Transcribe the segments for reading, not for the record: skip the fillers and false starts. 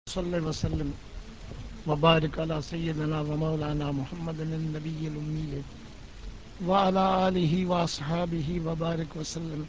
صلی وسلم وبارک علی سیدنا و مولانا محمد النبی الامی وعلی آلہ واصحابہ وبارک وسلم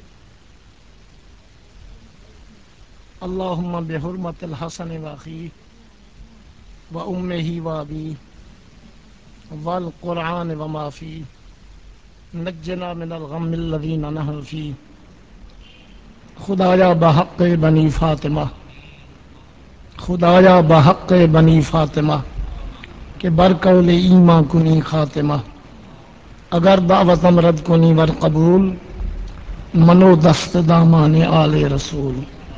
اللہم بحرمت الحسن واخیہ و امہ و ابیہ والقرآن وما فیہ نجنا من الغم الذی نحن فیہ خدایا بحق بنی فاطمہ، خدایا بحق بنی فاطمہ کہ برقول ایمان کنی خاتمہ، اگر دعوت امرد کنی ور قبول منو دست دامان آل رسول.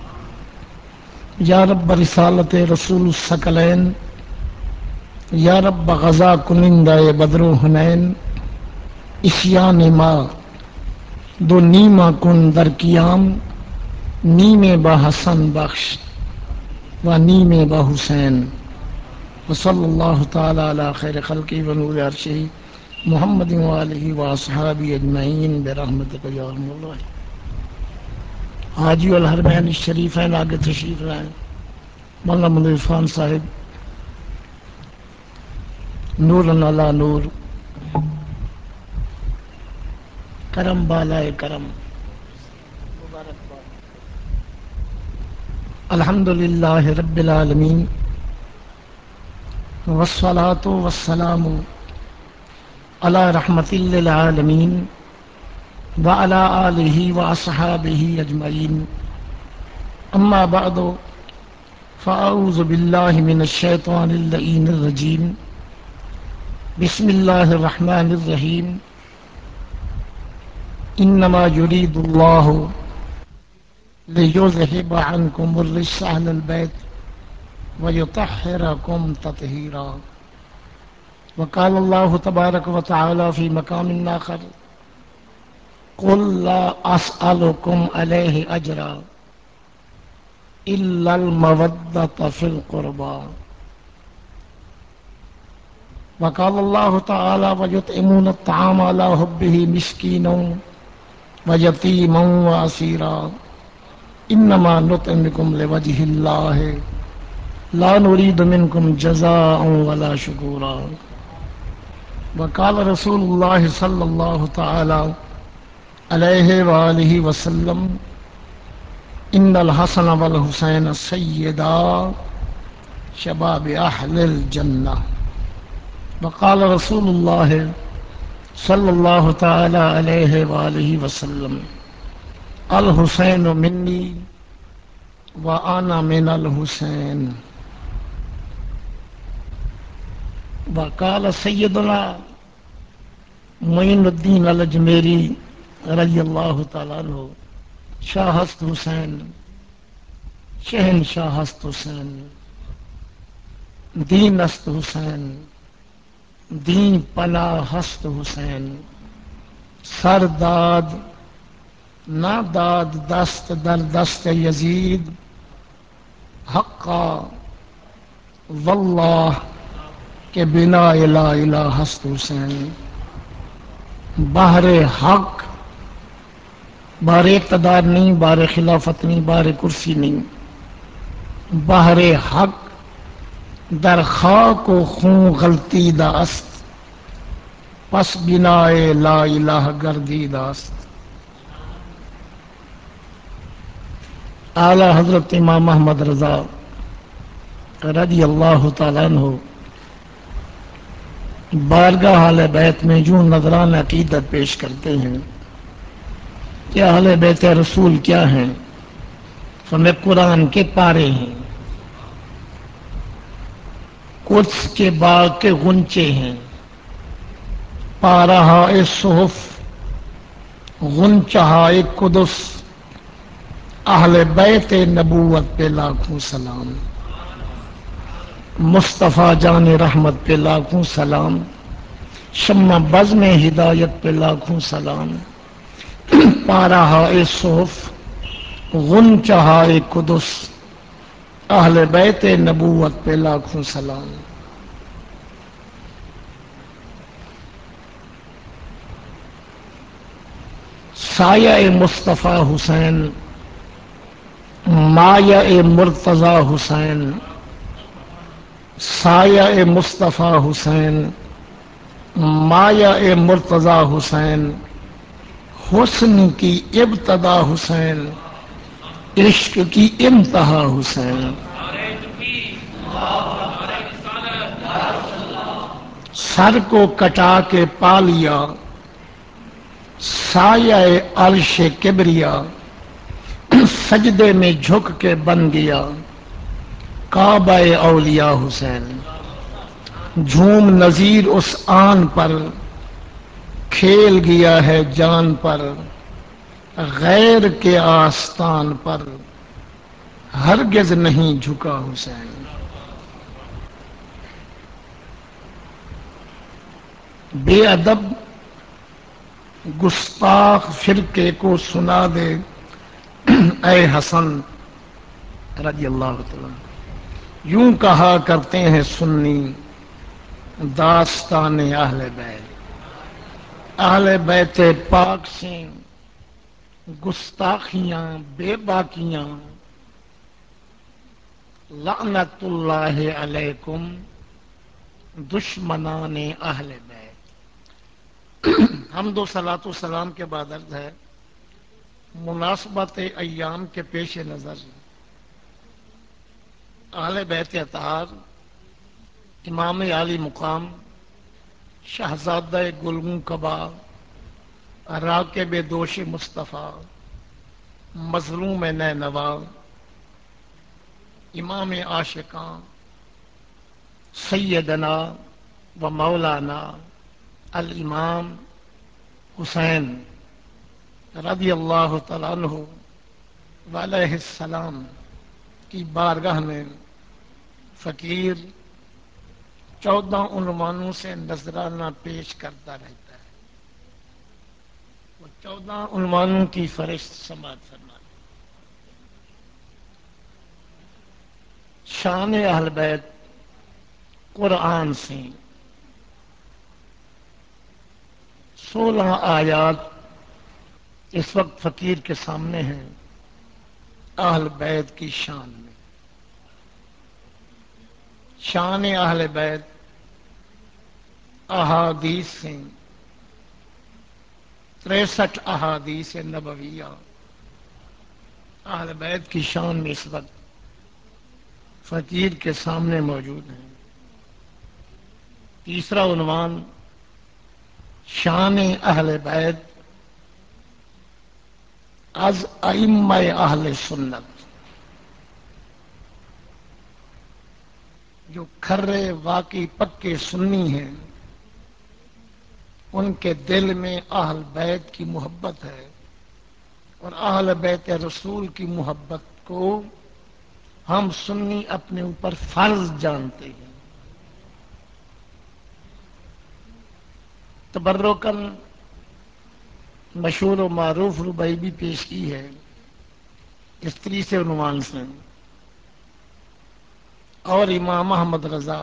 یا رب رسالت رسول الثقلین، یا رب غزا کنندہ بدر و حنین، عصیان ما دو نیما کن در قیام، نیم با حسن بخش و نیم با حسین. وصلی اللہ تعالی علی خیر خلقی و نور عرشہ محمد و آلہ و اصحابہ اجمعین برحمتک یا ارحم الراحمین. حاجی الحرمین الشریفین آگے تشریف لائیں. مولانا منیر عرفان صاحب نور علی نور، کرم بالائے کرم، الحمدللہ رب العالمین والصلاة والسلام علی رحمت للعالمین وعلی آلہ واصحابہ اجمعین. اما بعد فاعوذ باللہ من الشیطان اللعین الرجیم. بسم اللہ الرحمن الرحیم. انما یرید اللہ لیذہب عنکم الرجس اہل البیت ویطہرکم تطہیرا. وقال اللہ تبارک وتعالی فی مقام آخر قل لا اسألکم علیہ اجرا الا المودۃ فی القربى. وقال اللہ تعالی ویطعمون الطعام علی حبہ مسکینا ویتیما واسیرا انما نطعمکم لوجہ اللہ لا نريد منكم جزاء ولا شكورا. وقال رسول اللہ صلی اللہ تعالی علیہ وآلہ وسلم ان الحسن والحسین سیدا شباب اہل الجنہ. وقال رسول اللہ صلی اللہ تعالی علیہ وآلہ وسلم الحسین منی وانا من الحسین. وقال سیدنا معین الدین الاجمیری رضی اللہ تعالیٰ عنہ شاہ ہست حسین شہنشاہ ہست حسین دین است حسین دین پناہ ہست حسین. سر داد نہ داد دست در دست یزید حقا واللہ کہ بنا لا الہ ہست حسین. بحر حق، بار اقتدار نہیں، بار خلافت نہیں، بار کرسی نہیں، بحر حق در خاک و خون غلطیدہ است پس بنا لا الہ گردیدہ است. اعلی حضرت امام محمد رضا رضی اللہ تعالیٰ عنہ بارگاہ اہل بیت میں یوں نذران عقیدت پیش کرتے ہیں کہ اہل بیت رسول کیا ہیں؟ ہمیں قرآن کے پارے ہیں، قدس کے باغ کے غنچے ہیں. پارہائے صحف غنچہائے قدس، اہل بیت نبوت پہ لاکھوں سلام. مصطفیٰ جان رحمت پہ لاکھوں سلام، شمع بزم ہدایت پہ لاکھوں سلام. پارہائے صحف غنچہائے قدس، اہل بیت نبوت پہ لاکھوں سلام. سایہ مصطفیٰ حسین، مایہ مرتضی حسین، سایہ مصطفیٰ حسین، مایہ مرتضی حسین، حسن کی ابتدا حسین، عشق کی انتہا حسین، سر کو کٹا کے پا لیا سایہ عرش کبریا، سجدے میں جھک کے بن گیا کعبہ اولیاء حسین، جھوم نظیر اس آن پر، کھیل گیا ہے جان پر، غیر کے آستان پر ہرگز نہیں جھکا حسین۔ بے ادب گستاخ فرقے کو سنا دے اے حسن رضی اللہ تعالیٰ، یوں کہا کرتے ہیں سنی داستان اہل بیت، اہل بیت پاک سے گستاخیاں بے باکیاں، لعنت اللہ علیکم دشمنان اہل بیت۔ حمد و صلاۃ و سلام کے بعد عرض ہے مناسبت ایام کے پیش نظر اہل بیت اطہار، امام عالی مقام شہزادہ گلگوں کبا، راکب دوش مصطفیٰ، مظلوم نینوا، امام عاشقاں، سیدنا و مولانا الامام حسین رضی اللہ تعالیٰ عنہ علیہ السلام کی بارگاہ میں فقیر 14 عنوانوں سے نذرانہ پیش کرتا رہتا ہے۔ وہ 14 عنوانوں کی فہرست سماعت فرمائیں۔ شان اہل بیت قرآن سے 16 آیات اس وقت فقیر کے سامنے ہیں اہل بیت کی شان میں۔ شان اہل بیت احادیث سے 63 احادیث نبویہ اہل بیت کی شان میں اس وقت فقیر کے سامنے موجود ہیں۔ تیسرا عنوان شان اہل بیت از ائمہ اہل سنت، جو کھرے واقعی پکے سنی ہیں ان کے دل میں اہل بیت کی محبت ہے، اور اہل بیت رسول کی محبت کو ہم سنی اپنے اوپر فرض جانتے ہیں۔ تبرکاً مشہور و معروف ربائی بھی پیش کی ہے اس تیسرے عنوان سے، اور امام احمد رضا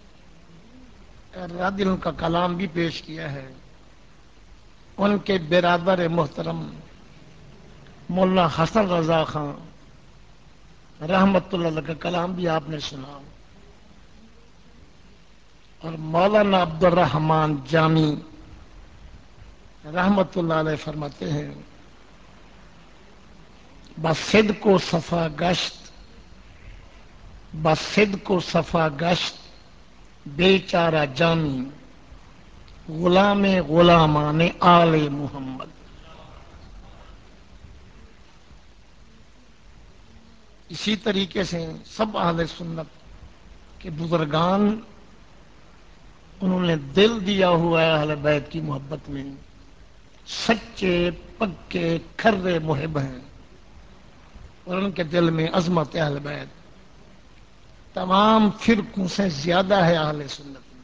رضی اللہ کا کلام بھی پیش کیا ہے۔ ان کے برادر محترم مولانا حسن رضا خان رحمت اللہ علیہ کا کلام بھی آپ نے سنا، اور مولانا عبد الرحمن جامی رحمت اللہ علیہ فرماتے ہیں بصدق و صفا گشت، بصدق و صفا گشت بیچارہ جامی، غلام غلامان آل محمد۔ اسی طریقے سے سب اہل سنت کے بزرگان انہوں نے دل دیا ہوا ہے اہل بیت کی محبت میں، سچے پکے کھرے محب ہیں، اور ان کے دل میں عظمت اہل بیت تمام فرقوں سے زیادہ ہے اہل سنت میں۔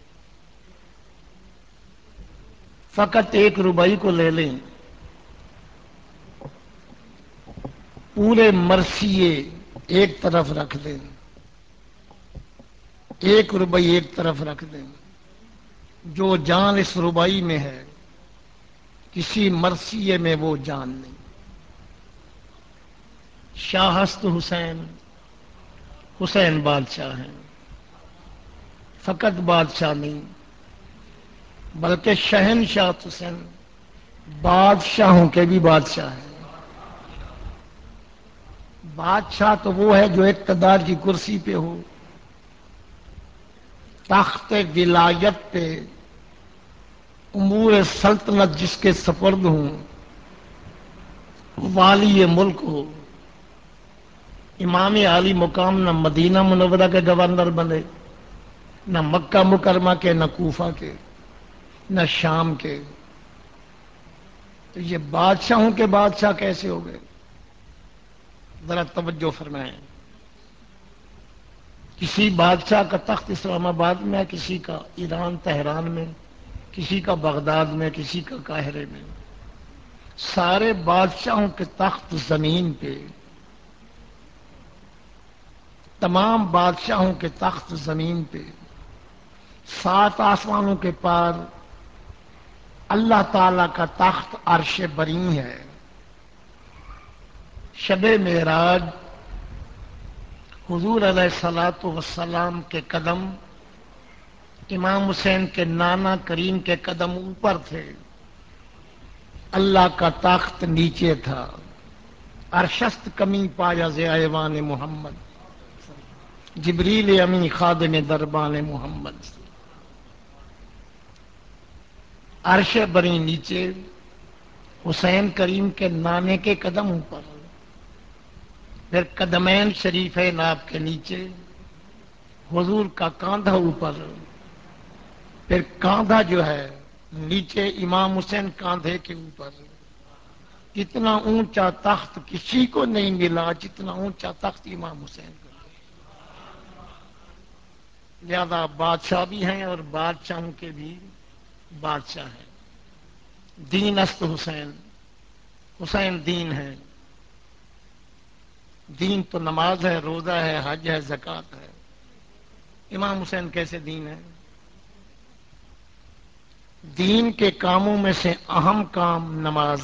فقط ایک ربائی کو لے لیں، پورے مرثیے ایک طرف رکھ دیں، ایک ربائی ایک طرف رکھ دیں، جو جان اس ربائی میں ہے کسی مرثیے میں وہ جان نہیں۔ شاہست حسین، حسین بادشاہ ہیں، فقط بادشاہ نہیں بلکہ شہنشاہ حسین بادشاہوں کے بھی بادشاہ ہیں۔ بادشاہ تو وہ ہے جو اقتدار کی کرسی پہ ہو، تخت ولایت پہ امور سلطنت جس کے سپرد ہوں، والی ملک ہو۔ امام عالی مقام نہ مدینہ منورہ کے گورنر بنے، نہ مکہ مکرمہ کے، نہ کوفہ کے، نہ شام کے۔ تو یہ بادشاہوں کے بادشاہ کیسے ہو گئے؟ ذرا توجہ فرمائیں۔ کسی بادشاہ کا تخت اسلام آباد میں ہے، کسی کا ایران تہران میں، کسی کا بغداد میں، کسی کا قاہرے میں۔ سارے بادشاہوں کے تخت زمین پہ، تمام بادشاہوں کے تخت زمین پہ، سات آسمانوں کے پار اللہ تعالی کا تخت عرش بری ہے۔ شب معراج حضور علیہ الصلوۃ والسلام کے قدم امام حسین کے نانا کریم کے قدم اوپر تھے، اللہ کا تخت نیچے تھا۔ عرشست کمی پایا ز ایوان محمد، جبریل امی خادم دربان محمد۔ عرش بری نیچے، حسین کریم کے نانے کے قدم اوپر، پھر قدمین شریفین آپ کے نیچے، حضور کا کاندھا اوپر، پھر کاندھا جو ہے نیچے، امام حسین کاندھے کے اوپر۔ اتنا اونچا تخت کسی کو نہیں ملا جتنا اونچا تخت امام حسین کا۔ لہذا بادشاہ بھی ہیں اور بادشاہوں کے بھی بادشاہ ہیں۔ دین است حسین، حسین دین ہے۔ دین تو نماز ہے، روزہ ہے، حج ہے، زکوٰۃ ہے۔ امام حسین کیسے دین ہے؟ دین کے کاموں میں سے اہم کام نماز۔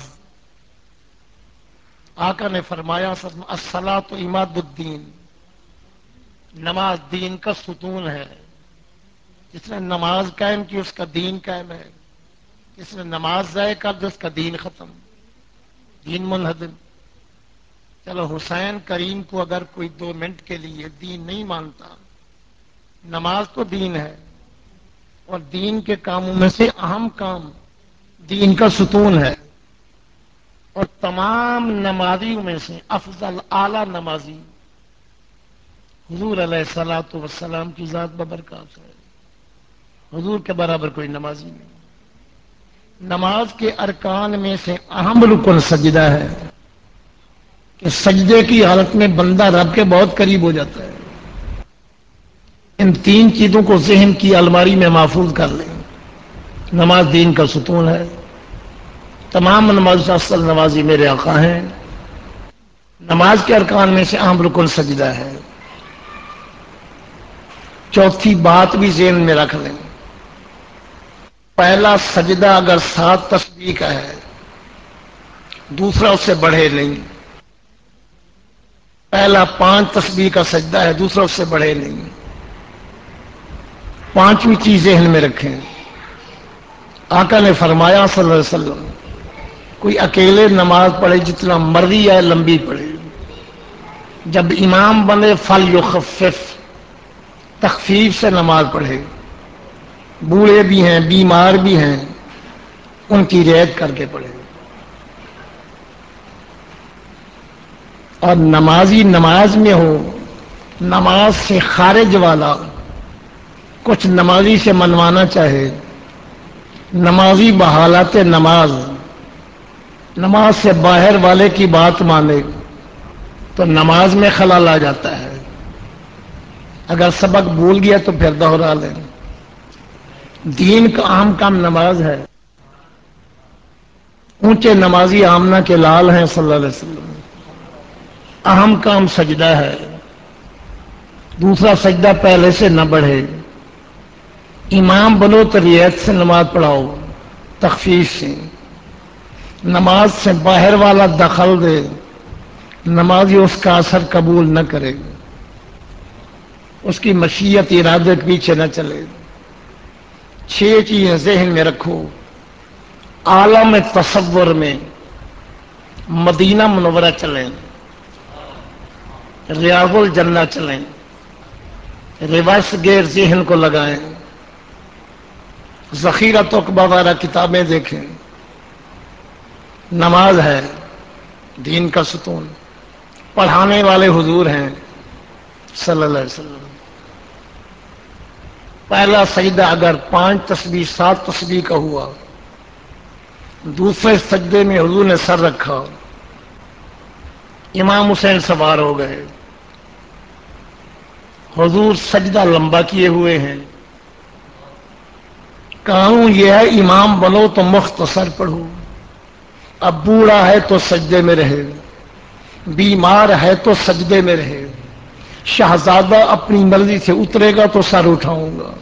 آقا نے فرمایا الصلاۃ عماد الدین، نماز دین کا ستون ہے۔ جس نے نماز قائم کی اس کا دین قائم ہے، جس نے نماز ضائع کر دی اس کا دین ختم، دین منہدم۔ چلو حسین کریم کو اگر کوئی 2 منٹ کے لیے دین نہیں مانتا، نماز تو دین ہے، اور دین کے کاموں میں سے اہم کام دین کا ستون ہے، اور تمام نمازیوں میں سے افضل اعلی نمازی حضور علیہ الصلوۃ والسلام کی ذات ببرکات ہے۔ حضور کے برابر کوئی نمازی نہیں۔ نماز کے ارکان میں سے اہم رکن سجدہ ہے، کہ سجدے کی حالت میں بندہ رب کے بہت قریب ہو جاتا ہے۔ ان 3 چیزوں کو ذہن کی الماری میں محفوظ کر لیں۔ نماز دین کا ستون ہے، تمام نماز اصل نمازی میرے آقا ہیں۔ نماز کے ارکان میں سے اہم رکن سجدہ ہے۔ چوتھی بات بھی ذہن میں رکھ لیں، پہلا سجدہ اگر 7 تسبیح کا ہے، دوسرا اس سے بڑھے نہیں۔ پہلا 5 تسبیح کا سجدہ ہے، دوسرا اس سے بڑھے نہیں۔ 5ویں چیز ذہن میں رکھیں، آقا نے فرمایا صلی اللہ علیہ وسلم، کوئی اکیلے نماز پڑھے جتنا مرضی ہے لمبی پڑھے، جب امام بنے فلیخفف، تخفیف سے نماز پڑھے۔ بوڑھے بھی ہیں، بیمار بھی ہیں، ان کی رعایت کر کے پڑھے۔ اور نمازی نماز میں ہو، نماز سے خارج والا کچھ نمازی سے منوانا چاہے، نمازی بحالت نماز نماز سے باہر والے کی بات مانے تو نماز میں خلل آ جاتا ہے۔ اگر سبق بھول گیا تو پھر دوہرا لیں۔ دین کا اہم کام نماز ہے۔ اونچے نمازی آمنہ کے لال ہیں صلی اللہ علیہ وسلم۔ اہم کام سجدہ ہے، دوسرا سجدہ پہلے سے نہ بڑھے۔ امام بنو تو رعایت سے نماز پڑھاؤ، تخفیف سے۔ نماز سے باہر والا دخل دے، نمازی اس کا اثر قبول نہ کرے، اس کی مشیت ارادے کے پیچھے نہ چلے. 6 چیزیں ذہن میں رکھو. عالم تصور میں مدینہ منورہ چلیں، ریاض الجنہ چلیں، ریورس گیئر ذہن کو لگائیں، ذخیرۃ عقبہ والا کتابیں دیکھیں. نماز ہے دین کا ستون، پڑھانے والے حضور ہیں صلی اللہ علیہ وسلم. پہلا سجدہ اگر 5 تسبیح 7 تسبیح کا ہوا، دوسرے سجدے میں حضور نے سر رکھا، امام حسین سوار ہو گئے، حضور سجدہ لمبا کیے ہوئے ہیں. قانون یہ ہے امام بنو تو مختصر پڑھو. اب بوڑھا ہے تو سجدے میں رہے، بیمار ہے تو سجدے میں رہے، شہزادہ اپنی مرضی سے اترے گا تو سر اٹھاؤں گا.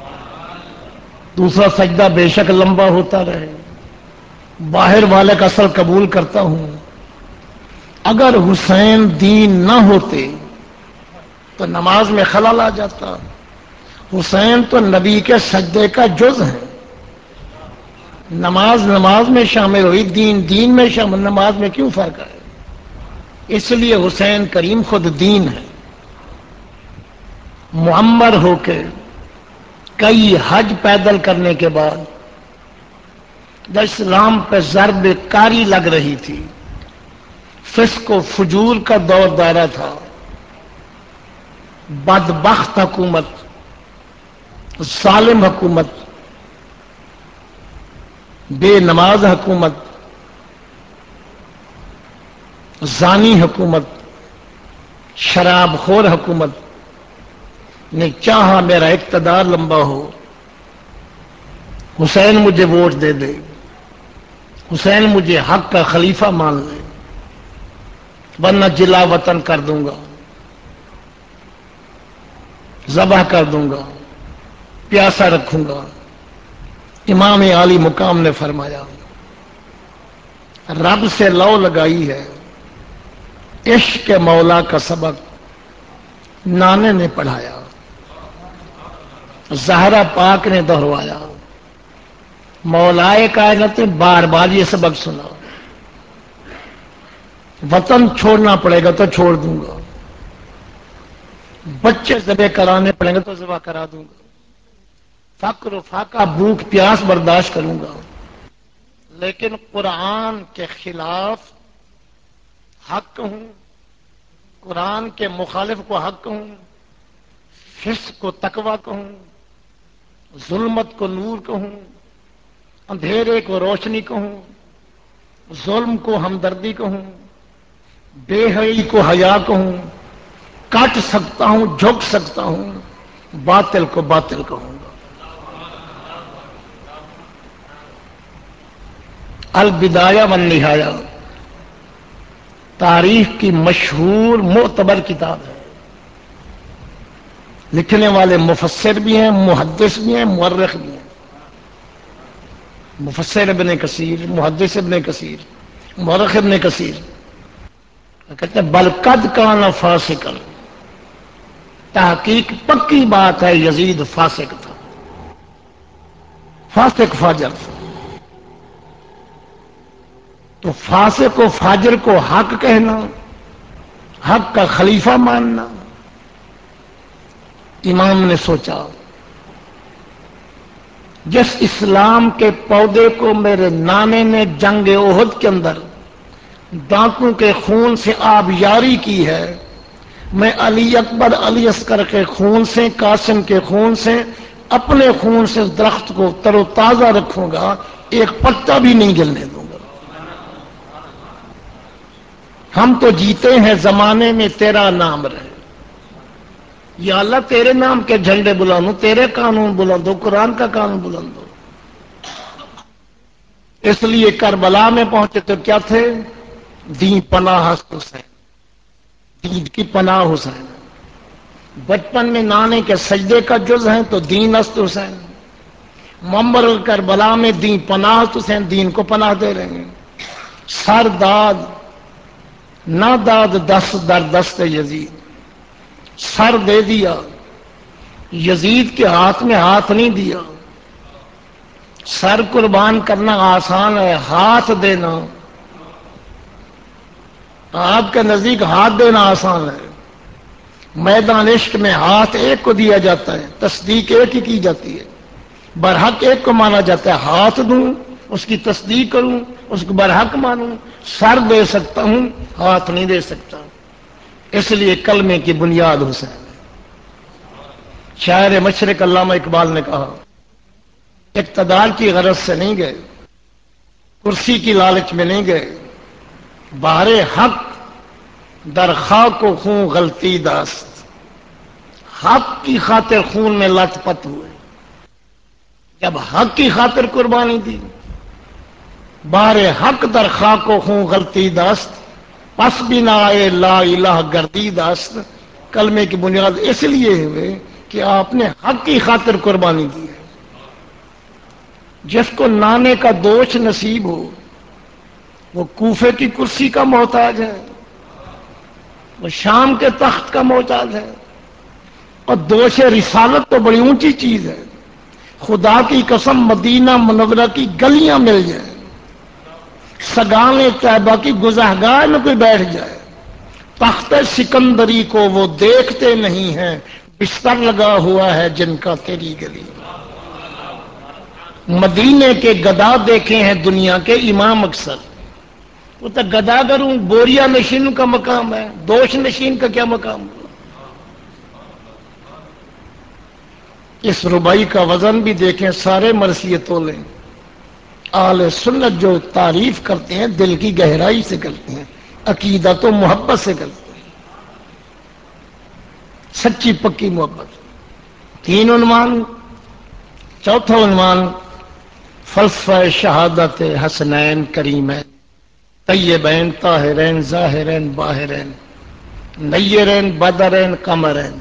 دوسرا سجدہ بے شک لمبا ہوتا رہے، باہر والے کا سر قبول کرتا ہوں. اگر حسین دین نہ ہوتے تو نماز میں خلل آ جاتا. حسین تو نبی کے سجدے کا جز ہے. نماز نماز میں شامل ہوئی، دین دین میں شامل، نماز میں کیوں فرق ہے؟ اس لیے حسین کریم خود دین ہے. معمر ہو کے کئی حج پیدل کرنے کے بعد جب اسلام پہ ضرب کاری لگ رہی تھی، فسق و فجور کا دور دائرہ تھا، بدبخت حکومت، ظالم حکومت، بے نماز حکومت، زانی حکومت، شراب خور حکومت نے چاہا میرا اقتدار لمبا ہو، حسین مجھے ووٹ دے دے، حسین مجھے حق کا خلیفہ مان لے، ورنہ جلا وطن کر دوں گا، ذبح کر دوں گا، پیاسا رکھوں گا. امام عالی مقام نے فرمایا رب سے لو لگائی ہے، عشق کے مولا کا سبق نانے نے پڑھایا، زہرا پاک نے دہروایا، مولائے کائنات نے بار بار یہ سبق سنا. وطن چھوڑنا پڑے گا تو چھوڑ دوں گا، بچے ذبح کرانے پڑیں گے تو ذبح کرا دوں گا، فقر و فاقہ بھوک پیاس برداشت کروں گا، لیکن قرآن کے خلاف حق ہوں، قرآن کے مخالف کو حق ہوں، فسق کو تقوی کہوں، ظلمت کو نور کہوں، اندھیرے کو روشنی کہوں، ظلم کو ہمدردی کہوں، بے حیائی کو حیا کہوں، کاٹ سکتا ہوں، جھک سکتا ہوں، باطل کو باطل کہوں گا. البدایہ والنہایہ تاریخ کی مشہور معتبر کتاب ہے. لکھنے والے مفسر بھی ہیں، محدث بھی ہیں، مورخ بھی ہیں. مفسر ابن کثیر، محدث ابن کثیر، مورخ ابن کثیر کہتے ہیں بلقد کان فاسقا، تحقیق پکی بات ہے یزید فاسق تھا، فاسق فاجر تھا. تو فاسق و فاجر کو حق کہنا، حق کا خلیفہ ماننا. امام نے سوچا جس اسلام کے پودے کو میرے نانے نے جنگ احد کے اندر ڈاکوں کے خون سے آبیاری کی ہے، میں علی اکبر علی اصغر کے خون سے، قاسم کے خون سے، اپنے خون سے اس درخت کو تر و تازہ رکھوں گا، ایک پتا بھی نہیں جلنے دوں گا. ہم تو جیتے ہیں زمانے میں تیرا نام رہے. یا اللہ تیرے نام کے جھنڈے بلندو، تیرے قانون بلندو، قرآن کا قانون بلندو. اس لیے کربلا میں پہنچے تو کیا تھے؟ دین پناہ حسین، دین کی پناہ حسین. بچپن میں نانے کے سجدے کا جز ہیں تو دین است حسین. منبر کربلا میں دین پناہ حسین، دین کو پناہ دے رہے ہیں. سر داد نہ داد دست در دست یزید، سر دے دیا یزید کے ہاتھ میں ہاتھ نہیں دیا. سر قربان کرنا آسان ہے، ہاتھ دینا آپ کے نزدیک ہاتھ دینا آسان ہے. میدان عشق میں ہاتھ ایک کو دیا جاتا ہے، تصدیق ایک ہی کی جاتی ہے، برحق ایک کو مانا جاتا ہے. ہاتھ دوں، اس کی تصدیق کروں، اس کو برحق مانوں. سر دے سکتا ہوں، ہاتھ نہیں دے سکتا. اس لیے کلمے کی بنیاد حسین ہے. شاعر مشرق علامہ اقبال نے کہا، اقتدار کی غرض سے نہیں گئے، کرسی کی لالچ میں نہیں گئے، بہر حق در خاک و خون غلطی داست. حق کی خاطر خون میں لت پت ہوئے. جب حق کی خاطر قربانی دی، بہر حق در خاک و خون غلطی داست، پس بھی نہ آئے لا الہ گردی داست. کلمے کی بنیاد اس لیے ہوئے کہ آپ نے حق کی خاطر قربانی دی ہے. جس کو نانے کا دوش نصیب ہو وہ کوفے کی کرسی کا محتاج ہے، وہ شام کے تخت کا محتاج ہے. اور دوش رسالت تو بڑی اونچی چیز ہے. خدا کی قسم مدینہ منورہ کی گلیاں مل جائیں، سگانے طیبہ کی گزہگاہ میں کوئی بیٹھ جائے، تخت سکندری کو وہ دیکھتے نہیں ہیں، بستر لگا ہوا ہے جن کا تیری گلی. مدینے کے گدا دیکھے ہیں دنیا کے امام اکثر. وہ تو گدا کروں بوریا نشین کا مقام ہے، دوش نشین کا کیا مقام ہے؟ اس ربائی کا وزن بھی دیکھیں، سارے مرثیے تولیں. اہل سنت جو تعریف کرتے ہیں دل کی گہرائی سے کرتے ہیں، عقیدت و محبت سے کرتے ہیں، سچی پکی محبت. 3 عنوان. چوتھا عنوان فلسفہ شہادت حسنین کریمین طیبین طاہرین ظاہرین باہرین نیرین بدرین قمرین.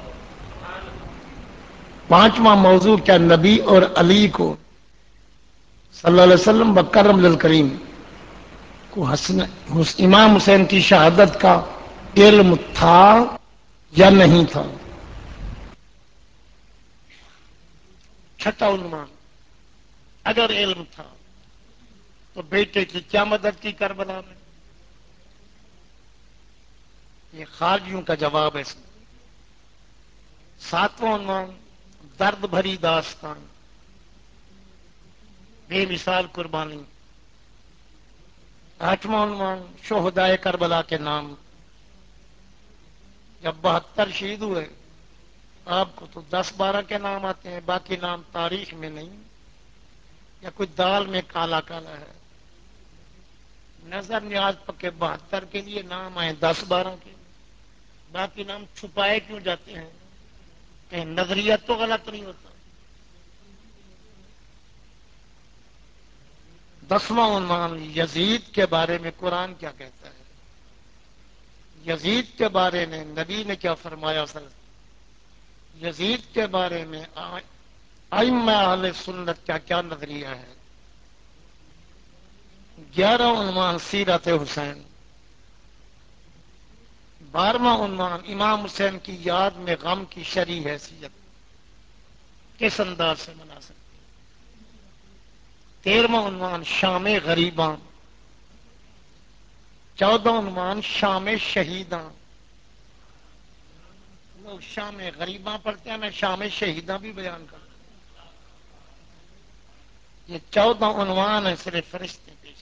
5واں موضوع کیا نبی اور علی کو صلی اللہ علیہ وسلم بکرم للکریم کو امام حسین کی شہادت کا علم تھا یا نہیں تھا. چھٹا عنوان اگر علم تھا تو بیٹے کی کیا مدد کی کربلا میں؟ یہ خارجیوں کا جواب ہے. 7واں عنوان درد بھری داستان بے مثال قربانی. 8واں عنوان شہدائے کربلا کے نام. جب 72 شہید ہوئے آپ کو تو 10-12 کے نام آتے ہیں، باقی نام تاریخ میں نہیں، یا کوئی دال میں کالا کالا ہے. نظر نیاز پکے 72 کے لیے نام آئے 10-12 کے، باقی نام چھپائے کیوں جاتے ہیں؟ کہیں نظریہ تو غلط نہیں ہوتا. 10واں عنوان یزید کے بارے میں قرآن کیا کہتا ہے؟ یزید کے بارے میں نبی نے کیا فرمایا؟ یزید کے بارے میں ائمہ اہل سنت کا کیا نظریہ ہے؟ 11واں عنوان سیرت حسین. 12واں عنوان امام حسین کی یاد میں غم کی شرعی حیثیت کس انداز سے منا سکتے ہیں؟ 13واں عنوان شام غریباں. 14واں عنوان شام شہیداں. لوگ شام غریباں پڑھتے ہیں، میں شام شہیداں بھی بیان کرتا ہوں. یہ 14 عنوان ہے صرف فرشتے پیش.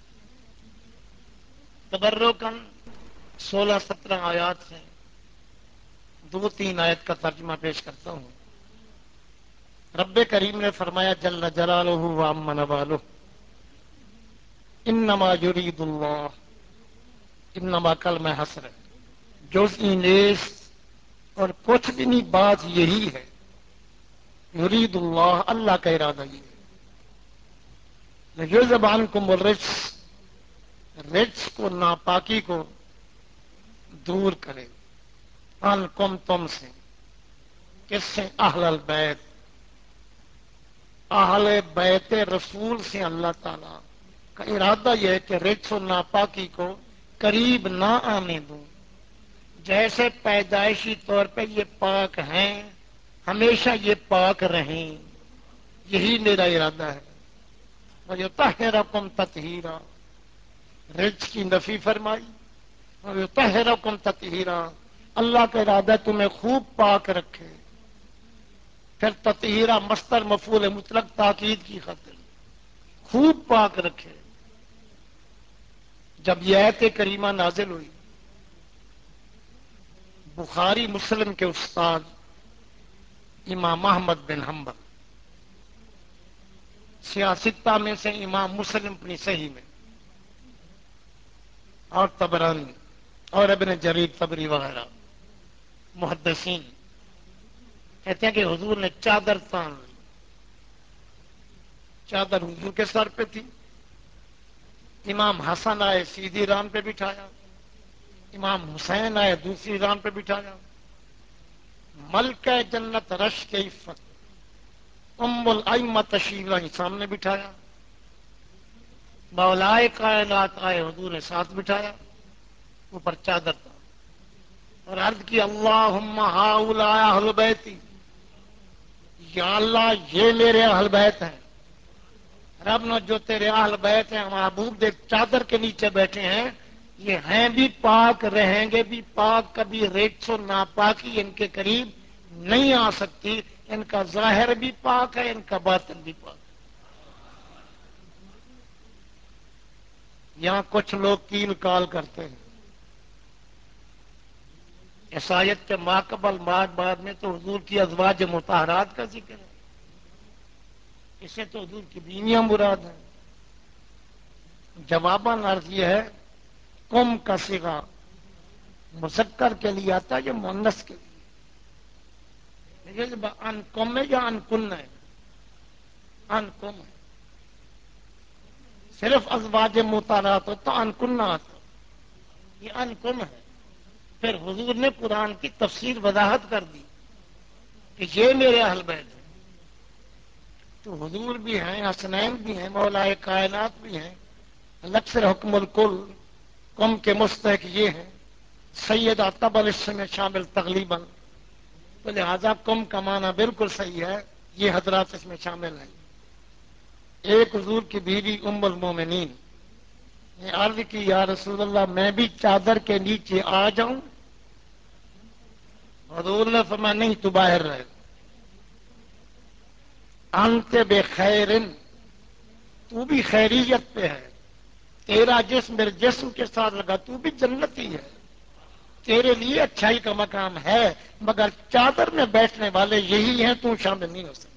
تبرکن 16-17 آیات سے 2-3 آیت کا ترجمہ پیش کرتا ہوں. رب کریم نے فرمایا جل جلالہ و عم نوالہ انما یرید اللہ، انما کلمہ حسر ہے، جزئی نیز اور کچھ بھی نہیں، بات یہی ہے. یرید اللہ، اللہ کا ارادہ یہ ہے. یذهب عنکم الرجس، رجس کو ناپاکی کو دور کرے. عنکم تم سے، کس سے؟ اہل البیت، اہل بیت رسول سے. اللہ تعالی کا ارادہ یہ ہے کہ رجس و ناپاکی کو قریب نہ آنے دوں. جیسے پیدائشی طور پہ یہ پاک ہیں، ہمیشہ یہ پاک رہیں، یہی میرا ارادہ ہے۔ وَيُطَهِّرَكُمْ تَطْهِيرًا، رجس کی نفی فرمائی، وَيُطَهِّرَكُمْ تَطْهِيرًا، اللہ کا ارادہ ہے تمہیں خوب پاک رکھے۔ پھر تطہیرہ مصدر مفعول مطلق تاکید کی خاطر، خوب پاک رکھے۔ جب یہ آیت کریمہ نازل ہوئی، بخاری مسلم کے استاد امام احمد بن حنبل، سیاستہ میں سے امام مسلم اپنی صحیح میں، اور طبرانی اور ابن جریر طبری وغیرہ محدثین کہتے ہیں کہ حضور نے چادر تان لی، چادر حضور کے سر پہ تھی، امام حسن آئے سیدھی ران پہ بٹھایا، امام حسین آئے دوسری ران پہ بٹھایا، ملکہ جنت رش کے عفت ام الائمہ تشریف لائی سامنے بٹھایا، مولائے کائنات آئے حضور نے ساتھ بٹھایا، اوپر چادر تھا، اور عرض کی اللہم ہؤلاء اہل بیتی، یا اللہ یہ میرے اہل بیت ہیں۔ رب نے جو تیرے اہل بیت ہیں محبوب دیکھ چادر کے نیچے بیٹھے ہیں، یہ ہیں بھی پاک رہیں گے بھی پاک، کبھی ریچھ و ناپاکی ان کے قریب نہیں آ سکتی، ان کا ظاہر بھی پاک ہے، ان کا باطن بھی پاک ہے۔ یہاں کچھ لوگ کیل کال کرتے ہیں، عیسائیت کے ماقبل بعد میں تو حضور کی ازواج مطہرات کا ذکر ہے، اسے تو حضور کی بیویاں مراد ہیں۔ جواباً عرض یہ ہے، کم کا صیغہ مذکر کے لیے آتا ہے یا مؤنث کے لیے؟ ان کم ہے یا ان کن ہے؟ ان کم ہے، صرف ازواج مطہرات ہو تو ان کن آتا، یہ ان کم ہے۔ پھر حضور نے قرآن کی تفسیر وضاحت کر دی کہ یہ میرے اہل بیت ہیں، تو حضور بھی ہیں، حسنین بھی ہیں، مولائے کائنات بھی ہیں، لکثر حکم الکل، کم کے مستحق یہ ہیں، سید طبل اس میں شامل تغلیباً، تو لہذا کم کا معنی بالکل صحیح ہے، یہ حضرات اس میں شامل ہیں۔ ایک حضور کی بیوی ام المومنین نے عرض کی یا رسول اللہ میں بھی چادر کے نیچے آ جاؤں؟ حضور نے فرمایا نہیں، تو باہر رہے، انت بخیرن، تو بھی خیریت پہ ہے، تیرا جسم میرے جسم کے ساتھ لگا، تو بھی جنتی ہے، تیرے لیے اچھائی کا مقام ہے، مگر چادر میں بیٹھنے والے یہی ہیں، تو شامل نہیں ہو سکتا۔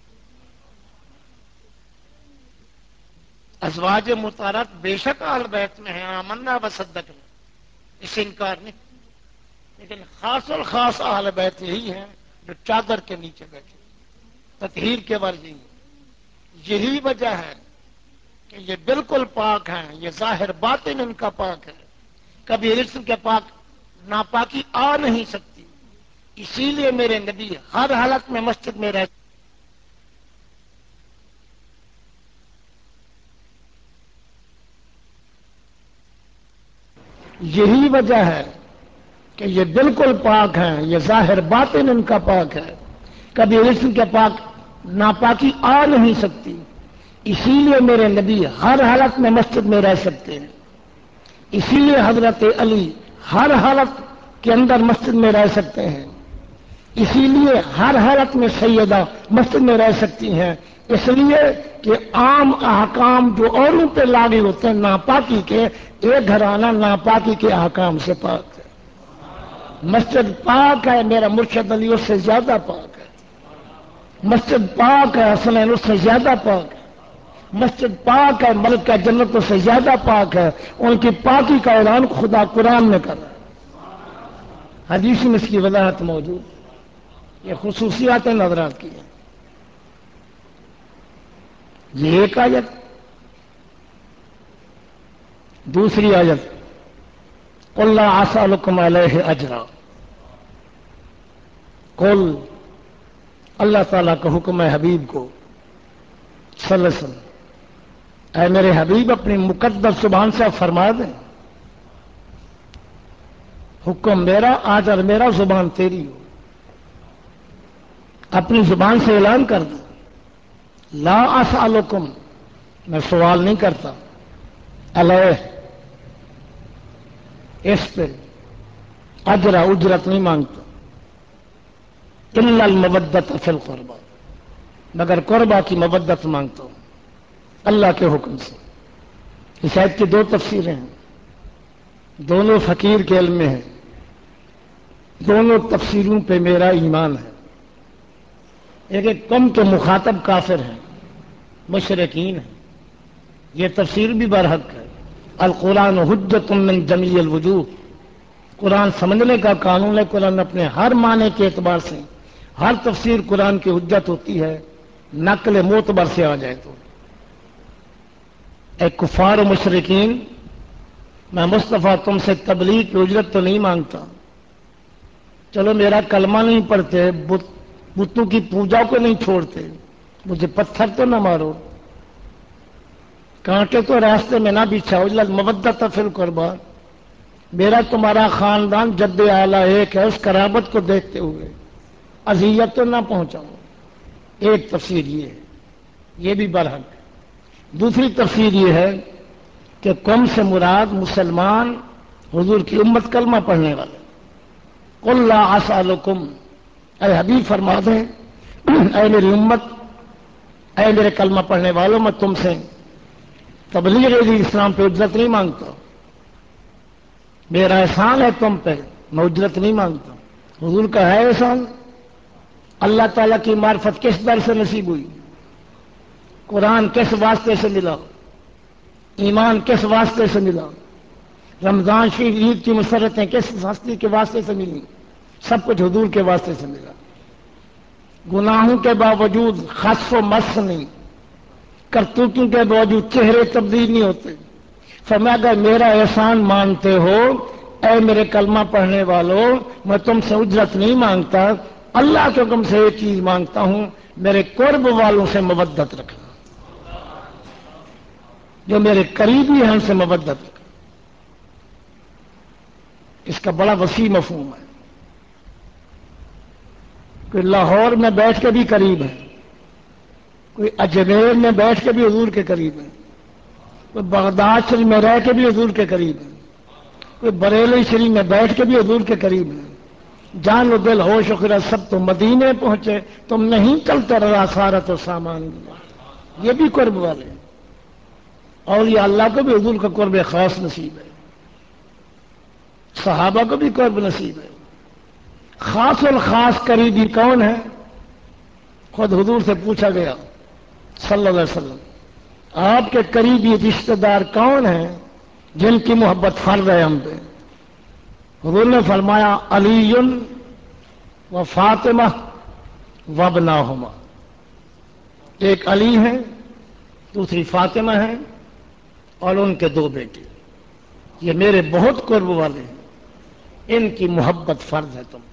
ازواج مطہرات بے شک اہل بیت میں ہیں، آمنا و صدقنا، اس سے انکار نہیں، لیکن خاص الخاص اہل بیت یہی ہیں جو چادر کے نیچے بیٹھے، تطہیر کے بعد یہی وجہ ہے کہ یہ بالکل پاک ہیں، یہ ظاہر باطن ان کا پاک ہے، کبھی رزق کے پاک ناپاکی آ نہیں سکتی، اسی لیے میرے نبی ہر حالت میں مسجد میں رہتے۔ یہی وجہ ہے کہ یہ بالکل پاک ہیں، یہ ظاہر باطن ان کا پاک ہے، کبھی رزق کے پاک ناپاکی آ نہیں سکتی، اسی لیے میرے نبی ہر حالت میں مسجد میں رہ سکتے ہیں، اسی لیے حضرت علی ہر حالت کے اندر مسجد میں رہ سکتے ہیں، اسی لیے ہر حالت میں سیدہ مسجد میں رہ سکتی ہیں، اس لیے کہ عام احکام جو اوروں پہ لاگو ہوتے ہیں ناپاکی کے، ایک گھرانہ ناپاکی کے احکام سے پاک ہے، مسجد پاک ہے، میرا مرشد علی اس سے زیادہ پاک ہے، مسجد پاک ہے، حسنین اس سے زیادہ پاک ہے، مسجد پاک ہے، ملکہ جنت اس سے زیادہ پاک ہے، ان کی پاکی کا اعلان خدا قرآن میں کر رہا ہے، حدیث میں اس کی وضاحت موجود ہے، یہ خصوصیات نظرات کی ہیں۔ یہ ایک آیت، دوسری آیت قل لا اسألکم علیہ اجرا، قل، اللہ تعالیٰ کا حکم ہے حبیب کو صلی اللہ علیہ وسلم، اے میرے حبیب اپنی مقدس زبان سے فرما دیں، حکم میرا، آجر میرا، زبان تیری ہو، اپنی زبان سے اعلان کر دو، لا اسالکم، میں سوال نہیں کرتا، علیہ، اس پہ اجرا، اجرت نہیں مانگتا، الا المودۃ فی القربى، مگر قربا کی مودت مانگتا ہوں اللہ کے حکم سے۔ اس آیت کی دو تفسیریں ہیں، دونوں فقیر کے علم میں ہیں، دونوں تفسیروں پہ میرا ایمان ہے۔ ایک قوم کے مخاطب کافر ہیں، مشرکین ہیں، یہ تفسیر بھی برحق ہے۔ القرآن حجت من جمیع الوجوہ، قرآن سمجھنے کا قانون ہے، قرآن اپنے ہر معنی کے اعتبار سے ہر تفسیر قرآن کی حجت ہوتی ہے، نقل معتبر سے آ جائے تو۔ اے کفار و مشرکین، میں مصطفیٰ تم سے تبلیغ کی اجرت تو نہیں مانگتا، چلو میرا کلمہ نہیں پڑھتے، بتوں کی پوجا کو نہیں چھوڑتے، مجھے پتھر تو نہ مارو، کانٹے تو راستے میں نہ بچھاؤ، المودۃ فی القربى، میرا تمہارا خاندان جد اعلیٰ ایک ہے، اس قرابت کو دیکھتے ہوئے اذیت تو نہ پہنچاؤ۔ ایک تفسیر یہ ہے، یہ بھی برحق ہے۔ دوسری تفسیر یہ ہے کہ قوم سے مراد مسلمان حضور کی امت کلمہ پڑھنے والے۔ قل لا اسالکم، اے حبیب فرما دیں، اے میری امت، اے میرے کلمہ پڑھنے والوں، میں تم سے تبلیغ اسلام پہ اجرت نہیں مانگتا، میرا احسان ہے تم پہ، میں اجرت نہیں مانگتا۔ حضور کا ہے احسان، اللہ تعالیٰ کی معرفت کس در سے نصیب ہوئی، قرآن کس واسطے سے ملا، ایمان کس واسطے سے ملا، رمضان شریف عید کی مسرتیں کس ہستی کے واسطے سے ملی، سب کچھ حضور کے واسطے سے ملا۔ گناہوں کے باوجود خس و مس نہیں، کرتوتوں کے باوجود چہرے تبدیل نہیں ہوتے۔ فرمایا اگر میرا احسان مانتے ہو، اے میرے کلمہ پڑھنے والوں، میں تم سے اجرت نہیں مانگتا، اللہ کے حکم سے ایک چیز مانگتا ہوں، میرے قرب والوں سے مودت رکھنا، جو میرے قریبی ہیں ان سے مودت رکھنا۔ اس کا بڑا وسیع مفہوم ہے، کوئی لاہور میں بیٹھ کے بھی قریب ہے، کوئی اجمیر میں بیٹھ کے بھی حضور کے قریب ہے، کوئی بغداد شریف میں رہ کے بھی حضور کے قریب ہے، کوئی بریلی شریف میں بیٹھ کے بھی حضور کے قریب ہے۔ جان و دل ہوش و خرد سب تو مدینے پہنچے، تم نہیں چلتے رہا سارت و سامان دیا، یہ بھی قرب والے ہیں۔ اولیاء اللہ کو بھی حضور کا قرب خاص نصیب ہے، صحابہ کو بھی قرب نصیب ہے۔ خاص الخاص قریبی کون ہے؟ خود حضور سے پوچھا گیا صلی اللہ علیہ وسلم، آپ کے قریبی رشتہ دار کون ہیں جن کی محبت فرض ہے ہم پہ؟ حضور نے فرمایا علی و فاطمہ و ابناہما، ایک علی ہے، دوسری فاطمہ ہے، اور ان کے دو بیٹے، یہ میرے بہت قرب والے ہیں، ان کی محبت فرض ہے تم۔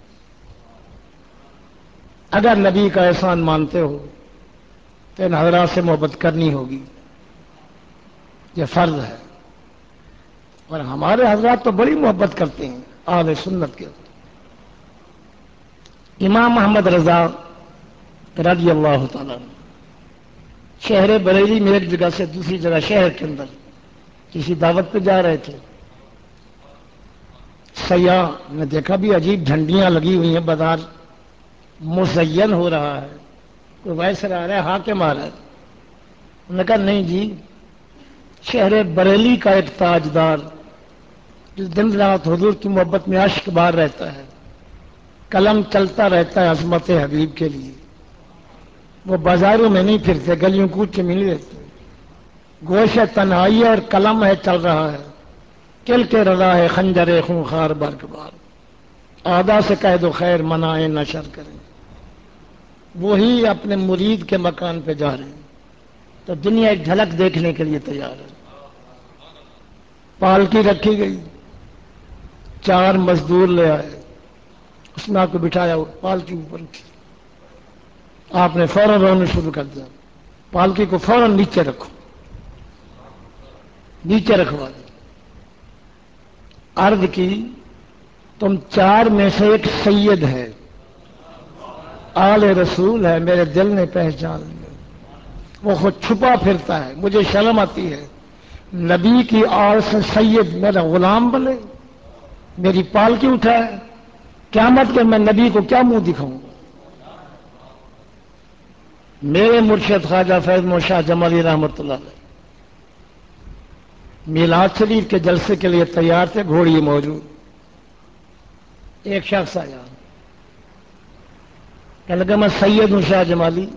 اگر نبی کا احسان مانتے ہو تو ان حضرات سے محبت کرنی ہوگی، یہ فرض ہے۔ اور ہمارے حضرات تو بڑی محبت کرتے ہیں اہل سنت کے۔ امام محمد رضا رضی اللہ تعالیٰ شہر بریلی میں ایک جگہ سے دوسری جگہ شہر کے اندر کسی دعوت پہ جا رہے تھے، سیاح نے دیکھا بھی عجیب جھنڈیاں لگی ہوئی ہیں، بازار مزین ہو رہا ہے، کوئی ویسے آ رہا ہے، حاکم آ رہا ہے۔ انہوں نے کہا نہیں جی، شہر بریلی کا ایک تاجدار جو دن رات حضور کی محبت میں عشق بار رہتا ہے، قلم چلتا رہتا ہے عظمت حبیب کے لیے، وہ بازاروں میں نہیں پھرتے، گلیوں کود کے مل لیتے، گوش تنہائی اور قلم ہے چل رہا ہے، کل کے رضا ہے خنجر خونخوار برقبار، آدھا سے کہہ دو خیر منائے نہ شر کریں، وہی اپنے مرید کے مکان پہ جا رہے ہیں تو دنیا ایک جھلک دیکھنے کے لیے تیار ہے۔ پالکی رکھی گئی، 4 مزدور لے آئے، اس میں آپ کو بٹھایا، پالکی اوپر اٹھی، آپ نے فوراً رونا شروع کر دیا، پالکی کو فوراً نیچے رکھو، نیچے رکھوا دیا، عرض کی تم 4 میں سے ایک سید ہے، آل رسول ہے میرے دل نے پہچان لیا، وہ خود چھپا پھرتا ہے، مجھے شرم آتی ہے نبی کی آل سے سید میرا غلام بنے، میری پالکی اٹھائے، قیامت کے میں نبی کو کیا منہ دکھاؤں؟ میرے مرشد خواجہ فیض محمد شاہ جمالی رحمۃ اللہ علیہ میلاد شریف کے جلسے کے لیے تیار تھے، گھوڑی موجود، ایک شخص آیا کہ لگا میں سید ہوں شاہ جمالی،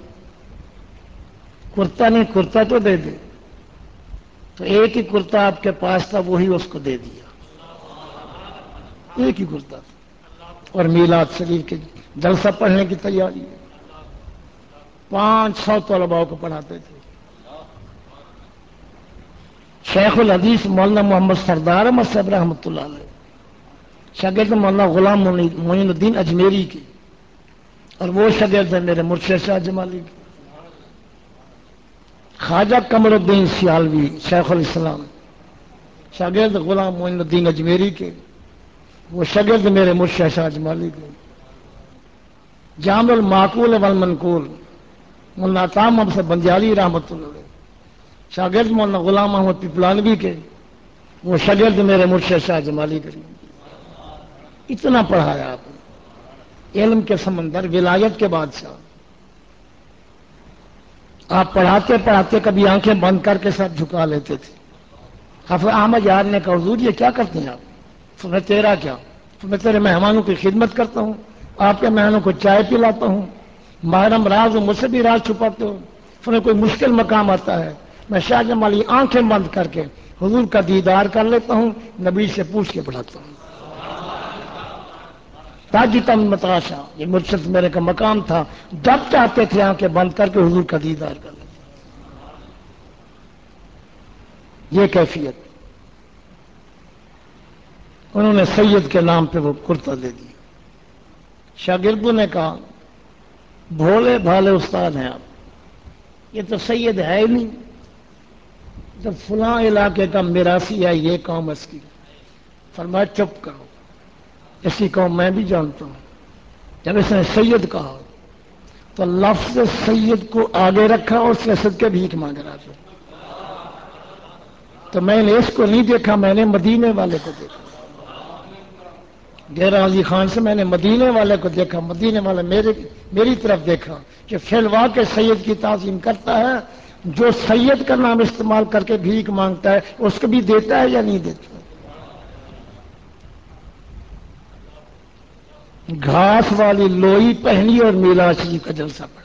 کرتا نہیں کرتا تو دے دے، تو ایک ہی کرتا آپ کے پاس تھا، وہی اس کو دے دیا، ایک ہی کرتا تھا، اور میلاد شریف کے جلسہ پڑھنے کی تیاری ہے، 500 طلباء کو پڑھاتے تھے۔ شیخ الحدیث مولانا محمد سردار احمد صاحب رحمۃ اللہ علیہ، شاگرد مولانا غلام معین الدین اجمیری کی، اور وہ شاگرد ہے میرے مرشد شاہ جمالی کی۔ خواجہ قمر الدین سیالوی شیخ الاسلام، شاگرد غلام معین الدین اجمیری کے، وہ شاگرد میرے مرشد شاہ جمالی کے۔ جامع المعقول والمنقول مولانا عطا محمد سے بندیالی رحمۃ اللہ علیہ، شاگرد مولانا غلام محمد پیپلانوی کے، وہ شاگرد میرے مرشد شاہ جمالی کے۔ اتنا پڑھایا آپ نے، علم کے سمندر، ولایت کے بادشاہ۔ آپ پڑھاتے پڑھاتے کبھی آنکھیں بند کر کے ساتھ جھکا لیتے تھے۔ حافظ احمد یار نے کہا حضور یہ کیا کرتے ہیں آپ؟ میں تیرا کیا، میں تیرے مہمانوں کی خدمت کرتا ہوں، آپ کے مہمانوں کو چائے پلاتا ہوں، محرم راز ہوں، مجھ سے بھی راز چھپاتے ہو، پھر کوئی مشکل مقام آتا ہے میں شاہ جمالی آنکھیں بند کر کے حضور کا دیدار کر لیتا ہوں، نبی سے پوچھ کے پڑھاتا ہوں۔ تاجتم متاشا، یہ مرشد میرے کا مقام تھا، جب چاہتے تھے آنکھیں بند کر کے حضور کا دیدار کر لیتے، یہ کیفیت۔ انہوں نے سید کے نام پہ وہ کرتا دے دیا۔ شاگردوں نے کہا بھولے بھالے استاد ہیں آپ، یہ تو سید ہے ہی نہیں، جب فلاں علاقے کا میراثی ہے یہ قوم اس کی۔ فرمایا چپ کرو، اسی قوم میں بھی جانتا ہوں۔ جب اس نے سید کہا تو لفظ سید کو آگے رکھا اور سیاست کے بھیک مانگ رہا تھا، تو میں نے اس کو نہیں دیکھا، میں نے مدینے والے کو دیکھا، ڈیرہ علی خان سے میں نے مدینے والے کو دیکھا، مدینے والے میری طرف دیکھا کہ فی الواقع سید کی تعظیم کرتا ہے، جو سید کا نام استعمال کر کے بھیک مانگتا ہے اس کو بھی دیتا ہے یا نہیں دیتا۔ گھاس والی لوئی پہنی اور میلاد شریف کا جلسہ پڑا۔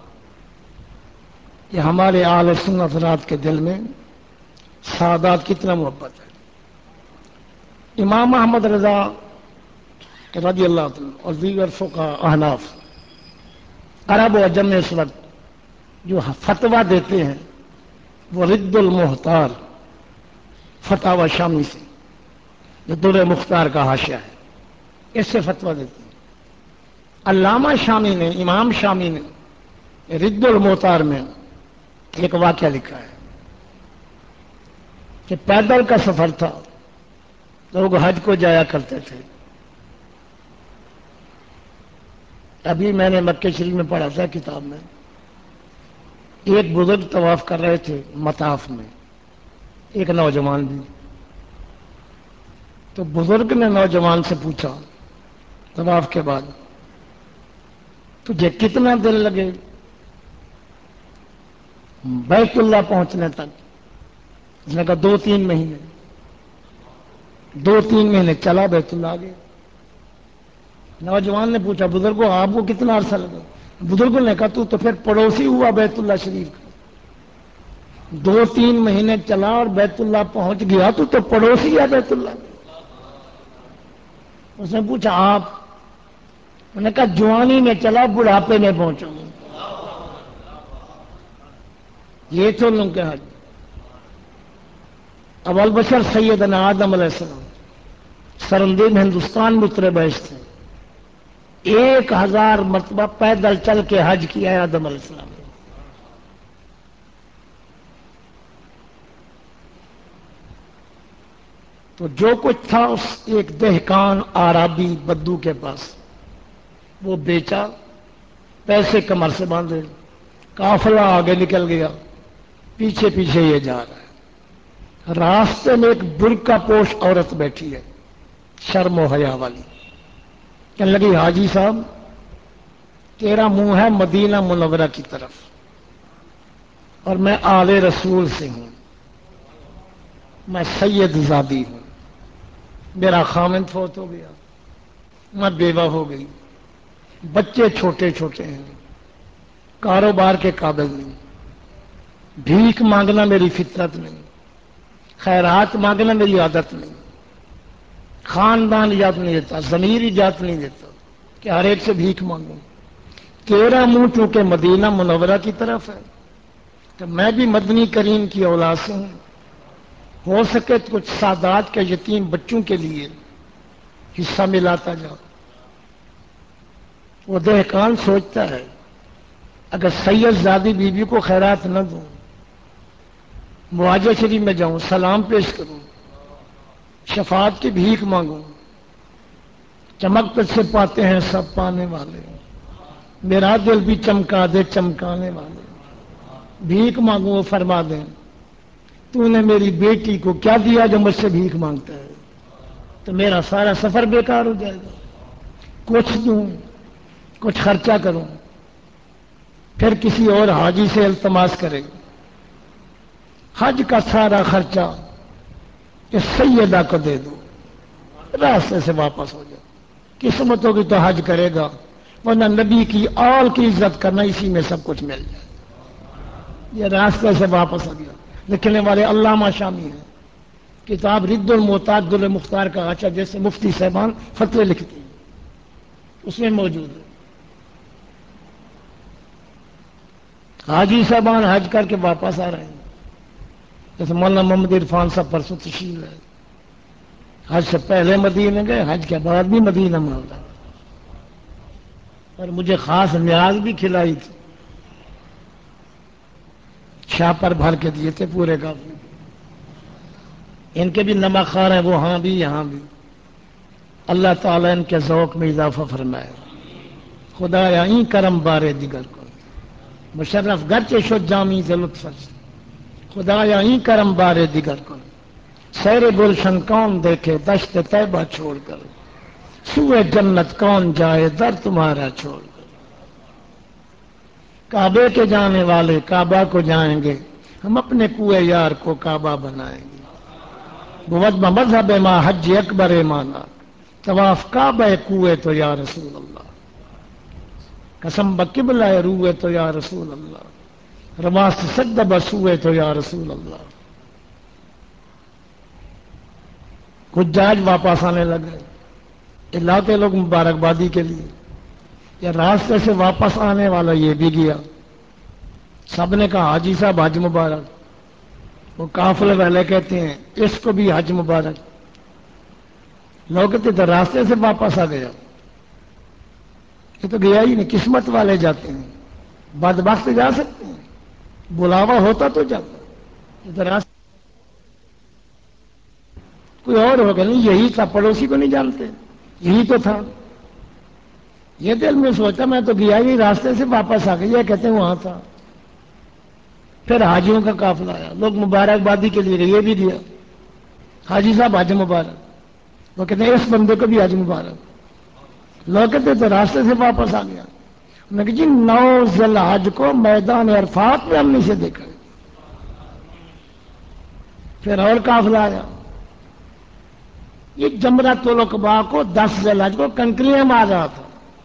یہ ہمارے اہل سنت رات کے دل میں سادات کتنا محبت ہے۔ امام احمد رضا رضی اللہ عنہ اور دیگر فقہاء احناف عرب و عجم میں اس وقت جو فتویٰ دیتے ہیں وہ رد المحتار فتاوی شامی سے، جو در مختار کا حاشیہ ہے، اس سے فتویٰ دیتے ہیں۔ علامہ شامی نے، امام شامی نے رد المحتار میں ایک واقعہ لکھا ہے کہ پیدل کا سفر تھا، لوگ حج کو جایا کرتے تھے۔ ابھی میں نے مکہ شریف میں پڑھا تھا کتاب میں، ایک بزرگ طواف کر رہے تھے مطاف میں، ایک نوجوان بھی، تو بزرگ نے نوجوان سے پوچھا طواف کے بعد تجھے کتنا دن لگے بیت اللہ پہنچنے تک؟ اس نے کہا 2-3 مہینے۔ 2-3 مہینے چلا، بیت اللہ آگے۔ نوجوان نے پوچھا بزرگوں آپ کو کتنا عرصہ لگا؟ بزرگوں نے کہا تو پھر پڑوسی ہوا بیت اللہ شریف کا، 2-3 مہینے چلا اور بیت اللہ پہنچ گیا تو پڑوسی ہے بیت اللہ۔ اس نے پوچھا آپ؟ انہوں نے کہا جوانی میں چلا، بڑھاپے میں پہنچا ہوں۔ یہ تو لوگ کہ حج اول بشر سیدنا آدم علیہ السلام سرندین ہندوستان میں اترے بیش تھے، 1000 مرتبہ پیدل چل کے حج کیا ہے آدم علیہ السلام نے۔ تو جو کچھ تھا اس ایک دہقان آرابی بدو کے پاس، وہ بیچا، پیسے کمر سے باندھے، قافلہ آگے نکل گیا، پیچھے پیچھے یہ جا رہا ہے۔ راستے میں ایک برقع پوش عورت بیٹھی ہے، شرم و حیا والی، کہنے لگی حاجی صاحب تیرا منہ ہے مدینہ منورہ کی طرف اور میں آل رسول سے ہوں، میں سید زادی ہوں، میرا خامند فوت ہو گیا، میں بیوہ ہو گئی، بچے چھوٹے چھوٹے ہیں، کاروبار کے قابل نہیں، بھیک مانگنا میری فطرت نہیں، خیرات مانگنا میری عادت نہیں، خاندان اجازت نہیں دیتا، ضمیر اجازت نہیں دیتا کہ ہر ایک سے بھیک مانگوں۔ تیرا منہ چونکہ مدینہ منورہ کی طرف ہے تو میں بھی مدنی کریم کی اولاد سے ہوں، ہو سکے تو کچھ سادات کے یتیم بچوں کے لیے حصہ ملاتا جاؤ۔ وہ دہقان سوچتا ہے اگر سید زادی بیوی کو خیرات نہ دوں، مواجہ شریف میں جاؤں، سلام پیش کروں، شفاعت کی بھیک مانگوں، چمک تجھ سے پاتے ہیں سب پانے والے، میرا دل بھی چمکا دے چمکانے والے، بھیک مانگوں وہ فرما دیں تو نے میری بیٹی کو کیا دیا جو مجھ سے بھیک مانگتا ہے، تو میرا سارا سفر بیکار ہو جائے گا۔ کچھ دوں، کچھ خرچہ کروں، پھر کسی اور حاجی سے التماس کرے، حج کا سارا خرچہ اس سیدہ کو دے دو، راستے سے واپس ہو جائے، قسمت ہوگی تو حج کرے گا، ورنہ نبی کی آل کی عزت کرنا، اسی میں سب کچھ مل جائے۔ یہ راستے سے واپس آ گیا۔ لکھنے والے علامہ شامی ہیں، کتاب رد المعتاد المختار کا اچھا جیسے مفتی صاحبان فتوے لکھتے ہیں اس میں موجود ہے۔ حاجی صاحبان حج کر کے واپس آ رہے ہیں، جیسے مولانا محمد عرفان صاحب پرسوں تشریف لائے، حج سے پہلے مدینے گئے، حج کے بعد بھی مدینہ منورہ، اور مجھے خاص نیاز بھی کھلائی تھی، چھاپر بھر کے دیے تھے پورے قافلے، ان کے بھی نمک خوار ہیں، وہاں بھی یہاں بھی، اللہ تعالیٰ ان کے ذوق میں اضافہ فرمائے۔ خدا این کرم بارے دیگر کو مشرف گرچہ شد جامی ز لطف، خدا این کرم بارے دیگر کو سیر گلشن کون دیکھے دشت طیبہ چھوڑ کر، سوئے جنت کون جائے در تمہارا چھوڑ کر۔ کعبے کے جانے والے کعبہ کو جائیں گے، ہم اپنے کوئے یار کو کعبہ بنائیں گے۔ بود مذہب ما حج اکبر مانا، طواف کعبہ کوئے تو یا رسول اللہ، قسم بقبلہ روئے تو یا رسول اللہ، رواست سجدہ بسوئے تو یا رسول اللہ۔ حجاج واپس آنے لگے، لاتے لوگ مبارکبادی کے لیے، یا راستے سے واپس آنے والا یہ بھی گیا، سب نے کہا حاجی صاحب حج مبارک، وہ قافلے والے کہتے ہیں اس کو بھی حج مبارک، لوگ کہتے تو راستے سے واپس آ گیا، یہ تو گیا ہی نہیں، قسمت والے جاتے ہیں، بدبخت جا سکتے ہیں، بلاوا ہوتا تو جاتا، یہ تو راستے کوئی اور ہوگا نہیں، یہی تھا، پڑوسی کو نہیں جانتے، یہی تو تھا، یہ دل میں سوچا میں تو گیا ہی، راستے سے واپس آ گیا، کہتے ہیں وہاں تھا۔ پھر حاجیوں کا قافلہ آیا، لوگ مبارکبادی کے لیے یہ بھی دیا، حاجی صاحب حج مبارک، وہ کہتے ہیں اس بندے کو بھی حج مبارک، لوگ کہتے تو راستے سے واپس آ گیا، میں کہ جی 9 ذی الحج کو میدان عرفات میں ہم نے اسے دیکھا۔ پھر اور قافلہ آیا، یہ جمرۃ العقبہ کو 10 ذی الحج کو کنکریاں مار رہا تھا،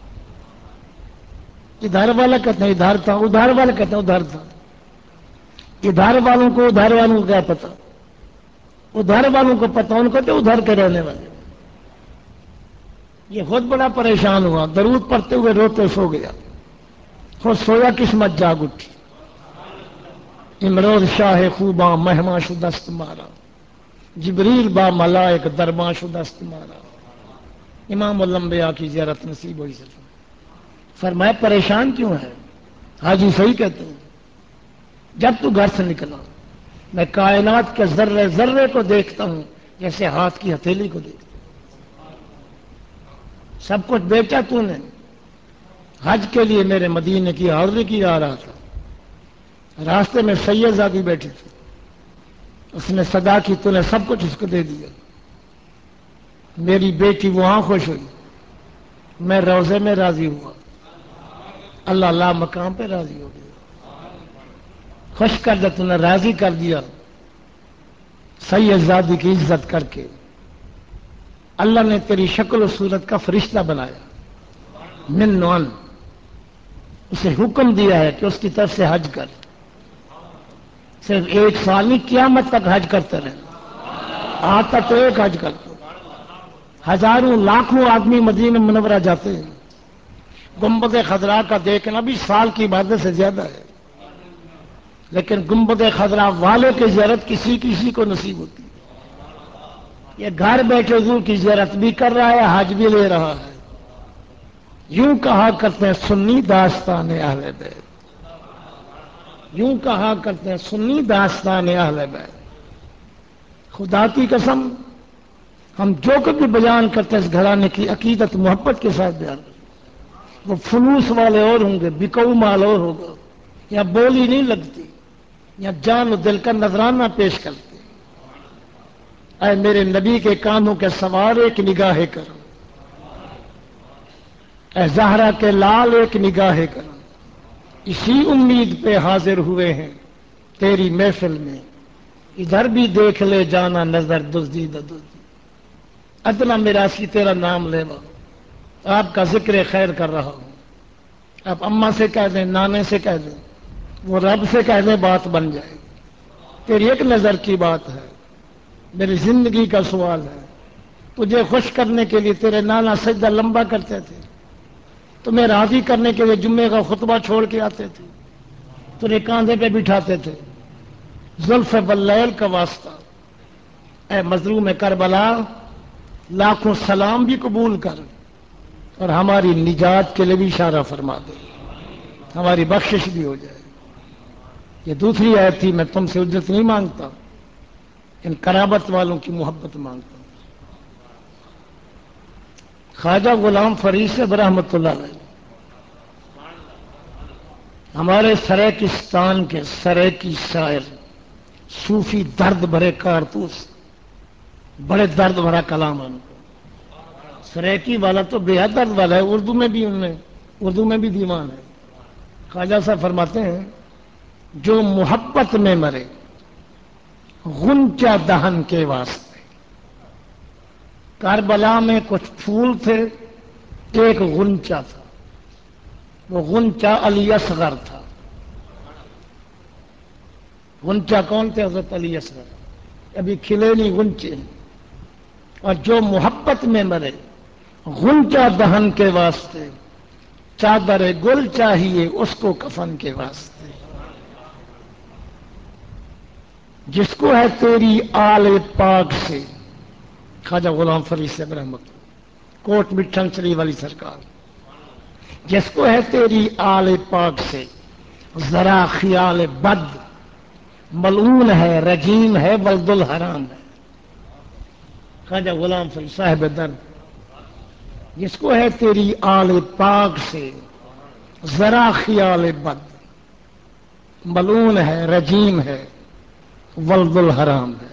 ادھر والا کہتے ہیں ادھر تھا، ادھر والا کہتے ہیں ادھر تھا، ادھر والوں کو ادھر والوں کو کیا پتا، ادھر والوں کو پتا، ان کو تو ادھر کے رہنے والے، یہ خود بڑا پریشان ہوا، درود پڑھتے ہوئے روتے سو گیا، خود سویا قسمت جاگ اٹھی، امروز شاہ خوباں مہماں شدست مارا، جبریل با ملائک درباں شدست مارا، امام الانبیاء کی زیارت نصیب ہوئی سکتی۔ فرمایا پریشان کیوں ہے؟ حاجی صحیح کہتے ہیں، جب تو گھر سے نکلا میں کائنات کے ذرے ذرے کو دیکھتا ہوں جیسے ہاتھ کی ہتھیلی کو دیکھتا ہوں، سب کچھ بیچا تو نے، حج کے لیے میرے مدینے کی حاضری کی جا رہا تھا، راستے میں سید زادی بیٹھی تھی، اس نے صدا کی تو نے سب کچھ اس کو دے دیا۔ میری بیٹی وہاں خوش ہوئی، میں روزے میں راضی ہوا، اللہ اللہ مقام پہ راضی ہو گیا۔ خوش کر دیا، تو نے راضی کر دیا سید زادی کی عزت کر کے۔ اللہ نے تیری شکل و صورت کا فرشتہ بنایا، من نون، اسے حکم دیا ہے کہ اس کی طرف سے حج کر، صرف ایک سال نہیں، قیامت تک حج کرتے رہے، آتا تو ایک حج کرتے، ہزاروں لاکھوں آدمی مدینہ منورہ جاتے ہیں، گنبد خضرا کا دیکھنا بھی سال کی عبادت سے زیادہ ہے، لیکن گنبد خضرا والے کی زیارت کسی کسی کو نصیب ہوتی ہے۔ یہ گھر بیٹھے حضور کی زیارت بھی کر رہا ہے، حج بھی لے رہا ہے۔ یوں کہا کرتے ہیں سنی داستان اہل بیت، یوں کہا کرتے ہیں سنی داستان اہل بیت۔ خدا کی قسم، ہم جو کبھی بیان کرتے ہیں اس گھرانے کی عقیدت محبت کے ساتھ بیان کرتے ہیں۔ وہ فلوس والے اور ہوں گے، بکو مال اور ہوگا، یا بولی نہیں لگتی، یا جان و دل کا نذرانہ پیش کرتے۔ اے میرے نبی کے کانوں کے سوار ایک نگاہ کرو، اے زہرا کے لال ایک نگاہ کرو، اسی امید پہ حاضر ہوئے ہیں تیری محفل میں، ادھر بھی دیکھ لے جانا نظر دزدی دزدی۔ ادنا میراثی تیرا نام لیوا، آپ کا ذکر خیر کر رہا ہوں، آپ اماں سے کہہ دیں، نانے سے کہہ دیں، وہ رب سے کہہ دیں، بات بن جائے گی۔ تیری ایک نظر کی بات ہے، میری زندگی کا سوال ہے۔ تجھے خوش کرنے کے لیے تیرے نانا سجدہ لمبا کرتے تھے، تمہیں راضی کرنے کے لیے جمعے کا خطبہ چھوڑ کے آتے تھے، تجھے کاندھے پہ بٹھاتے تھے، زلف باللیل کا واسطہ۔ اے مظلوم کربلا، لاکھوں سلام بھی قبول کر، اور ہماری نجات کے لیے بھی اشارہ فرما دے، ہماری بخشش بھی ہو جائے۔ یہ دوسری آیت تھی، میں تم سے اجرت نہیں مانگتا، ان قرابت والوں کی محبت مانگتا ہوں۔ خواجہ غلام فرید سے برحمت اللہ علیہ، ہمارے سریکستان کے سریکی شاعر، صوفی، درد بھرے کارتوس، بڑے درد بھرا کلام ہے ان کو۔ سریکی والا تو بے حد درد والا ہے، اردو میں بھی دیوان ہے۔ خواجہ صاحب فرماتے ہیں، جو محبت میں مرے غنچہ دہن کے واسطے۔ کربلا میں کچھ پھول تھے، ایک غنچہ تھا، وہ غنچہ علی اصغر تھا۔ غنچہ کون تھے؟ حضرت علی اصغر، ابھی کھلے نہیں غنچے ہیں۔ اور جو محبت میں مرے غنچہ دہن کے واسطے، چادر گل چاہیے اس کو کفن کے واسطے۔ جس کو ہے تیری آل پاک سے، خواجہ غلام فرید سے رحمت، کوٹ مٹھن شریف والی سرکار، جس کو ہے تیری آل پاک سے ذرا خیال بد، ملعون ہے، رجیم ہے، ولد الحرام ہے۔ خواجہ غلام فرید صاحب درد، جس کو ہے تیری آل پاک سے ذرا خیال بد، ملعون ہے، رجیم ہے، ولد الحرام ہے۔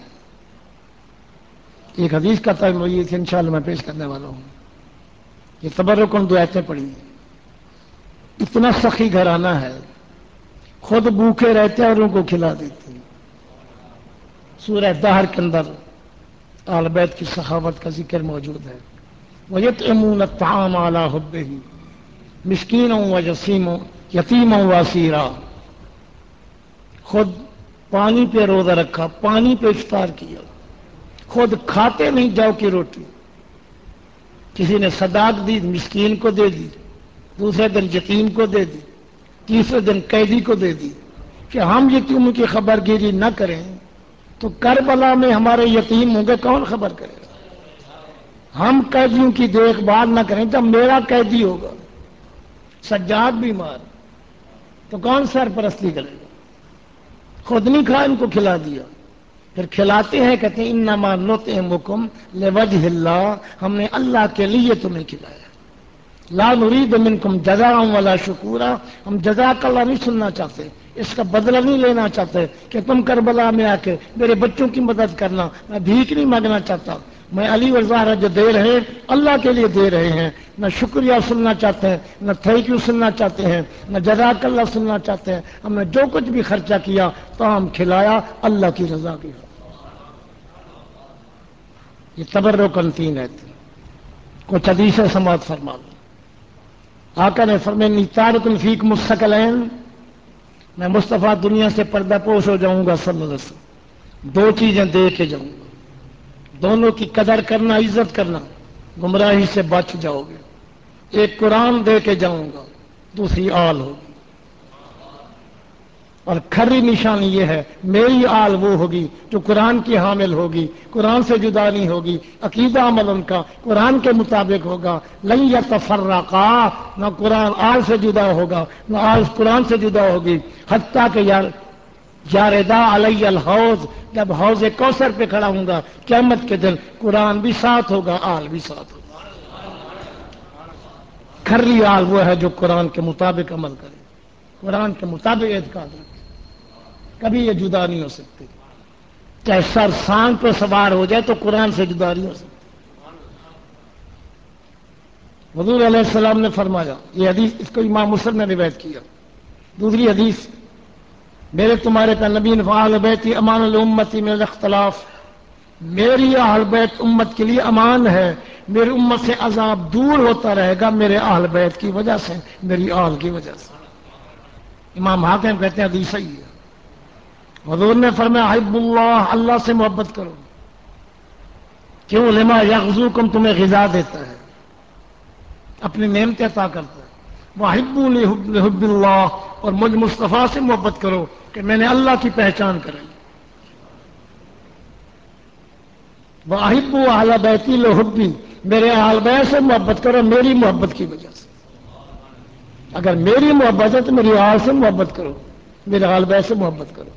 ایک حدیث کا تعلق یہ کہ انشاءاللہ میں پیش کرنے والا ہوں، یہ تبرکن دو آیتیں پڑھی ہیں۔ اتنا سخی گھرانہ ہے، خود بھوکے رہتے ہیں اور ان کو کھلا دیتے ہیں۔ سورہ دہر کے اندر آل بیت کی سخاوت کا ذکر موجود ہے۔ وَيُطْعِمُونَ الطَّعَامَ عَلَىٰ حُبِّهِ مِسْكِينًا وَيَتِيمًا وَأَسِيرًا۔ خود پانی پہ روزہ رکھا، پانی پہ افطار کیا، خود کھاتے نہیں جاؤ کی روٹی، کسی نے صداق دی مسکین کو دے دی، دوسرے دن یتیم کو دے دی، تیسرے دن قیدی کو دے دی، کہ ہم یتیموں کی خبر گیری نہ کریں تو کربلا میں ہمارے یتیم ہوں گے، کون خبر کرے گا؟ ہم قیدیوں کی دیکھ بھال نہ کریں، جب میرا قیدی ہوگا سجاد بیمار تو کون سرپرستی کرے گا؟ خود نہیں کھا، ان کو کھلا دیا، پھر کھلاتے ہیں، کہتے ہیں انما نطعمکم لوجہ اللہ، ہم نے اللہ کے لیے تمہیں کھلایا۔ لا نرید منکم جزاء ولا شکورا، ہم جزاک اللہ نہیں سننا چاہتے، اس کا بدلہ نہیں لینا چاہتے کہ تم کربلا میں آ کے میرے بچوں کی مدد کرنا، میں بھیک نہیں مانگنا چاہتا، میں علی اور زہرا جو دے رہے ہیں اللہ کے لیے دے رہے ہیں، نہ شکریہ سننا چاہتے ہیں، نہ تھینک یو سننا چاہتے ہیں، نہ جزاک اللہ سننا چاہتے ہیں، ہم نے جو کچھ بھی خرچہ کیا تو ہم کھلایا اللہ کی رضا کی۔ یہ تبرکن تین ہے، کچھ حدیث سماعت فرما لو۔ آقا نے فرمایا انی تارک فیکم الثقلین، میں مصطفیٰ دنیا سے پردہ پوش ہو جاؤں گا صلی اللہ علیہ وسلم، دو چیزیں دے کے جاؤں گا، دونوں کی قدر کرنا، عزت کرنا، گمراہی سے بچ جاؤ گے۔ ایک قرآن دے کے جاؤں گا، دوسری آل ہوگی، اور کھری نشانی یہ ہے میری آل وہ ہوگی جو قرآن کی حامل ہوگی، قرآن سے جدا نہیں ہوگی، عقیدہ عمل ان کا قرآن کے مطابق ہوگا، لن یتفرقا، نہ قرآن آل سے جدا ہوگا نہ آل قرآن سے جدا ہوگی، حتیٰ کہ یاردا علی الحوض، جب حوض کوثر پہ کھڑا ہوں گا قیامت کے دن، قرآن بھی ساتھ ہوگا آل بھی ساتھ ہوگا۔ کھری آل وہ ہے جو قرآن کے مطابق عمل کرے، قرآن کے مطابق اعتقاد رکھے، کبھی یہ جدا نہیں ہو سکتے، چاہے سر سانگ پہ سوار ہو جائے تو قرآن سے جدا نہیں ہو سکتے۔ حضور علیہ السلام نے فرمایا، یہ حدیث اس کو امام مسلم نے روایت کیا، دوسری حدیث، میرے تمہارے پہ نبی فعال بیتی امان الامتی من الاختلاف، میری اہل بیت امت کے لیے امان ہے، میری امت سے عذاب دور ہوتا رہے گا میرے اہل بیت کی وجہ سے، میری آل کی وجہ سے۔ امام حاکم کہتے ہیں حدیث صحیح ہے۔ حضور نے فرمایا حب اللہ، اللہ سے محبت کرو، کیوں؟ لما یغزوکم، تمہیں غذا دیتا ہے، اپنی نعمت عطا کرتا ہے۔ وحبوا لحب اللہ، اور مجھ مصطفیٰ سے محبت کرو کہ میں نے اللہ کی پہچان کرائی۔ وحبوا اہل بیتی لحبی، میرے اہل بیت سے محبت کرو میری محبت کی وجہ سے، اگر میری محبت ہے تو میری آل سے محبت کرو، میرے اہل بیت سے محبت کرو۔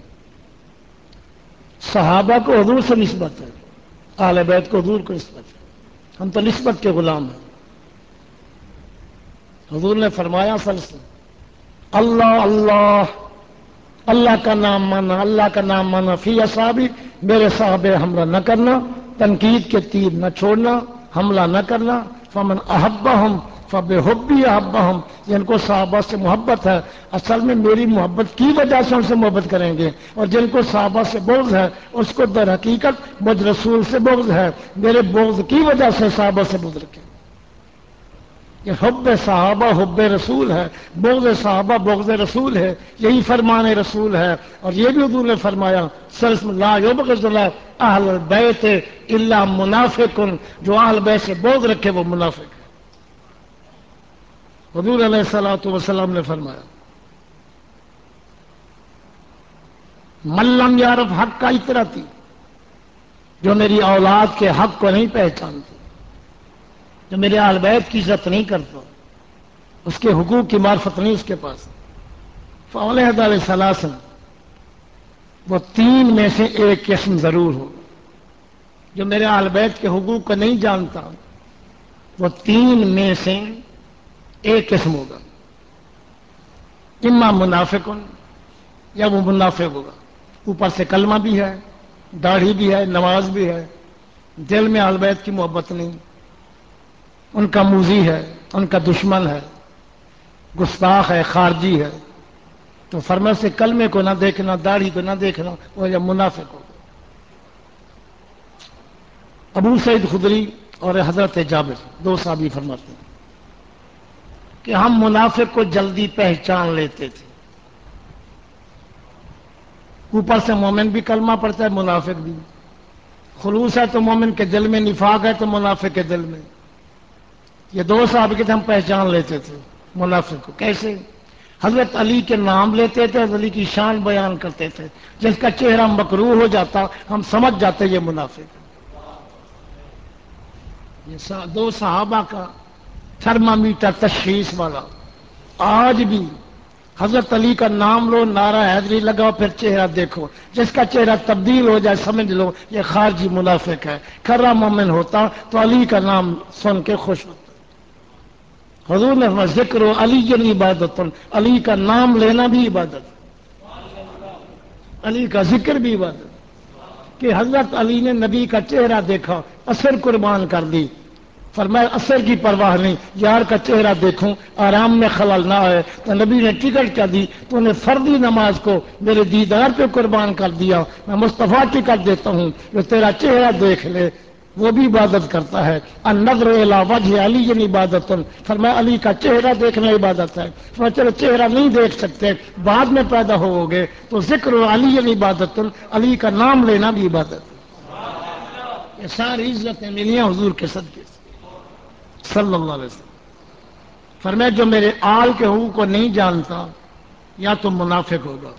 صحابہ کو حضور سے نسبت ہے، اہل بیت کو حضور کو نسبت ہے، ہم تو نسبت کے غلام ہیں۔ حضور نے فرمایا صلی اللہ علیہ وسلم، اللہ اللہ، اللہ کا نام مانا، اللہ کا نام مانا، فی اصحابی، میرے صحابہ حملہ نہ کرنا، تنقید کے تیر نہ چھوڑنا، حملہ نہ کرنا، فمن احبہم فبحبی احبہم، جن کو صحابہ سے محبت ہے اصل میں میری محبت کی وجہ سے ان سے محبت کریں گے، اور جن کو صحابہ سے بغض ہے اس کو در حقیقت مجھ رسول سے بغض ہے، میرے بغض کی وجہ سے صحابہ سے بغض رکھیں۔ کہ حب صحابہ حب رسول ہے، بغض صحابہ بغض رسول ہے، یہی فرمان رسول ہے۔ اور یہ بھی حضور نے فرمایا صلی اللہ علیہ وسلم، لا یبغض اہل البیت الا منافق، جو اہل بیت سے بغض رکھے وہ منافق ہے۔ حضور علیہ الصلوۃ والسلام نے فرمایا من لم یعرف حق کا اطرتی، جو میری اولاد کے حق کو نہیں پہچانتے، جو میرے اہل بیت کی عزت نہیں کرتا، اس کے حقوق کی معرفت نہیں اس کے پاس، فعلیہ علیہ ثلاثن، وہ تین میں سے ایک قسم ضرور ہو۔ جو میرے اہل بیت کے حقوق کو نہیں جانتا وہ تین میں سے ایک قسم ہوگا، اما منافق، یا وہ منافق ہوگا، اوپر سے کلمہ بھی ہے، داڑھی بھی ہے، نماز بھی ہے، دل میں اہل بیت کی محبت نہیں، ان کا موذی ہے، ان کا دشمن ہے، گستاخ ہے، خارجی ہے، تو فرما سے کلمے کو نہ دیکھنا، داڑھی کو نہ دیکھنا، وہ جب منافق ہوگا۔ ابو سعید خدری اور حضرت جابر دو صحابی فرماتے ہیں کہ ہم منافق کو جلدی پہچان لیتے تھے، اوپر سے مومن بھی کلمہ پڑتا ہے، منافق بھی، خلوص ہے تو مومن کے دل میں، نفاق ہے تو منافق کے دل میں۔ یہ دو صحابہ کے ہم پہچان لیتے تھے منافق کو، کیسے؟ حضرت علی کے نام لیتے تھے، حضرت علی کی شان بیان کرتے تھے، جس کا چہرہ مکروہ ہو جاتا ہم سمجھ جاتے یہ منافق ہے۔ یہ دو صحابہ کا تھرمامیٹر تشخیص والا، آج بھی حضرت علی کا نام لو، نعرہ حیدری لگاؤ، پھر چہرہ دیکھو، جس کا چہرہ تبدیل ہو جائے سمجھ لو یہ خارجی منافق ہے، کھرا مومن ہوتا تو علی کا نام سن کے خوش ہوتا۔ حضور نے فرمایا ذکر علی عبادت، علی کا نام لینا بھی عبادت، علی کا ذکر بھی عبادت. کہ حضرت علی نے نبی کا چہرہ دیکھا، اثر قربان کر دی. فرمایا اثر کی پرواہ نہیں، یار کا چہرہ دیکھوں آرام میں خلل نہ آئے. تو نبی نے ٹکٹ کیا دی، تو نے فردی نماز کو میرے دیدار پہ قربان کر دیا. میں مصطفیٰ ٹکٹ دیتا ہوں جو تیرا چہرہ دیکھ لے، وہ بھی عبادت کرتا ہے. النظر الی وجہ علی عبادت، فرمایا علی کا چہرہ دیکھنا عبادت ہے. فرمایا چلو چہرہ نہیں دیکھ سکتے، بعد میں پیدا ہوگے تو ذکر علی عبادت، علی کا نام لینا بھی عبادت. یہ ساری عزتیں ملی ہیں حضور کے صدقے سے صلی اللہ علیہ وسلم. فرمایا جو میرے آل کے حقوق کو نہیں جانتا یا تو منافق ہوگا،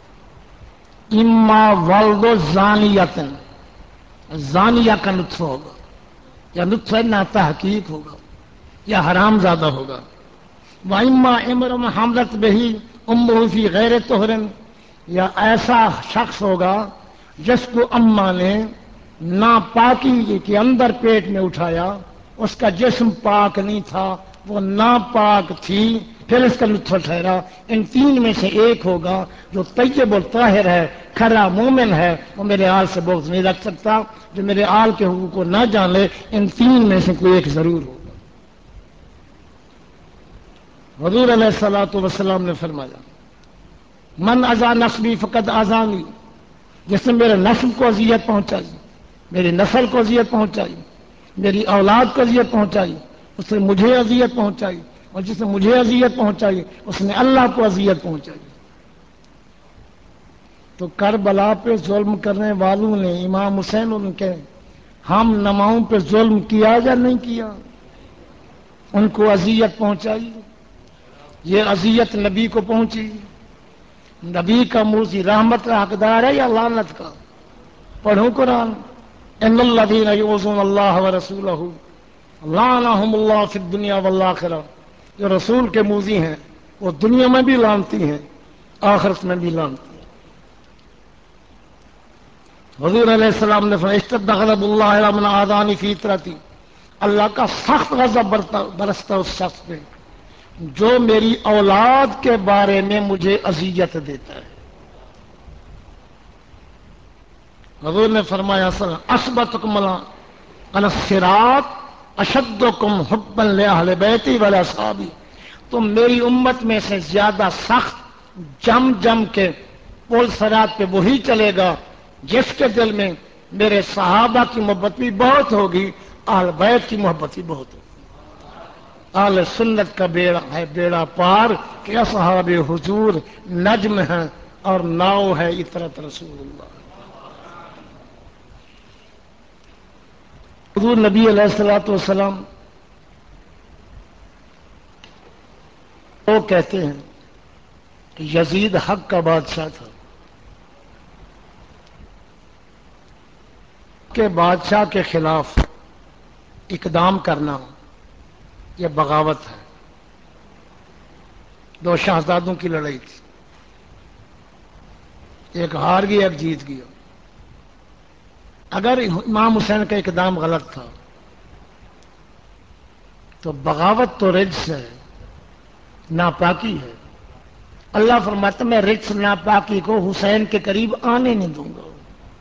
اما ولد زانیت، زانیہ کا نطفہ ہوگا، یا نطفہ ناتحقیق ہوگا، یا حرام زادہ ہوگا. وَإِمَّا امرؤ حملت بہی امہ فی غیر طہر، یا ایسا شخص ہوگا جس کو اماں نے ناپاکی کے اندر پیٹ میں اٹھایا، اس کا جسم پاک نہیں تھا، وہ ناپاک تھی، پھر اس کا نطفہ ٹھہرا. ان تین میں سے ایک ہوگا جو طیب الطاہر ہے، کھرا مومن ہے، وہ میرے آل سے بغض نہیں رکھ سکتا. جو میرے آل کے حقوق کو نہ جانے، ان تین میں سے کوئی ایک ضرور ہوگا. حضور علیہ الصلوۃ والسلام نے فرمایا من اذا نسبی فقد اذانی، جس نے میرے نسل کو اذیت پہنچائی، میری نسل کو اذیت پہنچائی، میری اولاد کو اذیت پہنچائی، اس نے مجھے اذیت پہنچائی، اور جس نے مجھے اذیت پہنچائی اس نے اللہ کو اذیت پہنچائی. تو کربلا پہ ظلم کرنے والوں نے امام حسین ان کے ہم نماؤں پہ ظلم کیا یا نہیں کیا؟ ان کو اذیت پہنچائی. یہ اذیت نبی کو پہنچی. نبی کا موذی رحمت کا حقدار ہے یا لعنت کا؟ پڑھو قرآن. ان الذین یؤذون اللہ ورسولہ لعنہم اللہ فی الدنیا والآخرہ. جو رسول کے موذی ہیں وہ دنیا میں بھی لعنتی ہیں، آخرت میں بھی لعنتی ہیں. حضور علیہ السلام نے فرمایا اشتد غضب اللہ علی من عادانی فی طرتی، اللہ کا سخت غضب برستا اس شخص پہ جو میری اولاد کے بارے میں مجھے اذیت دیتا ہے. حضور نے فرمایا اثبتکم علی الصراط اشدکم حبا لاہل بیتی ولاصحابی، تو میری امت میں سے زیادہ سخت جم جم کے پل صراط پہ وہی چلے گا جس کے دل میں میرے صحابہ کی محبت بھی بہت ہوگی، اہل بیت کی محبت بھی بہت ہوگی. اہل سنت کا بیڑا ہے بیڑا پار کہ اصحاب حضور نجم ہیں اور ناؤ ہے اطرت رسول اللہ. حضور نبی علیہ الصلوۃ والسلام وہ کہتے ہیں کہ یزید حق کا بادشاہ تھا، کہ بادشاہ کے خلاف اقدام کرنا یہ بغاوت ہے. دو شہزادوں کی لڑائی تھی، ایک ہار گیا ایک جیت گیا. اگر امام حسین کا اقدام غلط تھا تو بغاوت تو رجس ہے، ناپاکی ہے. اللہ فرماتا میں رجس ناپاکی کو حسین کے قریب آنے نہیں دوں گا.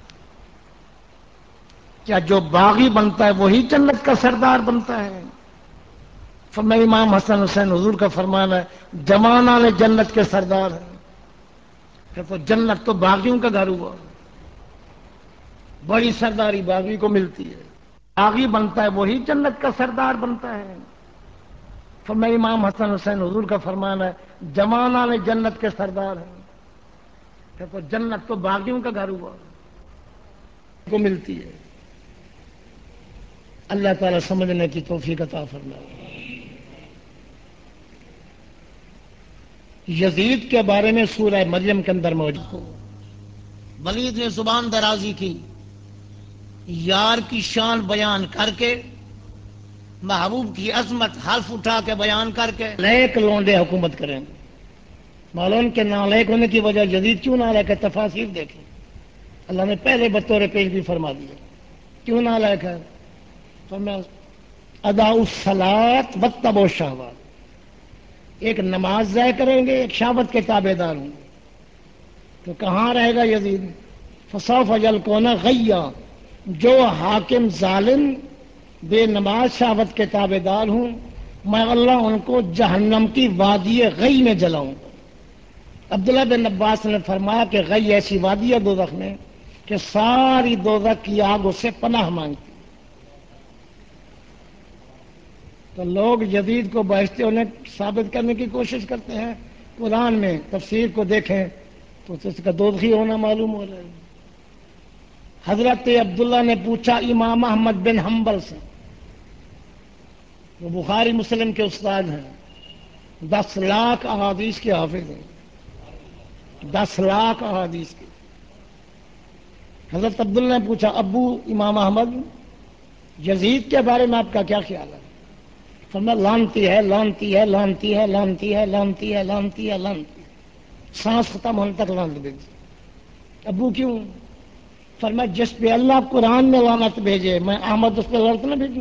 کیا جو باغی بنتا ہے وہی جنت کا سردار بنتا ہے؟ فرمایا امام حسن حسین حضور کا فرمان ہے جمانہ نے جنت کے سردار ہیں. پھر تو جنت تو باغیوں کا گھر ہوا، بڑی سرداری باغی کو ملتی ہے. باغی بنتا ہے وہی جنت کا سردار بنتا ہے. فرمایا امام حسن حسین حضور کا فرمان ہے جمانہ نے جنت کے سردار ہیں. پھر تو جنت تو باغیوں کا گھر ہوا کو ملتی ہے. اللہ تعالیٰ سمجھنے کی توفیق عطا فرمائے. یزید کے بارے میں سورہ مریم کے اندر موجود ہو. ولید نے زبان درازی کی، یار کی شان بیان کر کے، محبوب کی عظمت حلف اٹھا کے بیان کر کے نیک لونڈے حکومت کریں گے. معلوم کے نالائق ہونے کی وجہ یزید کیوں نالائق ہے؟ تفاسیر دیکھیں. اللہ نے پہلے بطور پیش بھی فرما دیا کیوں نالائق ہے. فرمایا ادا الصلاۃ واتبعوا الشہوات، ایک نماز ضائع کریں گے، ایک شہوت کے تابع دار ہوں گے، تو کہاں رہے گا یزید؟ فسوف یلقون غیا، جو حاکم ظالم بے نماز شہوت کے تابع دار ہوں، میں اللہ ان کو جہنم کی وادی غی میں جلاؤں گا۔ عبداللہ بن عباس نے فرمایا کہ غی ایسی وادی ہے دوزخ میں کہ ساری دوزخ کی آگ اس سے پناہ مانگتی۔ تو لوگ یزید کو بہشتی انہیں ثابت کرنے کی کوشش کرتے ہیں۔ قرآن میں تفسیر کو دیکھیں تو اس کا دوزخی ہونا معلوم ہو رہا ہے۔ حضرت عبداللہ نے پوچھا امام احمد بن حنبل سے، وہ بخاری مسلم کے استاد ہیں، 10 لاکھ احادیث کے حافظ ہیں، 10 لاکھ احادیث کے۔ حضرت عبداللہ نے پوچھا ابو امام احمد، یزید کے بارے میں آپ کا کیا خیال ہے؟ فرمایا لانتی ہے، لانتی ہے، لانتی ہے، لانتی ہے، لانتی ہے، لانتی ہے، لانتی ہے، سانس ختم ہونے تک لانت بھیجی۔ ابو کیوں؟ فرمایا جس پہ اللہ قرآن میں لعنت بھیجے میں احمد اس پہ لعنت نہ بھیجوں؟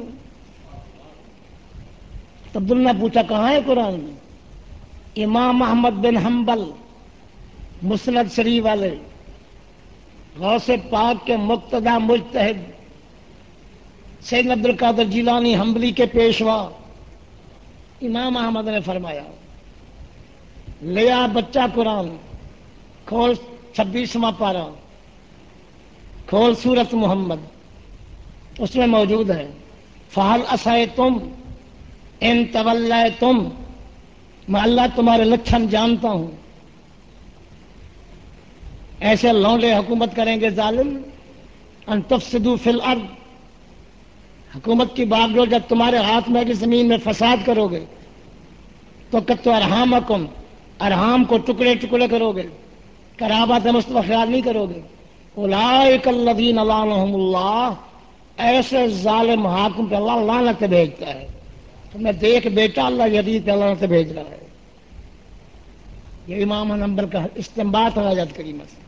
عبداللہ نے پوچھا کہاں ہے قرآن میں؟ امام احمد بن حنبل مسند شریف والے، غوث پاک کے مقتدی مجتہد، سید عبد القادر جیلانی حنبلی کے پیشوا، امام احمد نے فرمایا لیا بچہ قرآن، کھول 26واں پارہ، کھول سورت محمد، اس میں موجود ہے فہل عصیتم ان تولیتم، میں اللہ تمہارے لچھن جانتا ہوں، ایسے لونڈے حکومت کریں گے ظالم، ان تفسدوا فی الارض، حکومت کی باغ ڈور جب تمہارے ہاتھ میں کہ زمین میں فساد کرو گے، تو کتو ارحامکم، ارحام کو ٹکڑے ٹکڑے کرو گے، قرابت مصطفی خیال نہیں کرو گے، اولئک الذین لعنہم اللہ، ایسے ظالم حاکم پہ اللہ لعنت بھیجتا ہے۔ تو میں دیکھ بیٹا اللہ یزید پہ لعنت بھیج رہا ہے۔ یہ امام حنبل کا استنباط ہے آیت کریمہ سے۔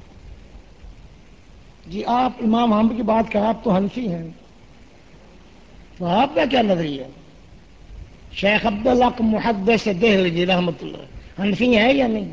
جی آپ امام حنبل کی بات کہیں، آپ تو حنفی ہیں، تو آپ کا کیا نظریہ؟ شیخ عبداللہ محدث دہلوی رحمۃ اللہ حنفی ہے یا نہیں؟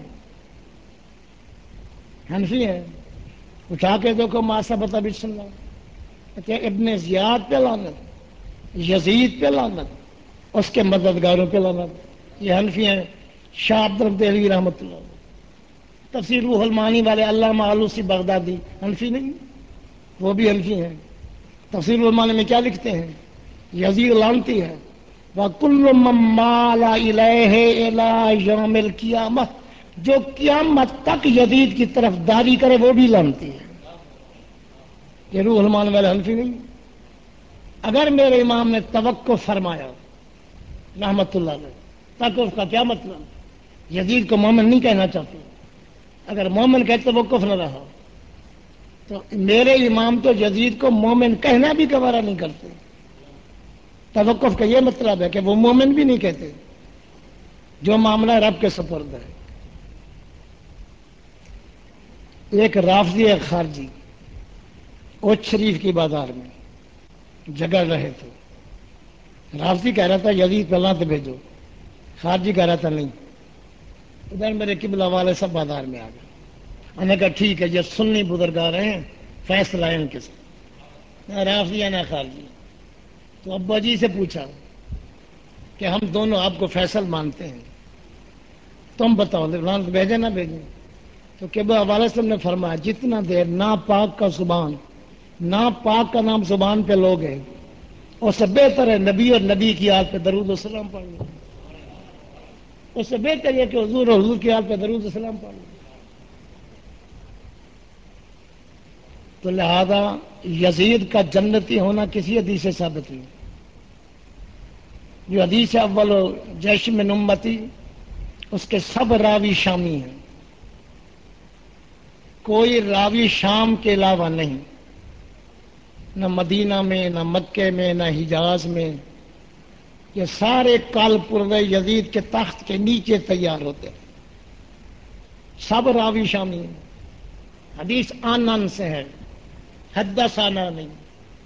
حنفی ہے؟ اٹھا کے دیکھو ماسبت ابھی سننا، ابن زیاد پہ لعنت، یزید پہ لعنت، اس کے مددگاروں پہ لعنت، یہ حنفی ہیں۔ شاہ عبد الحق دہلوی رحمۃ اللہ، تفسیر روح المعانی والے علامہ آلوسی بغدادی حنفی نہیں، وہ بھی حنفی ہیں۔ تفسیر روح المعانی میں کیا لکھتے ہیں؟ یزید لعنتی ہے، وَكُلُّ مَن مَّالَ إِلَيْهِ إِلَىٰ يَوْمِ الْقِيَامَةِ، جو قیامت تک یزید کی طرف داری کرے وہ بھی لعنتی ہے۔ یہ روح المعانی والے حنفی نہیں۔ اگر میرے امام نے توقف فرمایا رحمت اللہ علیہ، توقف کا کیا مطلب؟ یزید کو مومن نہیں کہنا چاہتے، اگر مومن کہتے توقف نہ رہا، تو میرے امام تو یزید کو مومن کہنا بھی گوارا نہیں کرتے۔ توقف کا یہ مطلب ہے کہ وہ مومن بھی نہیں کہتے، جو معاملہ رب کے سپرد ہے۔ ایک رافضی ایک خارجی اوچھ شریف کی بازار میں جگڑ رہے تھے، رافضی کہہ رہا تھا یزید پہ لعنت بھیجو، خارجی کہہ رہا تھا نہیں۔ ادھر میرے قبلہ والے سب بازار میں آ گئے، انہوں نے کہا ٹھیک ہے یہ سنی بزرگار ہیں، فیصلہ ہے ان کے ساتھ، نہ رافضی ہے نہ خارجی۔ تو ابا جی سے پوچھا کہ ہم دونوں آپ کو فیصل مانتے ہیں، تم بتاؤ لعنت بھیجے نہ بھیجیں؟ تو قبلہ والے صاحب نے فرمایا جتنا دیر ناپاک کا زبان، ناپاک کا نام زبان پہ لوگ ہیں، اس سے بہتر ہے نبی اور نبی کی یاد پہ درود و سلام پڑھ لو، اس سے بہتر ہے کہ حضور اور حضور کی یاد پہ درود و سلام پڑھ لو۔ تو لہذا یزید کا جنتی ہونا کسی حدیث سے ثابت نہیں۔ جو حدیث اول جیش من امتی، اس کے سب راوی شامی ہیں، کوئی راوی شام کے علاوہ نہیں، نہ مدینہ میں، نہ مکے میں، نہ حجاز میں، یہ سارے کال پروے یزید کے تخت کے نیچے تیار ہوتے ہیں، سب راوی شامی ہیں۔ حدیث آنن سے ہے، حدثنا نہیں،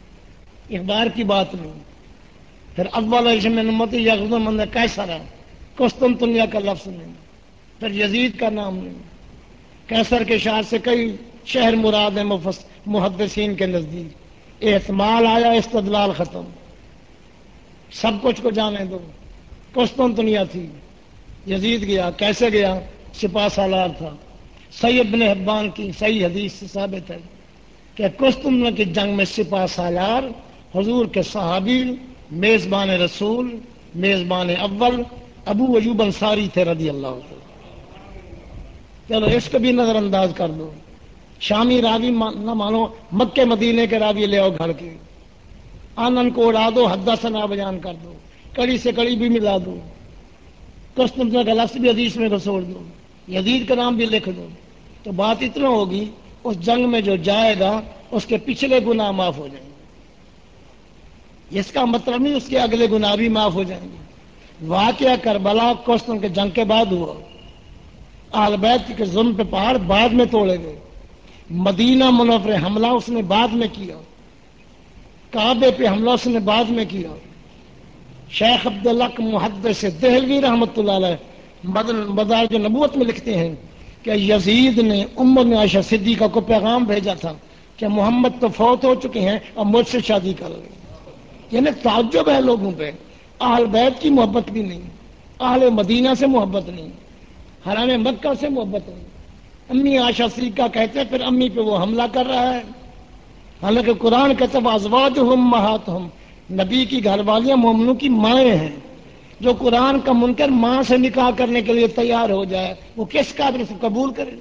اخبار کی بات نہیں۔ پھر اول من امتی یغزو من کیسر، قسطنطنیہ کا لفظ نہیں، پھر یزید کا نام نہیں، کیسر کے شاہ سے کئی شہر مراد ہیں محدثین کے نزدیک، احتمال آیا، استدلال ختم، سب کچھ کو جانے دو۔ قسطنطنیہ تھی، یزید گیا، کیسے گیا؟ سپاہ سالار تھا۔ صحیح ابن حبان کی صحیح حدیث سے ثابت ہے کہ قسطنطنیہ کی جنگ میں سپاہ سالار حضور کے صحابی، میزبان رسول، میزبان اول ابو ایوب انصاری تھے رضی اللہ عنہ۔ چلو اس کو بھی نظر انداز کر دو، شامی راوی نہ مانو، مکے مدینے کے راوی لے آؤ گھر کے، آنن کو اڑا دو، حدثنا بیان کر دو، کڑی سے کڑی بھی ملا دو، قسطنطنیہ کا لفظ بھی حدیث میں گھسوڑ دو، یزید کا نام بھی لکھ دو، تو بات اتنا ہوگی اس جنگ میں جو جائے گا اس کے پچھلے گناہ معاف ہو جائیں گے۔ اس کا مطلب نہیں اس کے اگلے گناہ بھی معاف ہو جائیں گے۔ واقعہ کربلا قسطنطنیہ کے جنگ کے بعد ہوا، اہل بیت کے ظلم پہ پہاڑ بعد میں توڑے گئے، مدینہ منورہ حملہ اس نے بعد میں کیا، کعبے پہ حملہ اس نے بعد میں کیا۔ شیخ عبداللہ محدث دہلوی رحمۃ اللہ علیہ مدارج نبوت میں لکھتے ہیں کہ یزید نے ام عائشہ صدیقہ کو پیغام بھیجا تھا کہ محمد تو فوت ہو چکے ہیں اور مجھ سے شادی کر لیں۔ یعنی تعجب ہے لوگوں پہ، اہل بیت کی محبت بھی نہیں، اہل مدینہ سے محبت نہیں، حرام مکہ سے محبت نہیں۔ امی عائشہ صدیقہ کہتے ہیں پھر امی پہ وہ حملہ کر رہا ہے، حالانکہ قرآن کہتے ہیں ازواجہم امہاتہم، نبی کی گھر والیاں مومنوں کی مائیں ہیں۔ جو قرآن کا منکر ماں سے نکاح کرنے کے لیے تیار ہو جائے وہ کس قابل سے قبول کرے؟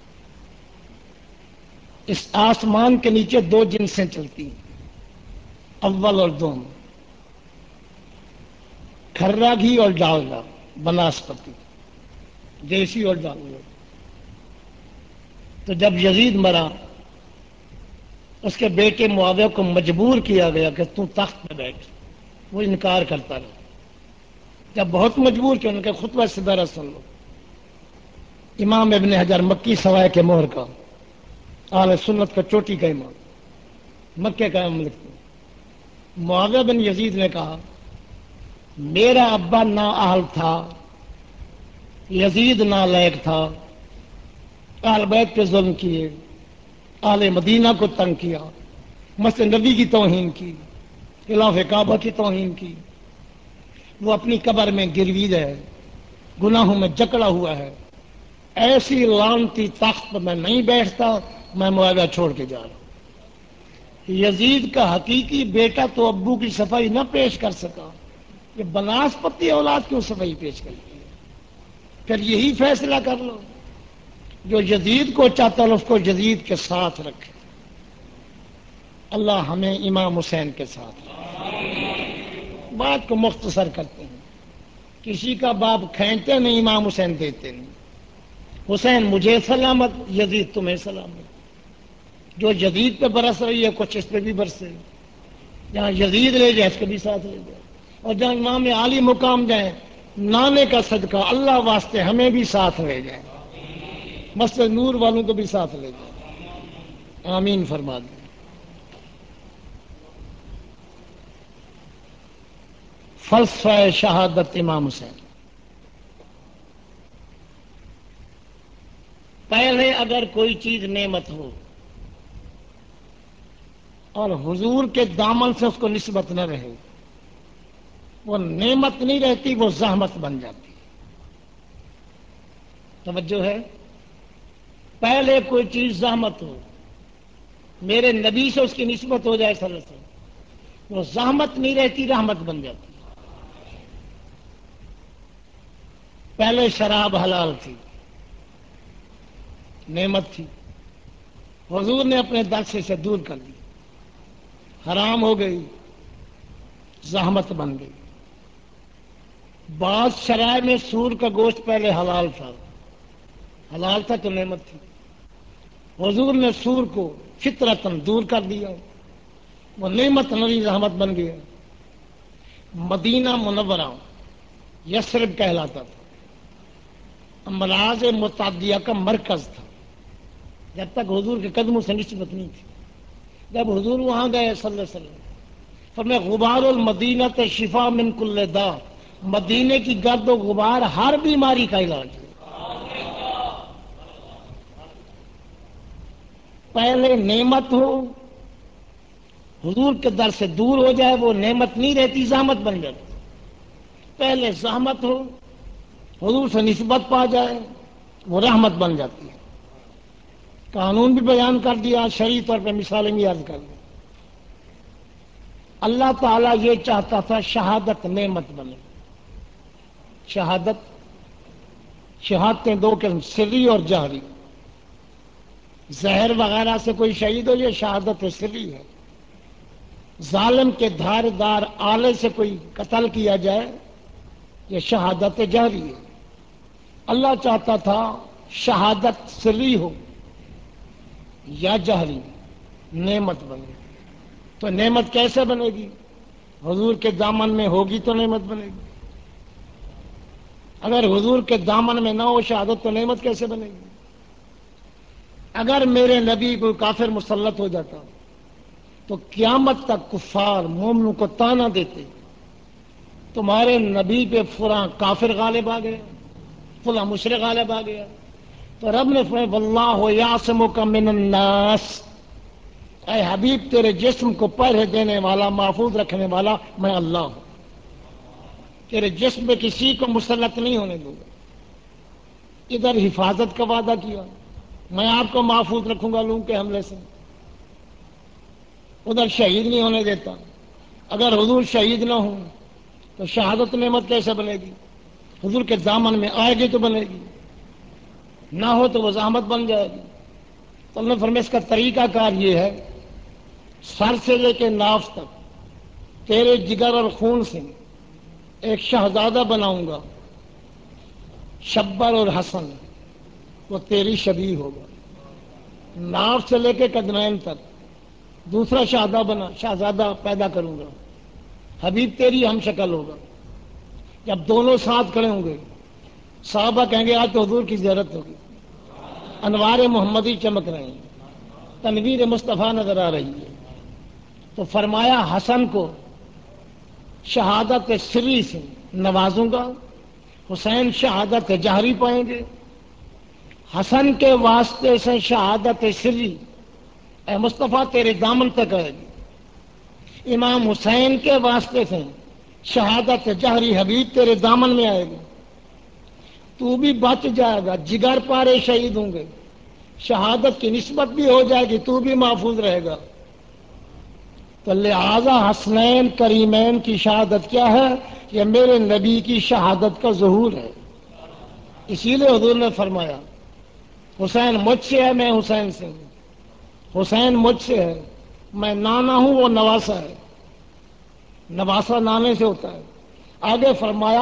اس آسمان کے نیچے دو جنسیں چلتی ہیں، اول اور دوم، کھرا گھی اور ڈالڈا، بناسپتی، دیسی اور ڈالڈا۔ تو جب یزید مرا اس کے بیٹے معاویہ کو مجبور کیا گیا کہ تو تخت پہ بیٹھ، وہ انکار کرتا رہا۔ جب بہت مجبور کیا ان کے خطبہ سے درس سن لو، امام ابن حجر مکی سوائے کے مہر کا، اہل سنت کا چوٹی کا امام، مکے کا امام لکھتے ہیں، معاویہ بن یزید نے کہا میرا ابا نااہل تھا، یزید نالائق تھا، اہل بیت پہ ظلم کیے، اہل مدینہ کو تنگ کیا، مسجد نبی کی توہین کی، خلاف کعبہ کی توہین کی، وہ اپنی قبر میں گروید ہے، گناہوں میں جکڑا ہوا ہے، ایسی لعنتی تخت پر میں نہیں بیٹھتا، میں معاویہ چھوڑ کے جا رہا ہوں۔ یزید کا حقیقی بیٹا تو ابو کی صفائی نہ پیش کر سکا، یہ بناسپتی اولاد کیوں صفائی پیش کرتی ہے؟ پھر یہی فیصلہ کر لو، جو یزید کو چاہتا ہے اس کو یزید کے ساتھ رکھے۔ اللہ ہمیں امام حسین کے ساتھ رکھے۔ بات کو مختصر کرتے ہیں، کسی کا باپ کھینچتے نہیں، امام حسین دیتے نہیں۔ حسین مجھے سلامت، یزید تمہیں سلامت۔ جو یزید پہ برس رہی ہے کچھ اس پہ بھی برسے، جہاں یزید لے جائے اس کو بھی ساتھ لے جائے، اور جہاں امام عالی مقام جائیں نانے کا صدقہ اللہ واسطے ہمیں بھی ساتھ لے جائیں، مسجد نور والوں کو بھی ساتھ لے جائیں، آمین فرما دیں۔ فلسفہ شہادت امام حسین۔ پہلے اگر کوئی چیز نعمت ہو اور حضور کے دامن سے اس کو نسبت نہ رہے، وہ نعمت نہیں رہتی، وہ زحمت بن جاتی۔ توجہ ہے؟ پہلے کوئی چیز زحمت ہو، میرے نبی سے اس کی نسبت ہو جائے صلی اللہ علیہ وسلم، وہ زحمت نہیں رہتی، رحمت بن جاتی۔ پہلے شراب حلال تھی، نعمت تھی، حضور نے اپنے دل سے اسے دور کر دی، حرام ہو گئی، زحمت بن گئی۔ بعض شرائع میں سور کا گوشت پہلے حلال تھا، حلال تھا تو نعمت تھی، حضور نے سور کو فطرتاً دور کر دیا، وہ نعمت نری رحمت بن گیا۔ مدینہ منورہ یثرب کہلاتا تھا، امراض متعدیہ کا مرکز تھا، جب تک حضور کے قدموں سے نسبت نہیں تھی۔ جب حضور وہاں گئے صلی اللہ علیہ وسلم، فرمایا غبار المدینہ شفا من کل داء، مدینے کی گرد و غبار ہر بیماری کا علاج ہے۔ پہلے نعمت ہو، حضور کے در سے دور ہو جائے، وہ نعمت نہیں رہتی، زحمت بن جاتی۔ پہلے زحمت ہو، حضور سے نسبت پا جائے، وہ رحمت بن جاتی ہے۔ قانون بھی بیان کر دیا، شرعی طور پہ مثالیں بھی عرض کر دی۔ اللہ تعالیٰ یہ چاہتا تھا شہادت نعمت بنے۔ شہادتیں دو قسم، سری اور جہری۔ زہر وغیرہ سے کوئی شہید ہو، یہ شہادت سری ہے۔ ظالم کے دھار دار آلے سے کوئی قتل کیا جائے، یہ شہادت جہری ہے۔ اللہ چاہتا تھا شہادت سری ہو یا جہری، نعمت بنے۔ تو نعمت کیسے بنے گی؟ حضور کے دامن میں ہوگی تو نعمت بنے گی۔ اگر حضور کے دامن میں نہ ہو شہادت تو نعمت کیسے بنے گی؟ اگر میرے نبی کو کافر مسلط ہو جاتا تو قیامت تک کفار مومنوں کو تانا دیتے، تمہارے نبی پہ فلاں کافر غالب آ گیا، فلاں مشرک غالب آ گیا۔ تو رب نے فرمایا واللہ یعصمک من الناس، اے حبیب تیرے جسم کو پہرے دینے والا، محفوظ رکھنے والا میں اللہ ہوں، تیرے جسم میں کسی کو مسلط نہیں ہونے دوں گا۔ ادھر حفاظت کا وعدہ کیا، میں آپ کو محفوظ رکھوں گا لوگوں کے حملے سے، ادھر شہید نہیں ہونے دیتا۔ اگر حضور شہید نہ ہوں تو شہادت نعمت کیسے بنے گی؟ حضور کے دامن میں آئے گی تو بنے گی، نہ ہو تو وہ زحمت بن جائے گی۔ تو اللہ نے فرمایا اس کا طریقہ کار یہ ہے، سر سے لے کے ناف تک تیرے جگر اور خون سے ایک شہزادہ بناؤں گا، شبر اور حسن، وہ تیری شبیہ ہوگا۔ ناف سے لے کے قدمین تک دوسرا شہزادہ پیدا کروں گا، حبیب تیری ہم شکل ہوگا۔ جب دونوں ساتھ کھڑے ہوں گے، صحابہ کہیں گے آج تو حضور کی زیارت ہوگی، انوار محمدی چمک رہے ہیں، تنویر مصطفیٰ نظر آ رہی ہے۔ تو فرمایا حسن کو شہادت سری سے نوازوں گا، حسین شہادت جہری پائیں گے۔ حسن کے واسطے سے شہادت سری اے مصطفیٰ تیرے دامن تک آئے گی، امام حسین کے واسطے سے شہادت جہری حبیب تیرے دامن میں آئے گی، تو بھی بچ جائے گا، جگر پارے شہید ہوں گے، شہادت کی نسبت بھی ہو جائے گی، تو بھی محفوظ رہے گا۔ تو لہذا حسنین کریمین کی شہادت کیا ہے؟ یہ میرے نبی کی شہادت کا ظہور ہے۔ اسی لیے حضور نے فرمایا حسین مجھ سے ہے، میں حسین سے ہوں، حسین مجھ سے ہے، میں نانا ہوں، وہ نواسا ہے، نواسا نانے سے ہوتا ہے۔ آگے فرمایا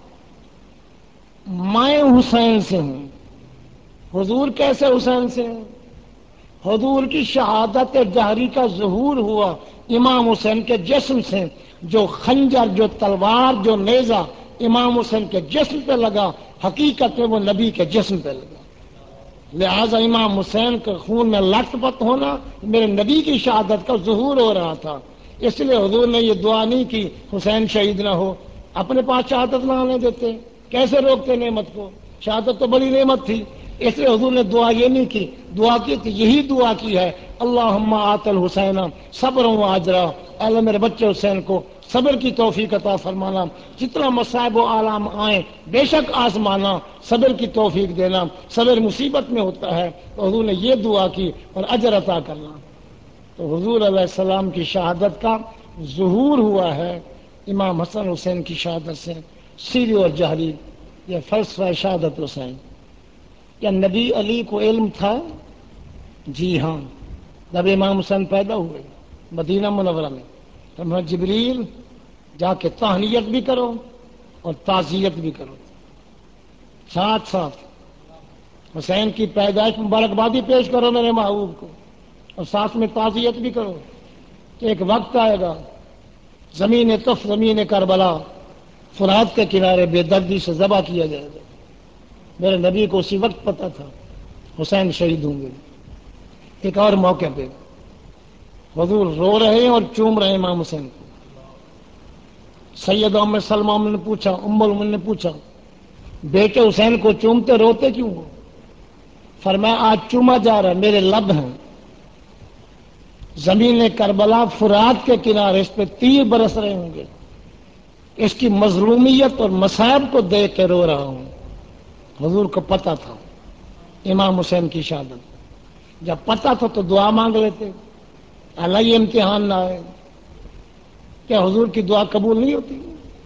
میں حسین سے ہوں۔ حضور کیسے حسین سے ہیں؟ حضور کی شہادت جہری کا ظہور ہوا امام حسین کے جسم سے، جو خنجر، جو تلوار، جو نیزہ امام حسین کے جسم پہ لگا، حقیقت میں وہ نبی کے جسم پہ لگا۔ لہذا امام حسین کے خون میں لت پت ہونا میرے نبی کی شہادت کا ظہور ہو رہا تھا۔ اس لیے حضور نے یہ دعا نہیں کی حسین شہید نہ ہو، اپنے پاس شہادت نہ آنے دیتے، کیسے روکتے نعمت کو؟ شہادت تو بڑی نعمت تھی، اس لیے حضور نے دعا یہ نہیں کی، دعا کی تو یہی دعا کی ہے اللہم آت الحسین صبر و اجرا، اللہ میرے بچے حسین کو صبر کی توفیق عطا فرمانا، جتنا مصائب و آلام آئیں بے شک آزمانا، صبر کی توفیق دینا، صبر مصیبت میں ہوتا ہے تو حضور نے یہ دعا کی اور اجر عطا کرنا۔ تو حضور علیہ السلام کی شہادت کا ظہور ہوا ہے امام حسن حسین کی شہادت سے، سری اور جہری، یہ فلسفہ شہادت حسین۔ کیا نبی علی کو علم تھا؟ جی ہاں، جب امام حسین پیدا ہوئے مدینہ منورہ میں تو میں جبریل جا کے تہنیت بھی کرو اور تعزیت بھی کرو، ساتھ ساتھ حسین کی پیدائش مبارکبادی پیش کرو میرے محبوب کو، اور ساتھ میں تعزیت بھی کرو کہ ایک وقت آئے گا زمین طف، زمین کربلا، فرات کے کنارے بے دردی سے ذبح کیا جائے گا۔ میرے نبی کو اسی وقت پتا تھا حسین شہید ہوں گے۔ ایک اور موقع پہ حضور رو رہے ہیں اور چوم رہے ہیں امام حسین کو، سید ام سلمہ نے پوچھا، ام المؤمنین نے پوچھا بیٹے حسین کو چومتے روتے کیوں ہو؟ فرمایا آج چوما جا رہا ہے، میرے لب ہیں، زمین کربلا فرات کے کنارے اس پہ تیر برس رہے ہوں گے، اس کی مظلومیت اور مصائب کو دیکھ کے رو رہا ہوں۔ حضور کو پتہ تھا امام حسین کی شہادت، جب پتہ تھا تو دعا مانگ لیتے، اللہ یہ امتحان نہ آئے۔ کیا حضور کی دعا قبول نہیں ہوتی؟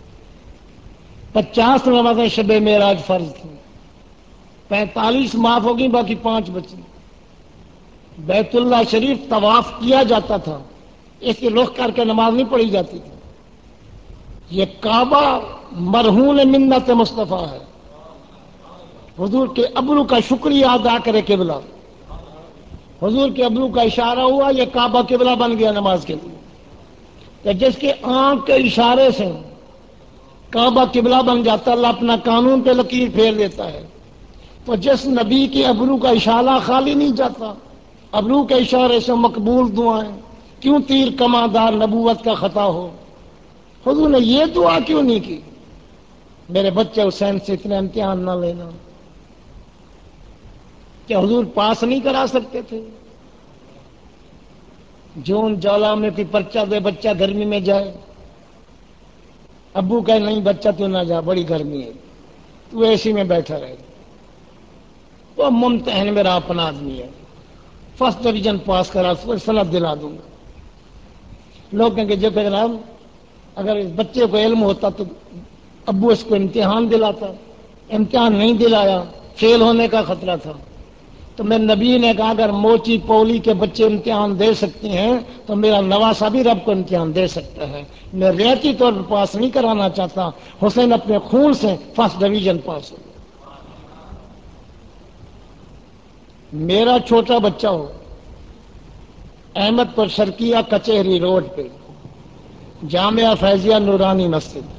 50 نمازیں شب معراج فرض تھی، 45 معاف ہو گئی، باقی 5 بچی۔ بیت اللہ شریف طواف کیا جاتا تھا، اس کی رخ کر کے نماز نہیں پڑھی جاتی تھی۔ یہ کعبہ مرہون منت مصطفیٰ ہے، حضور کے ابرو کا شکریہ ادا کرے قبلہ، حضور کے ابرو کا اشارہ ہوا، یہ کعبہ قبلہ بن گیا نماز کے لیے۔ کہ جس کے آنکھ کے اشارے سے کعبہ قبلہ بن جاتا، اللہ اپنا قانون پہ لکیر پھیر دیتا ہے۔ تو جس نبی کے ابرو کا اشارہ خالی نہیں جاتا، ابرو کے اشارے سے مقبول دعائیں، کیوں تیر کماندار نبوت کا خطا ہو؟ حضور نے یہ دعا کیوں نہیں کی، میرے بچے حسین سے اتنا امتحان نہ لینا؟ کیا حضور پاس نہیں کرا سکتے تھے؟ جون جولا میں کوئی پرچہ دے بچہ گرمی میں جائے، ابو کہے نہیں بچہ تو نہ جا، بڑی گرمی ہے، تو اے سی میں بیٹھا رہے۔ وہ ممتحن میرا اپنا آدمی ہے، فرسٹ ڈویژن پاس کرا، سند دلا دوں گا۔ لوگ کہیں گے جو کہ جناب اگر اس بچے کو علم ہوتا تو ابو اس کو امتحان دلاتا، امتحان نہیں دلایا، فیل ہونے کا خطرہ تھا۔ تو میں نبی نے کہا اگر موچی پولی کے بچے امتحان دے سکتے ہیں تو میرا نواسا بھی رب کو امتحان دے سکتا ہے۔ میں ریاتی طور پر پاس نہیں کرانا چاہتا، حسین اپنے خون سے فرسٹ ڈویژن پاس ہو۔ میرا چھوٹا بچہ ہو، احمد پور شرقیہ کچہری روڈ پہ جامعہ فیضیہ نورانی مسجد،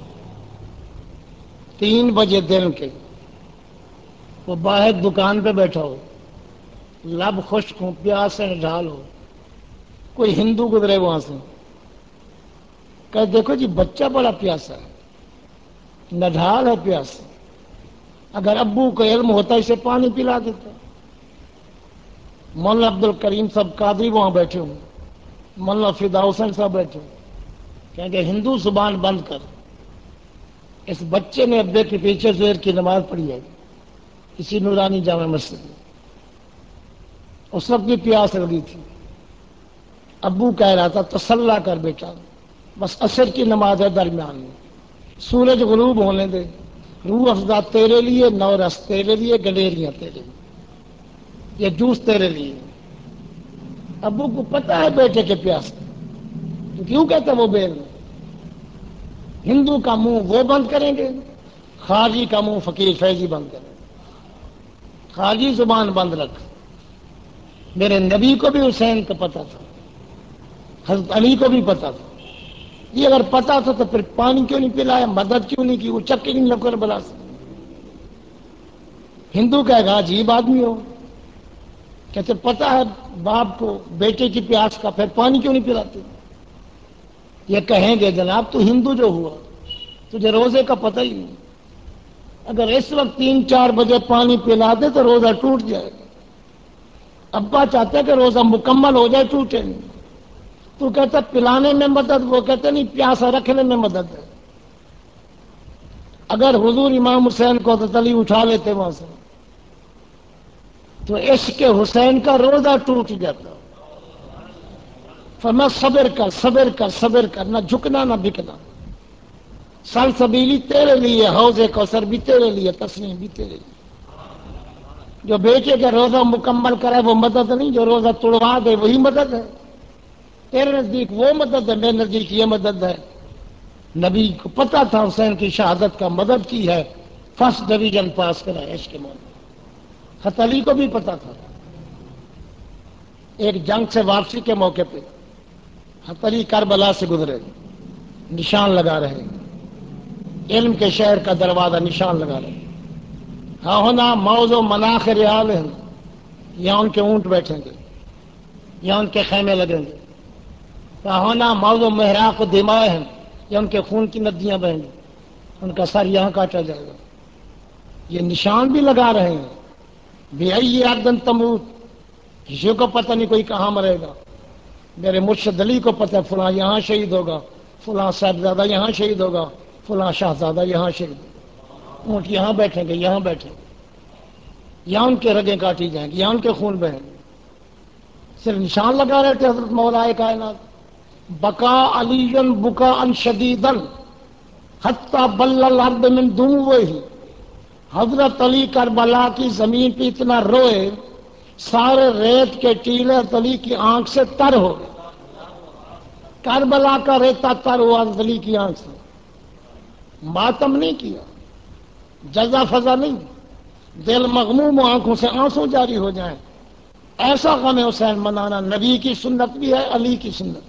3 بجے دن کے، وہ باہر دکان پہ بیٹھا ہو، لب خشک ہو، پیاس سے ڈھال ہو، کوئی ہندو گزرے وہاں سے، کہ دیکھو جی بچہ بڑا پیاسا ہے، نڈھال ہے پیاس، اگر ابو کو علم ہوتا اسے پانی پلا دیتا۔ مولانا عبد الکریم صاحب قادری وہاں بیٹھے ہوں، مولانا فدا حسین صاحب بیٹھے ہوں، کہیں کہ ہندو زبان بند کر، اس بچے نے ابے کے پیچھے زہر کی نماز پڑھی ہے اسی نورانی جامع مسجد میں، اس وقت بھی پیاس لگی تھی، ابو کہہ رہا تھا تسلی کر بیٹا، بس عصر کی نماز ہے درمیان میں، سورج غروب ہونے دے، روح افزا تیرے لیے، نو رس تیرے لیے، گلیریاں تیرے لیے، یہ جوس تیرے لیے۔ ابو کو پتا ہے بیٹے کے پیاس، تو کیوں کہتا وہ بیل میں؟ ہندو کا منہ وہ بند کریں گے، خارجی کا منہ فقیر فیضی بند کریں گے، خارجی زبان بند رکھ۔ میرے نبی کو بھی حسین کا پتا تھا، حضرت علی کو بھی پتا تھا، یہ اگر پتا تھا تو پھر پانی کیوں نہیں پلایا، مدد کیوں نہیں کی، وہ چکی نہیں لگ کر بلا سکتا۔ ہندو کہے گا عجیب آدمی ہو، کہتے پتا ہے باپ کو بیٹے کی پیاس کا، پھر پانی کیوں نہیں پلاتے؟ یہ کہیں گے جناب تو ہندو جو ہوا تجھے روزے کا پتہ ہی نہیں، اگر اس وقت 3-4 بجے پانی پلا دے تو روزہ ٹوٹ جائے گا، ابا چاہتے کہ روزہ مکمل ہو جائے، ٹوٹے نہیں۔ تو کہتا پلانے میں مدد، وہ کہتے نہیں پیاسا رکھنے میں مدد ہے۔ اگر حضور امام حسین کو حضرت علی اٹھا لیتے وہاں سے تو عشق حسین کا روزہ ٹوٹ جاتا۔ فرمایا صبر کر، صبر کر، صبر کر، نہ جھکنا نہ بکنا، سلسبیلی تیرے لیے، حوض کوثر بھی تیرے لیے، تسنیم بھی تیرے لیے۔ جو بیٹے کا روزہ مکمل کرے وہ مدد نہیں، جو روزہ توڑوا دے وہی مدد ہے۔ تیرے نزدیک وہ مدد ہے، میرے نزدیک یہ مدد ہے۔ نبی کو پتا تھا حسین کی شہادت کا مدد کی ہے، فرسٹ ڈویژن پاس کرا ہے عشق مولا۔ حضرت علی کو بھی پتا تھا، ایک جنگ سے واپسی کے موقع پہ حضرت علی کربلا سے گزرے، نشان لگا رہے، علم کے شہر کا دروازہ نشان لگا رہے، ہاں ہونا موز و مناخر عال ہیں، یہاں ان کے اونٹ بیٹھیں گے، یہاں ان کے خیمے لگیں گے، ہاں ہونا موز و محراق و دماء ہیں، یا ان کے خون کی ندیاں بہیں گی، ان کا سر یہاں کاٹا جائے گا. یہ نشان بھی لگا رہے ہیں. بِأَيِّ أَرْضٍ تَمُوتُ، کسی کو پتہ نہیں کوئی کہاں مرے گا. میرے مرشد علی کو پتہ فلاں یہاں شہید ہوگا، فلاں صاحبزادہ یہاں شہید ہوگا، فلاں شہزادہ یہاں شہید ہوگا. اونٹ یہاں بیٹھیں گے، یہاں بیٹھیں گے، یہاں ان کے رگیں کاٹی جائیں گی، یہاں ان کے خون بہیں گے. صرف نشان لگا رہے تھے حضرت مولا کائنات. بقا علی بکا ان شدیدن حتی بل الارض من دموعہ. حضرت علی کربلا کی زمین پہ اتنا روئے، سارے ریت کے ٹیلے حضرت علی کی آنکھ سے تر ہو گئے. کربلا کا ریتا تر ہوا حضرت علی کی آنکھ سے. ماتم نہیں کیا، جزا فضا نہیں، دل مغموم ہو، آنکھوں سے آنسو جاری ہو جائیں. ایسا غم حسین منانا نبی کی سنت بھی ہے، علی کی سنت.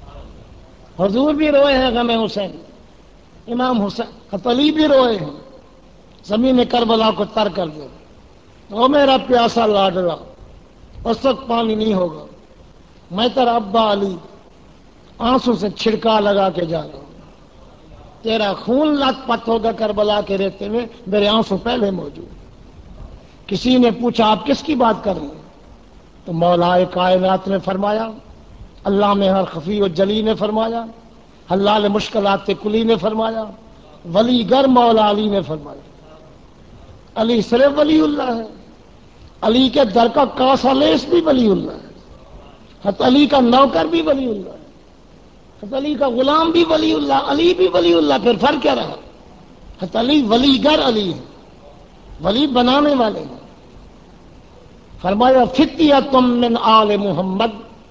حضور بھی روئے ہیں غم حسین، امام حسین علی بھی روئے ہیں. زمین کربلا کو تر کر دے. او میرا پیاسا لاڈلا، اس وقت پانی نہیں ہوگا، میں تیرا ابا علی آنسو سے چھڑکا لگا کے جا رہا ہوں. تیرا خون لت پت ہوگا کربلا کے ریتے میں، میرے آنسو پہلے موجود. کسی نے پوچھا آپ کس کی بات کر رہے ہیں؟ تو مولا کائنات نے فرمایا، اللہ میں ہر خفی و جلی نے فرمایا، حلال مشکلات کلی نے فرمایا، ولی گر مولا علی نے فرمایا. علی صرف ولی اللہ ہے. علی کے در کا کاسا لیس بھی ولی اللہ ہے. حضرت علی کا نوکر بھی ولی اللہ ہے. حضرت علی کا غلام بھی ولی اللہ، علی بھی ولی اللہ. پھر فرق کیا رہا؟ حضرت علی ولی گر علی ہے، ولی بنانے والے ہیں. فرمایا فتیۃ من آل محمد.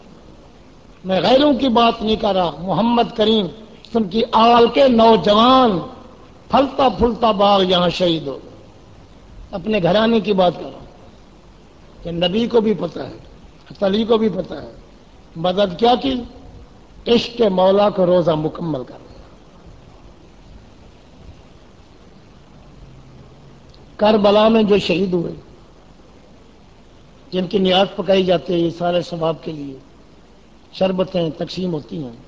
میں غیروں کی بات نہیں کر رہا، محمد کریم تم کی آل کے نوجوان پھلتا پھولتا باغ یہاں شہید ہو. اپنے گھرانے کی بات کر رہا ہوں کہ نبی کو بھی پتہ ہے، حضرت علی کو بھی پتہ ہے. مدد کیا کی؟ عشق کے مولا کو روزہ مکمل کر دیا. کربلا میں جو شہید ہوئے، جن کی نیاز پکائی جاتی ہے یہ سارے ثواب کے لیے، شربتیں تقسیم ہوتی ہیں.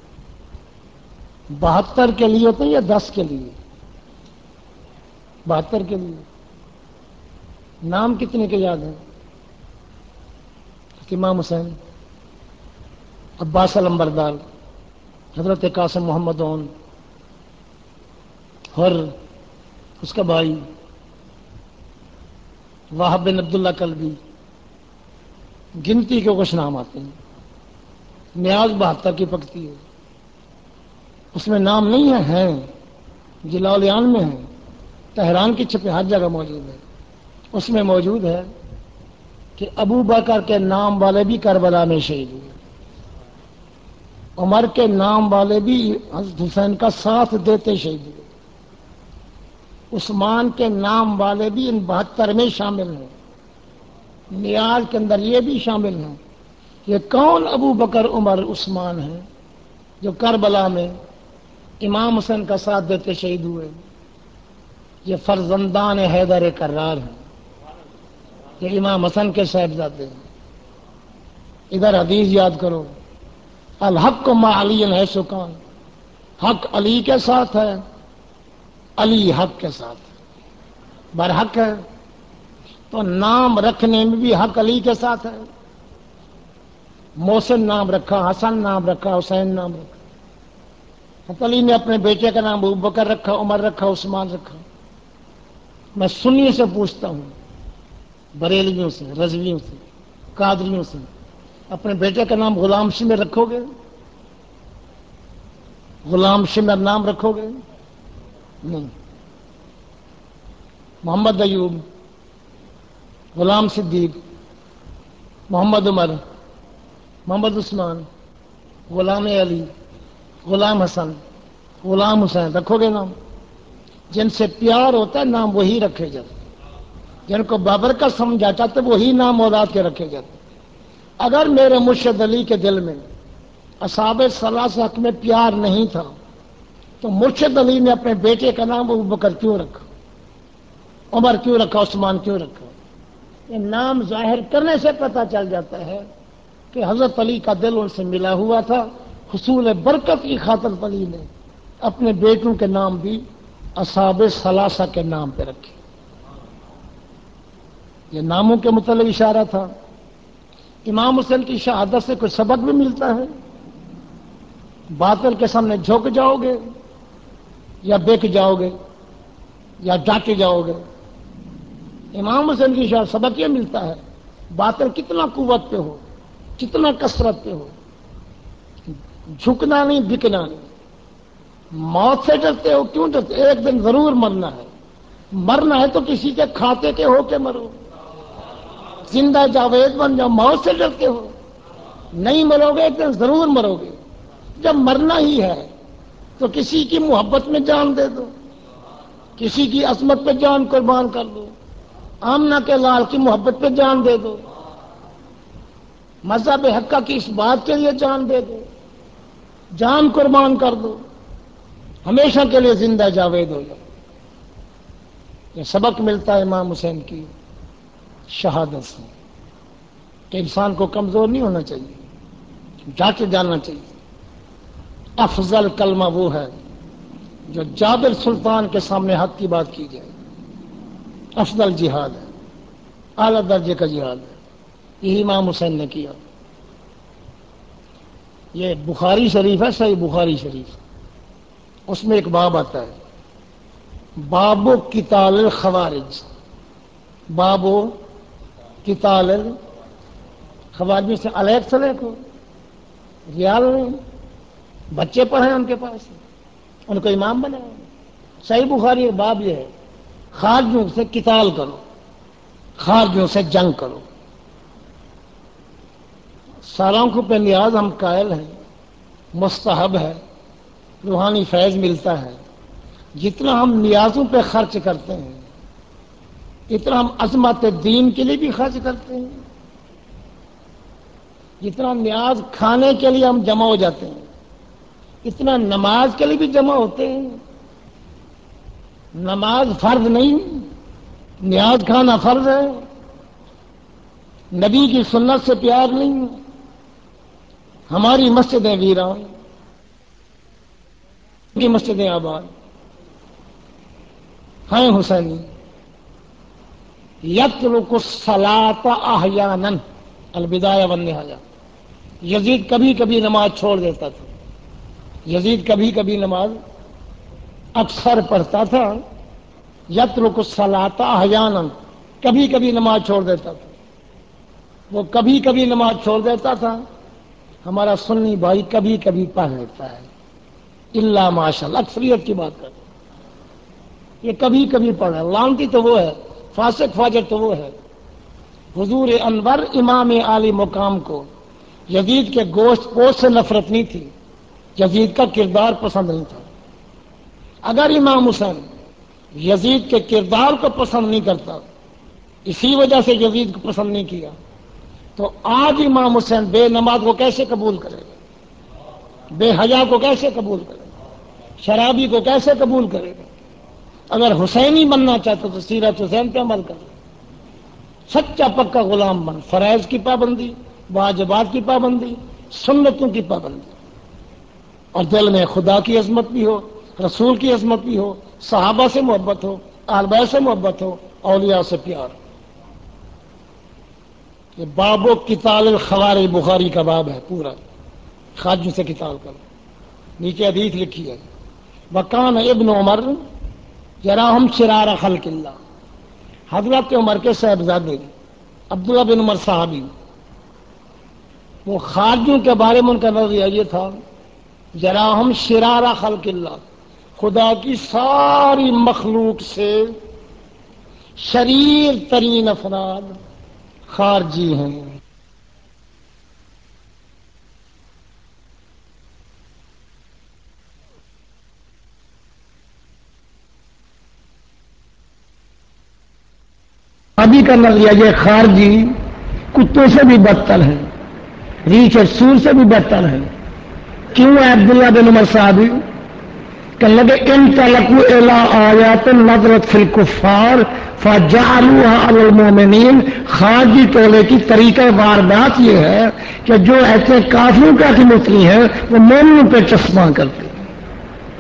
72 کے لیے ہوتے ہیں یا 10 کے لیے؟ 72 کے لیے. نام کتنے کے یاد ہیں؟ امام حسین، عباس علمبردار، حضرت قاسم محمد اون، اور اس کا بھائی واہب بن عبداللہ کلبی. گنتی کے کچھ نام آتے ہیں. نیاز 72 کی پکتی ہے. اس میں نام نہیں ہیں، جلالیان میں ہیں، تہران کی چھپے ہر جگہ موجود ہے. اس میں موجود ہے کہ ابو بکر کے نام والے بھی کربلا میں شہید ہوئے، عمر کے نام والے بھی حضرت حسین کا ساتھ دیتے شہید ہوئے، عثمان کے نام والے بھی ان 72 میں شامل ہیں. نیاز کے اندر یہ بھی شامل ہیں. یہ کون ابو بکر عمر عثمان ہیں جو کربلا میں امام حسین کا ساتھ دیتے شہید ہوئے؟ یہ فرزندان حیدر کرار ہیں، یہ امام حسن کے صاحبزادے ہیں. ادھر حدیث یاد کرو، الحق مع علی ہے سکان. حق علی کے ساتھ ہے، علی حق کے ساتھ ہے، برحق ہے. تو نام رکھنے میں بھی حق علی کے ساتھ ہے. محسن نام رکھا، حسن نام رکھا، حسین نام رکھا. حضرت علی نے اپنے بیٹے کا نام ابو بکر رکھا، عمر رکھا، عثمان رکھا. میں سنی سے پوچھتا ہوں، بریلویوں سے، رضویوں سے، قادریوں سے، اپنے بیٹے کا نام غلام شمر رکھو گے؟ غلام شمر نام رکھو گے؟ نہیں. محمد ایوب، غلام صدیق، محمد عمر، محمد عثمان، غلام علی، غلام حسن، غلام حسین رکھو گے نام؟ جن سے پیار ہوتا ہے نام وہی رکھے جاتے، جن کو بابر کا سمجھا چاہتے وہی نام اولاد کے رکھے جاتے. اگر میرے مرشد علی کے دل میں اصحاب ثلاثہ حق میں پیار نہیں تھا تو مرشد علی نے اپنے بیٹے کا نام ابو بکر کیوں رکھا، عمر کیوں رکھا، عثمان کیوں رکھا؟ یہ نام ظاہر کرنے سے پتہ چل جاتا ہے کہ حضرت علی کا دل ان سے ملا ہوا تھا. حصول برکت کی خاطر علی نے اپنے بیٹوں کے نام بھی اصحاب ثلاثہ کے نام پہ رکھے. یہ ناموں کے متعلق اشارہ تھا. امام حسین کی شہادت سے کوئی سبق بھی ملتا ہے. باطل کے سامنے جھک جاؤ گے یا بک جاؤ گے یا ڈاکے جاؤ گے. امام حسین کی شہادت سبق یہ ملتا ہے باطل کتنا قوت پہ ہو, کتنا کثرت پہ ہو, جھکنا نہیں, بکنا نہیں. موت سے ڈرتے ہو, کیوں ڈرتے؟ ایک دن ضرور مرنا ہے. مرنا ہے تو کسی کے کھاتے کے ہو کے مرو. زندہ جاوید بن جاؤ. موت سے ڈرتے ہو, نہیں مرو گے, ایک دن ضرور مرو گے. جب مرنا ہی ہے تو کسی کی محبت میں جان دے دو, کسی کی عظمت پہ جان قربان کر دو, آمنہ کے لال کی محبت پہ جان دے دو, مذہب حقہ کی اس بات کے لیے جان دے دو, جان قربان کر دو, ہمیشہ کے لیے زندہ جاوید ہو جاؤ. یہ سبق ملتا ہے امام حسین کی شہادت سے کہ انسان کو کمزور نہیں ہونا چاہیے, ڈٹ جانا چاہیے. افضل کلمہ وہ ہے جو جابر سلطان کے سامنے حق کی بات کی جائے. افضل جہاد ہے, اعلیٰ درجے کا جہاد ہے. یہی امام حسین نے کیا. یہ بخاری شریف ہے, صحیح بخاری شریف. اس میں ایک باب آتا ہے, باب قتال الخوارج. باب قتال الخوارج سے علیک سلے کو ریال نہیں, بچے پڑھیں ان کے پاس, ان کو امام بنائے. صحیح بخاری باب یہ ہے, خارجوں سے قتال کرو, خارجوں سے جنگ کرو. سالوں کو پہ نیاز ہم قائل ہیں, مستحب ہے, روحانی فیض ملتا ہے. جتنا ہم نیازوں پہ خرچ کرتے ہیں اتنا ہم عظمت دین کے لیے بھی خرچ کرتے ہیں. جتنا نیاز کھانے کے لیے ہم جمع ہو جاتے ہیں اتنا نماز کے لیے بھی جمع ہوتے ہیں. نماز فرض نہیں, نیاز کھانا فرض ہے. نبی کی سنت سے پیار نہیں. ہماری مسجدیں ویران, کی مسجدیں آباد ہیں حسینی. یترک الصلاۃ احیانا, البدایہ والنہایہ. یزید کبھی کبھی نماز چھوڑ دیتا تھا. یزید کبھی کبھی نماز اکثر پڑھتا تھا. یترک الصلاۃ احیانا, کبھی کبھی نماز چھوڑ دیتا تھا. وہ کبھی کبھی نماز چھوڑ دیتا تھا. ہمارا سنی بھائی کبھی کبھی پڑھ لیتا ہے, الا ماشاء اللہ, اکثریت کی بات کرتے. یہ کبھی کبھی پڑھا. لانتی تو وہ ہے, فاسق فاجر تو وہ ہے. حضور انور امام عالی مقام کو یزید کے گوشت پوش سے نفرت نہیں تھی, یزید کا کردار پسند نہیں تھا. اگر امام حسین یزید کے کردار کو پسند نہیں کرتا, اسی وجہ سے یزید کو پسند نہیں کیا, تو آج امام حسین بے نماز کو کیسے قبول کرے گا, بے حیا کو کیسے قبول کرے گا, شرابی کو کیسے قبول کرے گا؟ اگر حسینی بننا چاہتا تو سیرت حسین پہ عمل کر, سچا پکا غلام بن. فرائض کی پابندی, واجبات کی پابندی, سنتوں کی پابندی, اور دل میں خدا کی عظمت بھی ہو, رسول کی عظمت بھی ہو, صحابہ سے محبت ہو, اہل بیت سے محبت ہو, اولیاء سے پیار. یہ باب و قتال الخوارج بخاری کا باب ہے پورا, خارجوں سے قتال کرو. نیچے حدیث لکھی ہے, وکان ابن عمر یراہم شرار خلق اللہ. حضرت عمر کے صاحبزادے عبداللہ بن عمر صحابی, وہ خارجوں کے بارے میں ان کا نظریہ یہ تھا, یراہم شرار خلق اللہ, خدا کی ساری مخلوق سے شریر ترین افراد خارجی ہیں. ابھی کا نظریہ یہ خارجی کتوں سے بھی بدتر ہے, ریچھ اور سور سے بھی بدتر ہے. کیوں ہے عبداللہ بن عمر صحابی کہ لگے ان تلقوا الی آیات نظرت فی الکفار فجعلوها علی المؤمنین. خارجی ٹولے کی طریقہ واردات یہ ہے کہ جو ایسے کافروں کا اتری ہیں وہ مومنوں پہ چشمہ کرتے ہیں.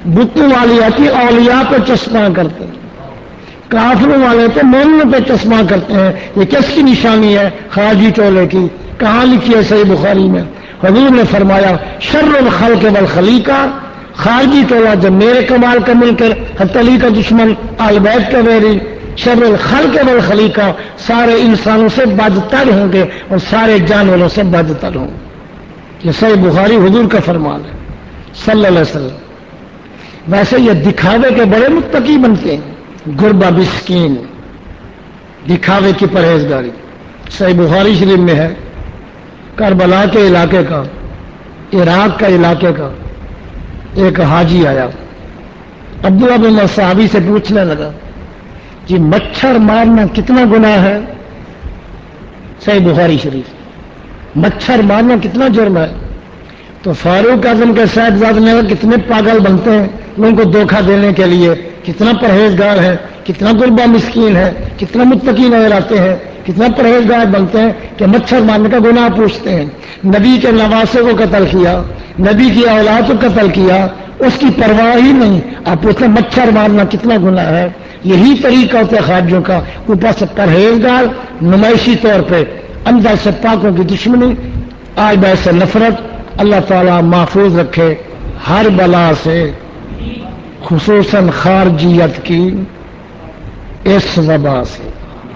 بتوں والی آتی اولیاء پہ چشمہ کرتے ہیں، کافروں والے تو مومنوں پہ چشمہ کرتے ہیں. یہ کس کی نشانی ہے؟ خارجی ٹولے کی. کہاں لکھی ہے؟ صحیح بخاری میں. حضور نے فرمایا شر الخلق والخلیقہ، خارجی ٹولہ جو میرے کمال کا مل کر حتی علی کا دشمن، آل بیت کا ویری. شر الخلق والخلیقہ، سارے انسانوں سے بدتر ہوں گے اور سارے جانوروں سے بدتر ہوں گے. یہ صحیح بخاری حضور کا فرمان ہے صلی اللہ علیہ وسلم. ویسے یہ دکھاوے کے بڑے متقی بنتے ہیں. غربا مسکین، دکھاوے کی پرہیزگاری. صحیح بخاری شریف میں ہے کربلا کے علاقے کا، عراق کا علاقے کا ایک حاجی آیا. عبداللہ بن صحابی سے پوچھنے لگا کہ مچھر مارنا کتنا گناہ ہے؟ صحیح بخاری شریف. مچھر مارنا کتنا جرم ہے؟ تو فاروق اعظم کے صاحبزادے نے کتنے پاگل بنتے ہیں لوگوں کو دھوکہ دینے کے لیے، کتنا پرہیزگار ہے، کتنا غربا مسکین ہے، کتنا متقی نظر آتے ہیں، کتنا پرہیزگار بنتے ہیں کہ مچھر مارنے کا گناہ پوچھتے ہیں. نبی کے نواسے کو قتل کیا، نبی کی اولاد کو قتل کیا، اس کی پرواہ ہی نہیں. آپ پوچھتے ہیں مچھر مارنا کتنا گناہ ہے. یہی طریقہ ہوتا ہے خارجیوں کا، اوپر سے پرہیزگار، نمائشی طور پہ اندر سے پاکوں کی دشمنی، آج بائے سے نفرت. اللہ تعالیٰ محفوظ رکھے ہر بلا سے، خصوصاً خارجیت کی اس وبا سے.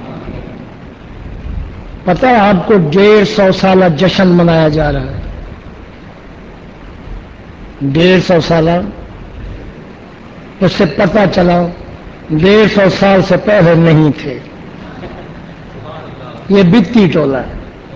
پتہ ہے آپ کو 150 سالہ جشن منایا جا رہا ہے. 150 سالہ. اس سے پتہ چلا 150 سال سے پہلے نہیں تھے. یہ بتی ٹولہ ہے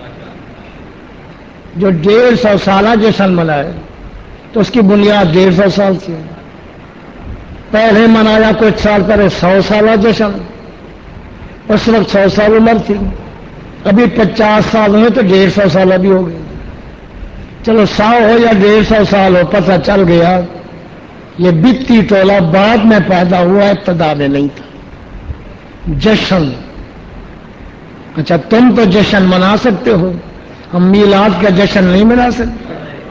جو 150 سالہ جشن منائے، تو اس کی بنیاد 150 سال سے. پہلے منایا کچھ سال پہلے 100 سالہ جشن، اس وقت 100 سال عمر تھی. ابھی 50 سال ہوئے تو 150 سالہ بھی ہو گئے. چلو 100 ہو یا 150 سال ہو، پتہ چل گیا یہ بتی ٹولہ بعد میں پیدا ہوا، ابتدا میں نہیں تھا. جشن. اچھا تم تو جشن منا سکتے ہو، ہم میلاد کا جشن نہیں منا سکتے.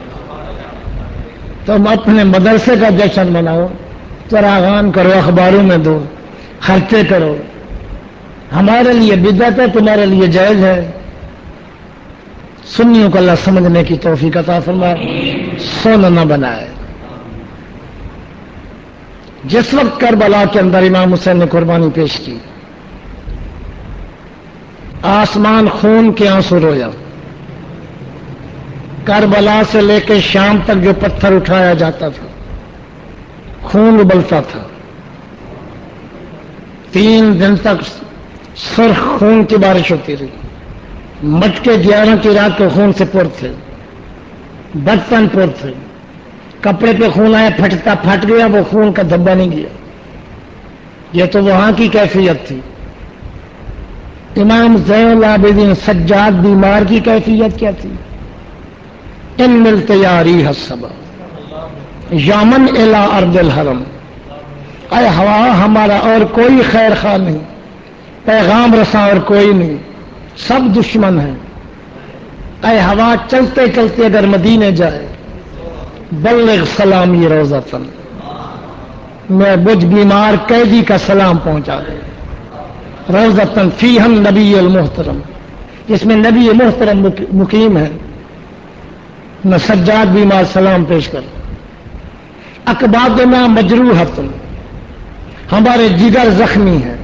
تم اپنے مدرسے کا جشن مناؤ، چراغان کرو، اخباروں میں دو، خرچے کرو. ہمارے لیے بدعت ہے، تمہارے لیے جائز ہے. سنیوں کو اللہ سمجھنے کی توفیق عطا فرمائے، سن نہ بنائے. جس وقت کربلا کے اندر امام حسین نے قربانی پیش کی، آسمان خون کے آنسو رویا. کربلا سے لے کے شام تک جو پتھر اٹھایا جاتا تھا خون ابلتا تھا. 3 دن تک سرخ خون کی بارش ہوتی رہی. مٹکے 11 کی رات کو خون سے پر تھے، برتن پر تھے. کپڑے پہ خون آیا، پھٹتا پھٹ گیا، وہ خون کا دھبا نہیں گیا. یہ تو وہاں کی کیفیت تھی. امام زین العابدین سجاد بیمار کی کیفیت کیا تھی؟ ان ملتے یاری حسبا یامن الا ارض الحرم. اے ہوا ہمارا اور کوئی خیر خواہ نہیں، پیغام رساں اور کوئی نہیں، سب دشمن ہیں. اے ہوا چلتے چلتے اگر مدینے جائے، بلغ سلامی روزتن، میں مجھ بیمار قیدی کا سلام پہنچا دے. روزتن فیہم نبی المحترم، جس میں نبی محترم مقیم ہے. نہ سجاد بیمار سلام پیش کر. اکبادنا مجروحتن، ہمارے جگر زخمی ہیں.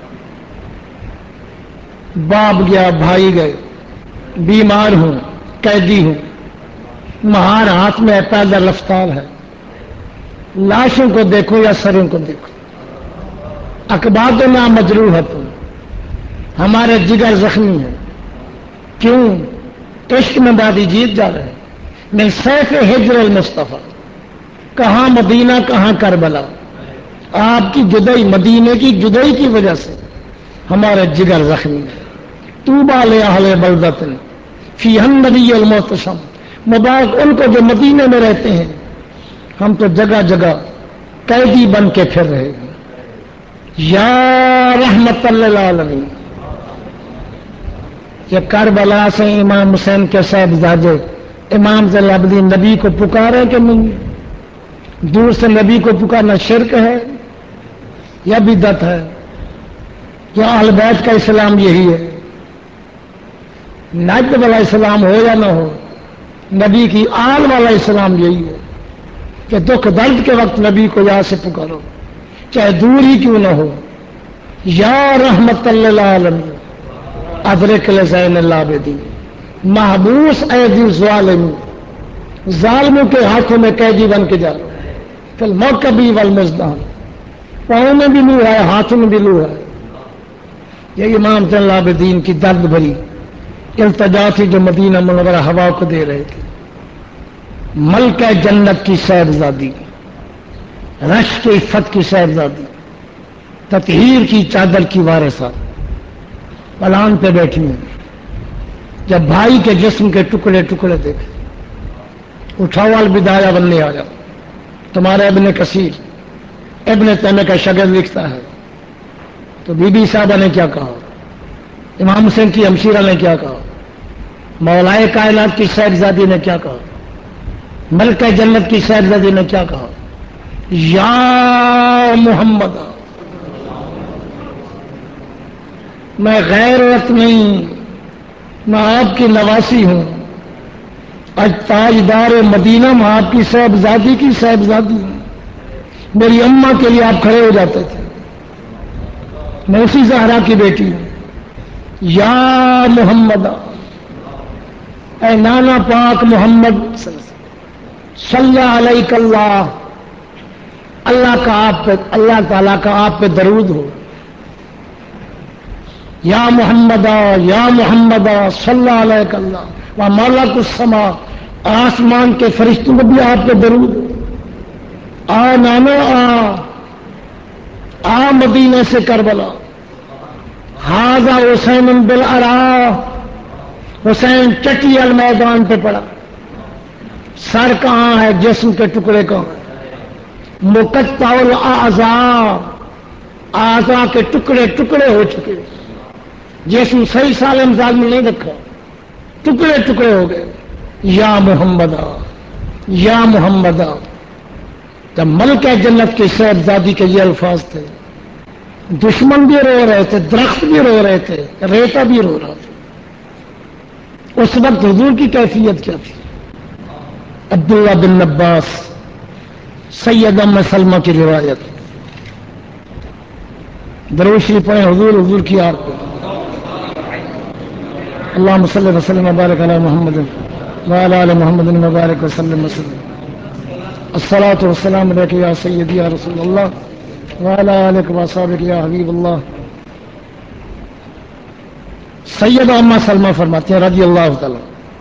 باپ گیا، بھائی گئے، بیمار ہوں، قیدی ہوں، مہار ہاتھ میں پیدل رفتار ہے. لاشوں کو دیکھو یا سروں کو دیکھو. اکبادنا مجروحتن، ہمارے جگر زخمی ہیں. کیوں؟ عشق میں بادی جیت جا رہے ہیں. من سیف ہجر المصطفیٰ، کہاں مدینہ کہاں کربلا. آپ کی جدائی، مدینے کی جدائی کی وجہ سے ہمارے جگر زخمی ہیں. طوبیٰ لأہل بلدۃ فیہا النبی المحتشم، مبارک ان کو جو مدینے میں رہتے ہیں. ہم تو جگہ جگہ قیدی بن کے پھر رہے ہیں. یا رحمت للعالمین. یہ کربلا سے امام حسین کے صاحبزادے امام زین العابدین نبی کو پکارے کہ نہیں؟ دور سے نبی کو پکارنا شرک ہے یا بدعت ہے؟ یا اہل بیت کا اسلام یہی ہے؟ نجد والا اسلام ہو یا نہ ہو، نبی کی آل والا اسلام یہی ہے کہ دکھ درد کے وقت نبی کو یہاں سے پکارو، چاہے دور ہی کیوں نہ ہو۔ یا رحمت للعالمین ادرک لزین العابدین محبوس ایدی الظالمین، ظالموں کے ہاتھوں میں قیدی بن کے جا رہا ہوں، فی الموکبی والمزدان، پاؤں میں بھی لو ہے، ہاتھوں میں بھی لو ہے۔ یہ امام زین العابدین کی درد بھری التجا تھی جو مدینہ منورہ ہوا کو دے رہے تھے۔ ملکہ جنت کی صاحبزادی، رش کی عفت کی صاحبزادی، تطہیر کی چادر کی وارثہ پلان پہ بیٹھی ہیں، جب بھائی کے جسم کے ٹکڑے ٹکڑے دیکھے، اٹھاؤ البدایہ والنہایہ، تمہارا ابن کثیر ابن تیمیہ کا شاگرد لکھتا ہے، تو بی بی صاحبہ نے کیا کہا، امام حسین کی ہمشیرہ نے کیا کہا، مولائے کائنات کی صاحبزادی نے کیا کہا، ملکہ جنت کی صاحبزادی نے کیا کہا، یا محمد، میں غیر وقت نہیں، میں آپ کی نواسی ہوں، آج تاجدار مدینہ میں آپ کی صاحبزادی کی صاحبزادی ہوں، میری اماں کے لیے آپ کھڑے ہو جاتے تھے، میں اسی زہرا کی بیٹی ہوں، یا محمد، اے نانا پاک محمد صلی علیک اللہ، اللہ کا آپ پہ، اللہ تعالیٰ کا آپ پہ درود ہو، یا محمد یا محمد صلی علیک اللہ و ملک السماء، آسمان کے فرشتوں کو بھی آپ پہ درود ہو، آ نانا آ مدینے سے کربلا، ہاذا حسین بالعراء، حسین چٹی المیدان پہ پڑا، سر کہاں ہے، جسم کے ٹکڑے کہاں ہیں، مقطع الاعضاء، اعضاء کے ٹکڑے ٹکڑے ہو چکے، جسم صحیح سالم ظالم نہیں رکھا، ٹکڑے ٹکڑے ہو گئے، یا محمد یا محمد۔ جب ملکہ جنت کی صاحبزادی کے یہ الفاظ تھے، دشمن بھی رو رہے تھے، درخت بھی رو رہے تھے، ریتا بھی رو رہا تھا۔ اس وقت حضور کی کیفیت کیا تھی؟ عبداللہ بن عباس سید ام سلمہ کی روایت، درود شریف پڑھیں حضور حضور کی یاد پہ، اللہم صلی وسلم وبارک علی محمد وعلی آل محمد وبارک وسلم وسلم، الصلاۃ والسلام علیک یا سیدی یا رسول اللہ وعلی آلک واصحابک یا حبیب اللہ۔ سید ام سلمہ فرماتے ہیں رضی اللہ تعالی،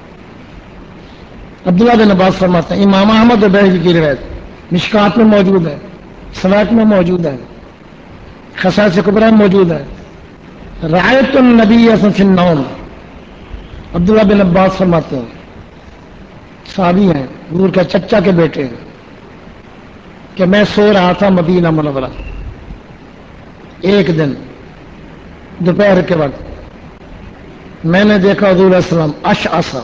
عبداللہ بن عباس فرماتے ہیں، امام احمد بیہقی کی روایت مشکات میں موجود ہے، سوات میں موجود ہے، خصائص کبریٰ میں موجود ہے، رأیت النبی فی النوم، عبداللہ بن عباس فرماتے ہیں، صحابی ہیں، حضور کے چچا کے بیٹے ہیں، کہ میں سو رہا تھا مدینہ منورہ، ایک دن دوپہر کے وقت میں نے دیکھا حضور علیہ السلام اشعث،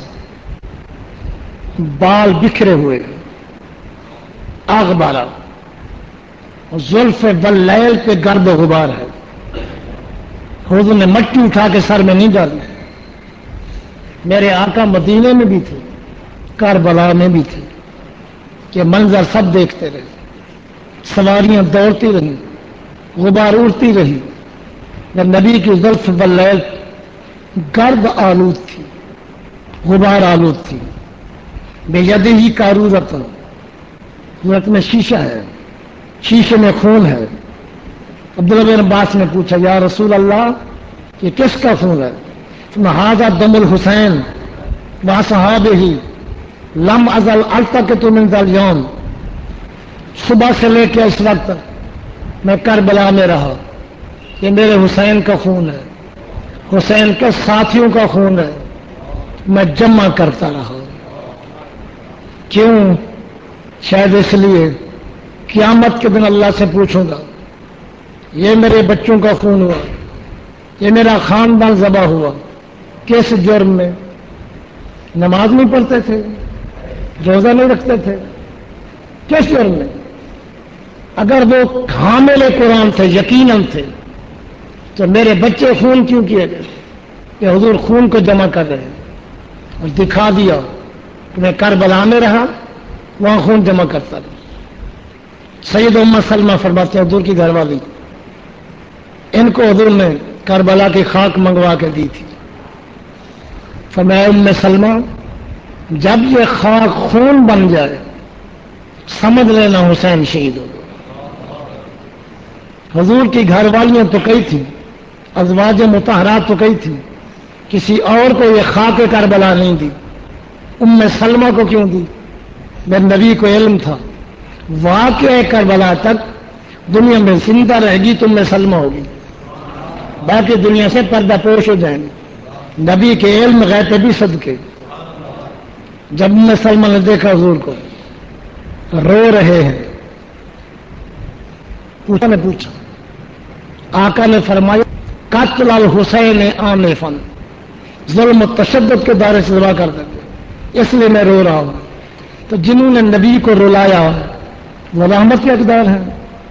بال بکھرے ہوئے، اغبارہ، زلف واللیل پہ گرد و غبار ہے، حضور نے مٹی اٹھا کے سر میں نہیں ڈالی، میرے آقا مدینے میں بھی تھے، کربلا میں بھی تھے، کہ منظر سب دیکھتے رہے، سواریاں دوڑتی رہی، غبار اڑتی رہی، جب نبی کی زلف واللیل گرد آلود تھی، غبار آلود تھی، بے یدہ کارورۃ، صورت میں شیشہ ہے، شیشے میں خون ہے۔ عبداللہ بن عباس نے پوچھا یا رسول اللہ یہ کس کا خون ہے؟ ھذا دم الحسین واصحابہ لم ازل التقط من ذا اليوم، صبح سے لے کے اس وقت میں کربلا میں رہا، یہ میرے حسین کا خون ہے، حسین کے ساتھیوں کا خون ہے، میں جمع کرتا رہا۔ کیوں؟ شاید اس لیے قیامت کے دن اللہ سے پوچھوں گا، یہ میرے بچوں کا خون ہوا، یہ میرا خاندان ذبح ہوا، کس جرم میں؟ نماز نہیں پڑھتے تھے، روزہ نہیں رکھتے تھے، کس جرم میں؟ اگر وہ حامل قرآن تھے یقیناً تھے تو میرے بچے خون کیوں کیے گئے کہ حضور خون کو جمع کر رہے ہیں، اور دکھا دیا کہ میں کربلا میں رہا وہاں خون جمع کرتا رہا۔ سید ام سلمہ فرماتے ہیں حضور کی گھر والی، ان کو حضور نے کربلا کی خاک منگوا کے دی تھی۔ فرمایا ام سلمہ جب یہ خاک خون بن جائے سمجھ لینا حسین شہید ہو گئے۔ حضور کی گھر والیاں تو کئی تھیں، ازواج مطہرات تو کئی تھیں، کسی اور کو یہ خاک کربلا نہیں دی، ام سلمہ کو کیوں دی؟ میرے نبی کو علم تھا واقعہ کربلا تک دنیا میں زندہ رہے گی تو ام سلمہ ہوگی، باقی دنیا سے پردہ پوش ہو جائیں گے۔ نبی کے علم غیب بھی صدقے جب ام سلمہ نے دیکھا حضور کو رو رہے ہیں، پوچھا آقا نے فرمایا قتل الحسین آنفاً، ظلم و تشدد کے دائرے سے دبا کر دیتے اس لیے میں رو رہا ہوں۔ تو جنہوں نے نبی کو رلایا وہ رحمت کے اقدار ہیں۔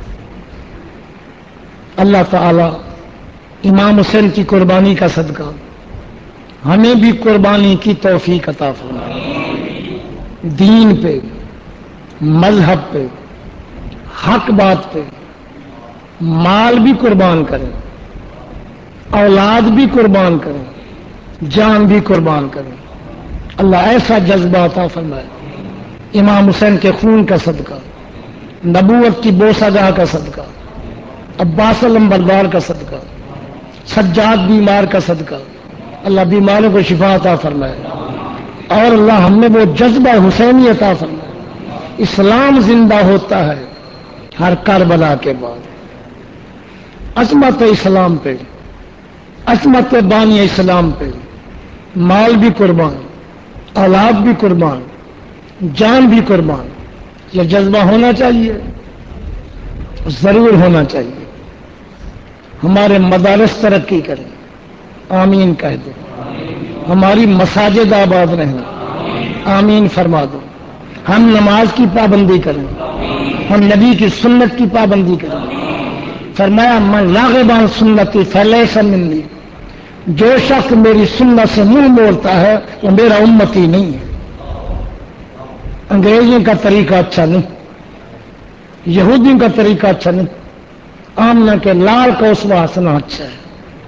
اللہ تعالی امام حسین کی قربانی کا صدقہ ہمیں بھی قربانی کی توفیق عطا فرمائے، دین پہ، مذہب پہ، حق بات پہ مال بھی قربان کریں، اولاد بھی قربان کریں، جان بھی قربان کریں۔ اللہ ایسا جذبہ عطا فرمائے۔ امام حسین کے خون کا صدقہ، نبوت کی بوسہ کا صدقہ، عباس علمبردار کا صدقہ، سجاد بیمار کا صدقہ، اللہ بیماروں کو شفا عطا فرمائے، اور اللہ ہم نے وہ جذبہ حسینی عطا فرمائے۔ اسلام زندہ ہوتا ہے ہر کربلا کے بعد۔ عظمت اسلام پہ، عظمت بانی اسلام پہ مال بھی قربان، اولاد بھی قربان، جان بھی قربان۔ یہ جذبہ ہونا چاہیے، ضرور ہونا چاہیے۔ ہمارے مدارس ترقی کریں، آمین کہہ دو۔ ہماری مساجد آباد رہیں، آمین فرما دو۔ ہم نماز کی پابندی کریں، ہم نبی کی سنت کی پابندی کریں۔ فرمایا من راغب عن سنتی فلیس منی، جو شخص میری سنت سے منہ موڑتا ہے وہ میرا امتی نہیں ہے۔ انگریزوں کا طریقہ اچھا نہیں، یہودیوں کا طریقہ اچھا نہیں، آمنہ کے لال کا اسوہ حسنہ اچھا ہے۔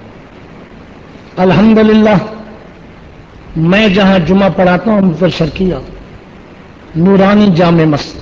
الحمدللہ میں جہاں جمعہ پڑھاتا ہوں متشرقیہ نورانی جامع مسجد،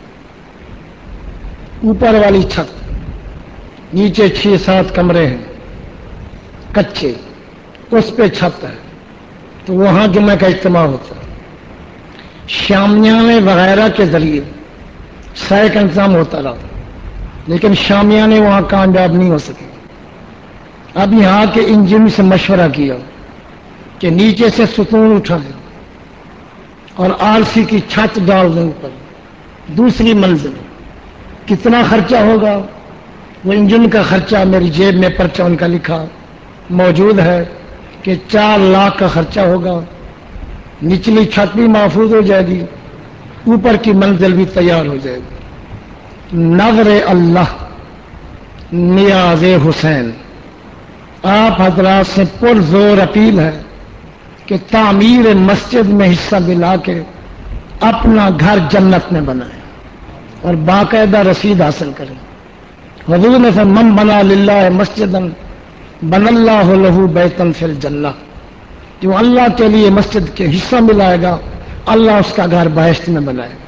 اوپر والی چھت، نیچے 6-7 کمرے ہیں کچے، اس پہ چھت ہے، تو وہاں جمعہ کا اجتماع ہوتا ہے۔ شامیانے وغیرہ کے ذریعے سائے کا انتظام ہوتا رہا لیکن شامیانے وہاں کامیاب نہیں ہو سکے۔ اب یہاں کے انجن سے مشورہ کیا کہ نیچے سے ستون اٹھائیں اور آرسی کی چھت ڈال دیں اوپر دوسری منزل۔ کتنا خرچہ ہوگا؟ وہ انجن کا خرچہ میری جیب میں پرچہ ان کا لکھا موجود ہے کہ 4 لاکھ کا خرچہ ہوگا۔ نچلی چھت بھی محفوظ ہو جائے گی، اوپر کی منزل بھی تیار ہو جائے گی۔ نظر اللہ، نیاز حسین، آپ حضرات سے پرزور اپیل ہے کہ تعمیر مسجد میں حصہ ملا کے اپنا گھر جنت میں بنائیں اور باقاعدہ رسید حاصل کریں۔ حضور نے فرمایا من بنا للہ مسجدا بن اللہ لہ بیتا فی الجنہ، جو اللہ کے لیے مسجد کے حصہ ملائے گا اللہ اس کا گھر بہشت میں بنائے گا۔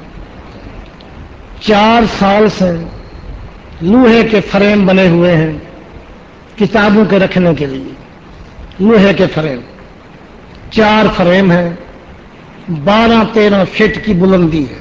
4 سال سے لوہے کے فریم بنے ہوئے ہیں کتابوں کے رکھنے کے لیے، لوہے کے فریم 4 فریم ہیں، 12-13 فٹ کی بلندی ہے۔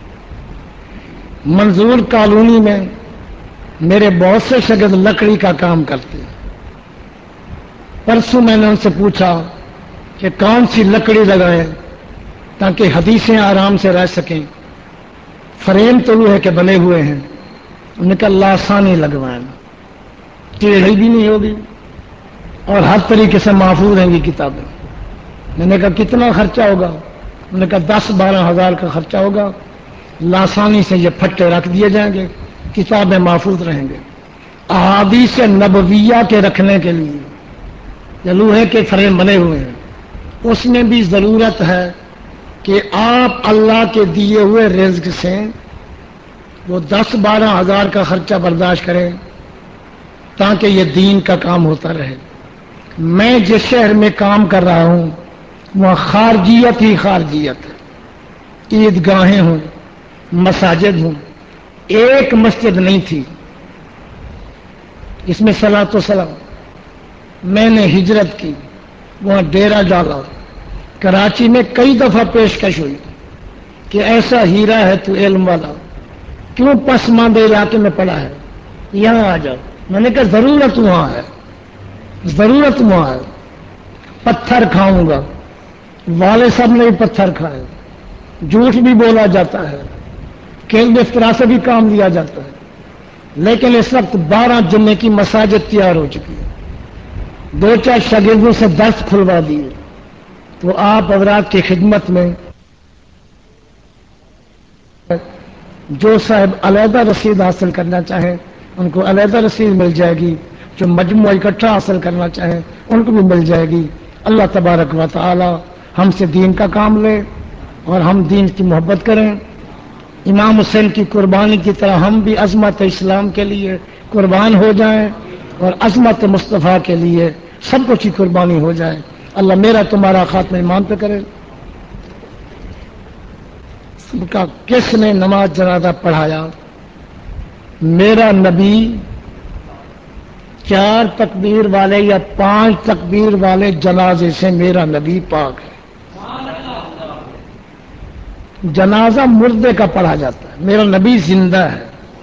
منظور کالونی میں میرے بہت سے شاگرد لکڑی کا کام کرتے ہیں۔ پرسوں میں نے ان سے پوچھا کہ کون سی لکڑی لگائیں تاکہ حدیثیں آرام سے رہ سکیں۔ فریم تو لوہے کے بنے ہوئے ہیں، انہوں نے کہا لاسانی لگوائیں، ٹیڑھی بھی نہیں ہوگی اور ہر طریقے سے محفوظ ہیں گی کتابیں۔ میں نے کہا کتنا خرچہ ہوگا؟ انہوں نے کہا 10-12 ہزار کا خرچہ ہوگا، لاسانی سے یہ پھٹے رکھ دیے جائیں گے، کتاب محفوظ رہیں گے. احادیث نبویہ کے رکھنے کے لیے جو لوہے کے فریم بنے ہوئے ہیں اس میں بھی ضرورت ہے کہ آپ اللہ کے دیے ہوئے رزق سے وہ 10-12 ہزار کا خرچہ برداشت کریں تاکہ یہ دین کا کام ہوتا رہے. میں جس شہر میں کام کر رہا ہوں وہاں خارجیت ہی خارجیت ہے. عیدگاہیں ہوں، مساجد ہوں، ایک مسجد نہیں تھی اس میں صلاۃ و سلام. میں نے ہجرت کی، وہاں ڈیرا ڈالا. کراچی میں کئی دفعہ پیشکش ہوئی کہ ایسا ہیرا ہے تو علم والا، کیوں پسماندہ علاقے میں پڑا ہے، یہاں آ جاؤ. میں نے کہا ضرورت وہاں ہے، ضرورت وہاں ہے. پتھر کھاؤں گا، والد صاحب نے بھی پتھر کھائے. جھوٹ بھی بولا جاتا ہے، کھیل بسترا سے بھی کام لیا جاتا ہے، لیکن اس وقت 12 جمعے کی مساجد تیار ہو چکی ہے. 2-4 شاگردوں سے درس کھلوا دیے. تو آپ حضرات کی خدمت میں جو صاحب علیحدہ رسید حاصل کرنا چاہیں ان کو علیحدہ رسید مل جائے گی، جو مجموعہ اکٹھا حاصل کرنا چاہیں ان کو بھی مل جائے گی. اللہ تبارک و تعالی ہم سے دین کا کام لے اور ہم دین کی محبت کریں. امام حسین کی قربانی کی طرح ہم بھی عظمت اسلام کے لیے قربان ہو جائیں اور عظمت مصطفیٰ کے لیے سب کچھ کی قربانی ہو جائے. اللہ میرا تمہارا خاتمہ ایمان پہ کرے. سب کا کس نے نماز جنازہ پڑھایا؟ میرا نبی 4 تکبیر والے یا 5 تکبیر والے جنازے سے میرا نبی پاک ہے. جنازہ مردے کا پڑھا جاتا ہے، میرا نبی زندہ ہے.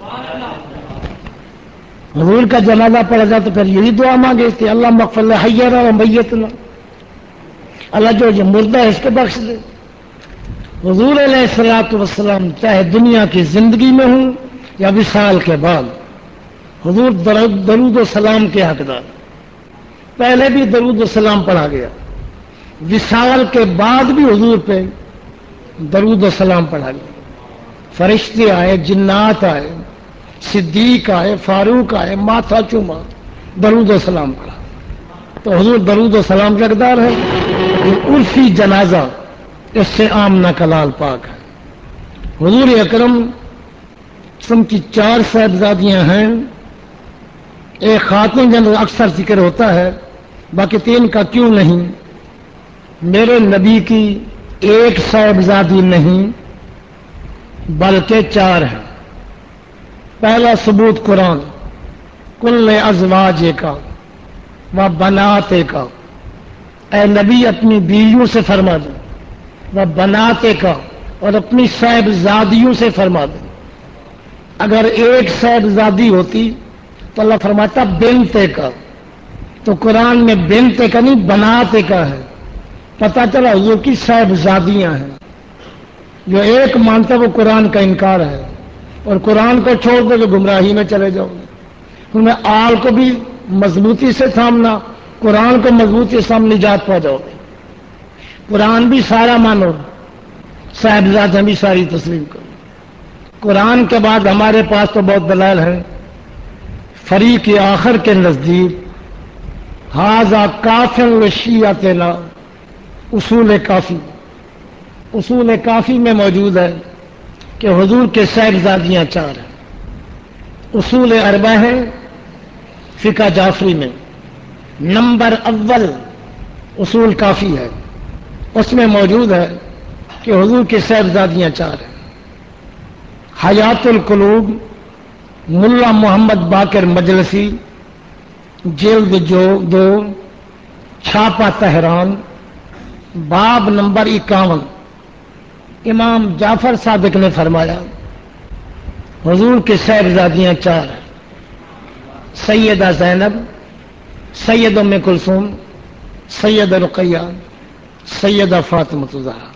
حضور کا جنازہ پڑھا جاتا تو پھر یہی دعا مانگے کہ اللہ مغفر حینا و میتنا، اللہ جو یہ مردہ ہے اس کو بخش دے. حضور علیہ الصلوۃ والسلام چاہے دنیا کی زندگی میں ہوں یا وصال کے بعد حضور درود و سلام کے حقدار. پہلے بھی درود و سلام پڑھا گیا، وصال کے بعد بھی حضور پہ درود و سلام پڑھا گیا. فرشتے آئے، جنات آئے، صدیق آئے، فاروق آئے، ماتھا چوما، درود و سلام پڑھا. تو حضور درود و سلام کے حقدار ہے. یہ عرفی جنازہ اس سے آمنہ کا لال پاک ہے. حضور اکرم کی 4 صاحبزادیاں ہیں. ایک خاتون جنرل اکثر ذکر ہوتا ہے، باقی 3 کا کیوں نہیں. میرے نبی کی ایک صاحبزادی نہیں بلکہ 4 ہیں. پہلا ثبوت قرآن، کل ازواج کا و بنات کا. اے نبی اپنی بیویوں سے فرما دو، وہ بناتے کا اور اپنی صاحبزادیوں سے فرما دو. اگر ایک صاحبزادی ہوتی تو اللہ فرماتا بنتے کا، تو قرآن میں بنتے کا نہیں بناتے کا ہے. پتہ چلا حضور کی صاحبزادیاں ہیں. جو ایک مانتا وہ قرآن کا انکار ہے اور قرآن کو چھوڑ دو تو گمراہی میں چلے جاؤ گے. تمہیں آل کو بھی مضبوطی سے تھامنا، قرآن کو مضبوطی سے سامنے نجات پا جاؤ گے. قرآن بھی سارا مانو، صاحبزادہ بھی ساری تسلیم کرو. قرآن کے بعد ہمارے پاس تو بہت دلائل ہیں. فریق آخر کے نزدیک ھذا کافر لشیعتنا، اصول کافی. اصول کافی میں موجود ہے کہ حضور کے صاحبزادیاں 4 ہیں. اصول 4 ہیں فقہ جعفری میں. نمبر اول اصول کافی ہے، اس میں موجود ہے کہ حضور کی صاحبزادیاں 4 ہیں. حیات القلوب ملا محمد باقر مجلسی، جلد 2، چھاپا تہران، باب نمبر 51. امام جعفر صادق نے فرمایا حضور کی صاحبزادیاں 4 ہیں. سیدہ زینب، سید ام کلثوم، سیدہ رقیہ، سیدہ فاطمہ الزہرا.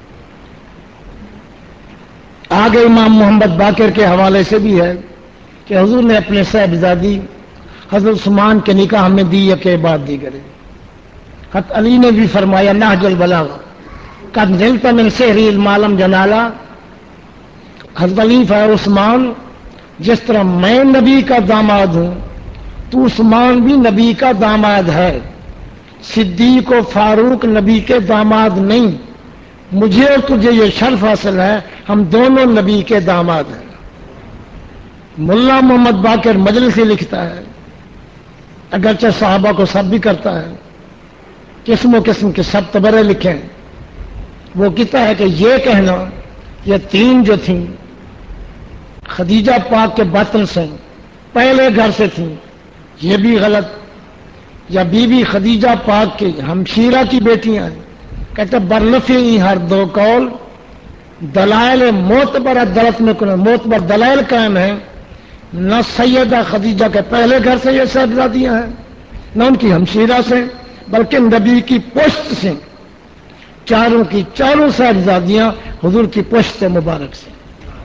آگے امام محمد باقر کے حوالے سے بھی ہے کہ حضور نے اپنے صاحبزادی حضرت عثمان کے نکاح میں دی کے بعد دی کرے. حضرت علی نے بھی فرمایا نہج البلاغہ قد نلت من سحری المعلم جنالا. حضرت علی عثمان جس طرح میں نبی کا داماد ہوں تو عثمان بھی نبی کا داماد ہے، صدیق و فاروق نبی کے داماد نہیں، مجھے اور تجھے یہ شرف حاصل ہے ہم دونوں نبی کے داماد ہیں۔ ملا محمد باقر مجلسی لکھتا ہے، اگرچہ صحابہ کو سب بھی کرتا ہے، قسم و قسم کے سب تبرے لکھیں، وہ کہتا ہے کہ یہ کہنا یہ تین جو تھیں خدیجہ پاک کے باطن سے پہلے گھر سے تھیں یہ بھی غلط، یا بی بی خدیجہ پاک کی ہمشیرہ کی بیٹیاں ہیں، کہتے برلفی ہر دو قول دلائل معتبر درت میں معتبر دلائل قائم ہیں، نہ سیدہ خدیجہ کے پہلے گھر سے یہ صاحبزادیاں ہیں نہ ان کی ہمشیرہ سے، بلکہ نبی کی پشت سے، چاروں کی چاروں صاحبزادیاں حضور کی پشت مبارک سے۔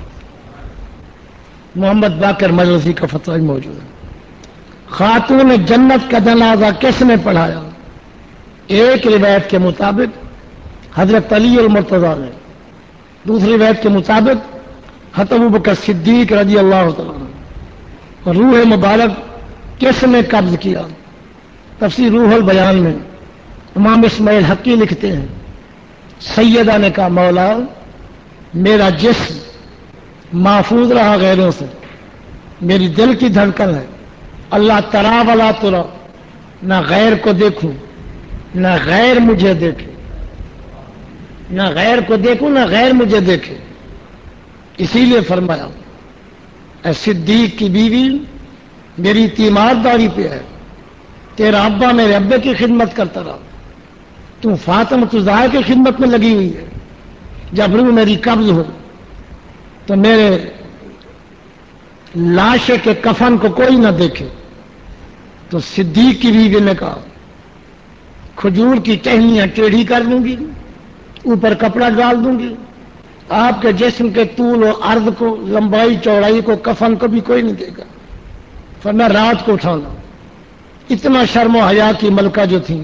محمد باقر مجلسی کا فتوی موجود ہے۔ خاتون جنت کا جنازہ کس نے پڑھایا؟ ایک روایت کے مطابق حضرت علی المرتضیٰ نے، دوسری روایت کے مطابق حضرت ابوبکر صدیق رضی اللہ تعالیٰ عنہ۔ اور روح مبارک کس نے قبض کیا؟ تفسیر روح البیان میں امام اسماعیل حقی لکھتے ہیں، سیدہ نے کہا مولا میرا جسم محفوظ رہا غیروں سے، میری دل کی دھڑکن ہے، اللہ ترا ولا ترا، نہ غیر کو دیکھوں نہ غیر مجھے دیکھے، نہ غیر کو دیکھوں نہ غیر مجھے دیکھے، اسی لیے فرمایا اے صدیق کی بیوی میری تیمارداری پہ ہے، تیرا ابا میرے ابے کی خدمت کرتا رہا، تو فاطمہ زہرا کی خدمت میں لگی ہوئی ہے، جب روح میری قبض ہو تو میرے لاشے کے کفن کو کوئی نہ دیکھے۔ تو صدیق کی بیوی نے کہا کھجور کی ٹہنیاں ٹیڑھی کر دوں گی، اوپر کپڑا ڈال دوں گی، آپ کے جسم کے طول و عرض کو، لمبائی چوڑائی کو، کفن کو بھی کوئی نہیں دے گا، فرمایا رات کو اٹھانا۔ اتنا شرم و حیا کی ملکہ جو تھی،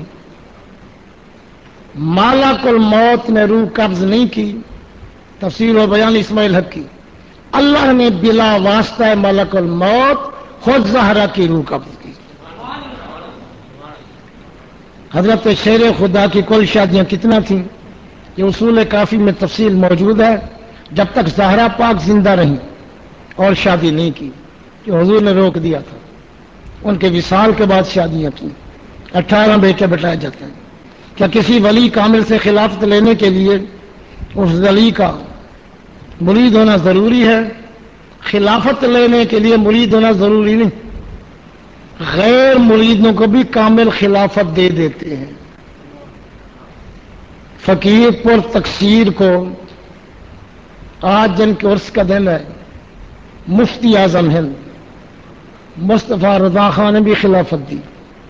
مالک الموت نے روح قبض نہیں کی، تفسیر و بیان اسماعیل حق کی، اللہ نے بلا واسطہ ملک الموت خود زہرا کی روح قبض کی۔ حضرت شیر خدا کی کل شادیاں کتنا تھیں یہ اصول کافی میں تفصیل موجود ہے، جب تک زہرا پاک زندہ رہیں اور شادی نہیں کی، جو حضور نے روک دیا تھا، ان کے وصال کے بعد شادیاں کی، 18 بیٹے بٹائے جاتے ہیں۔ کیا کسی ولی کامل سے خلافت لینے کے لیے اس ولی کا مرید ہونا ضروری ہے؟ خلافت لینے کے لیے مرید ہونا ضروری نہیں، غیر مریدوں کو بھی کامل خلافت دے دیتے ہیں۔ فقیر پر تقسیر کو آج جن کے عرس کا دن ہے، مفتی اعظم ہند مصطفیٰ رضا خان نے بھی خلافت دی،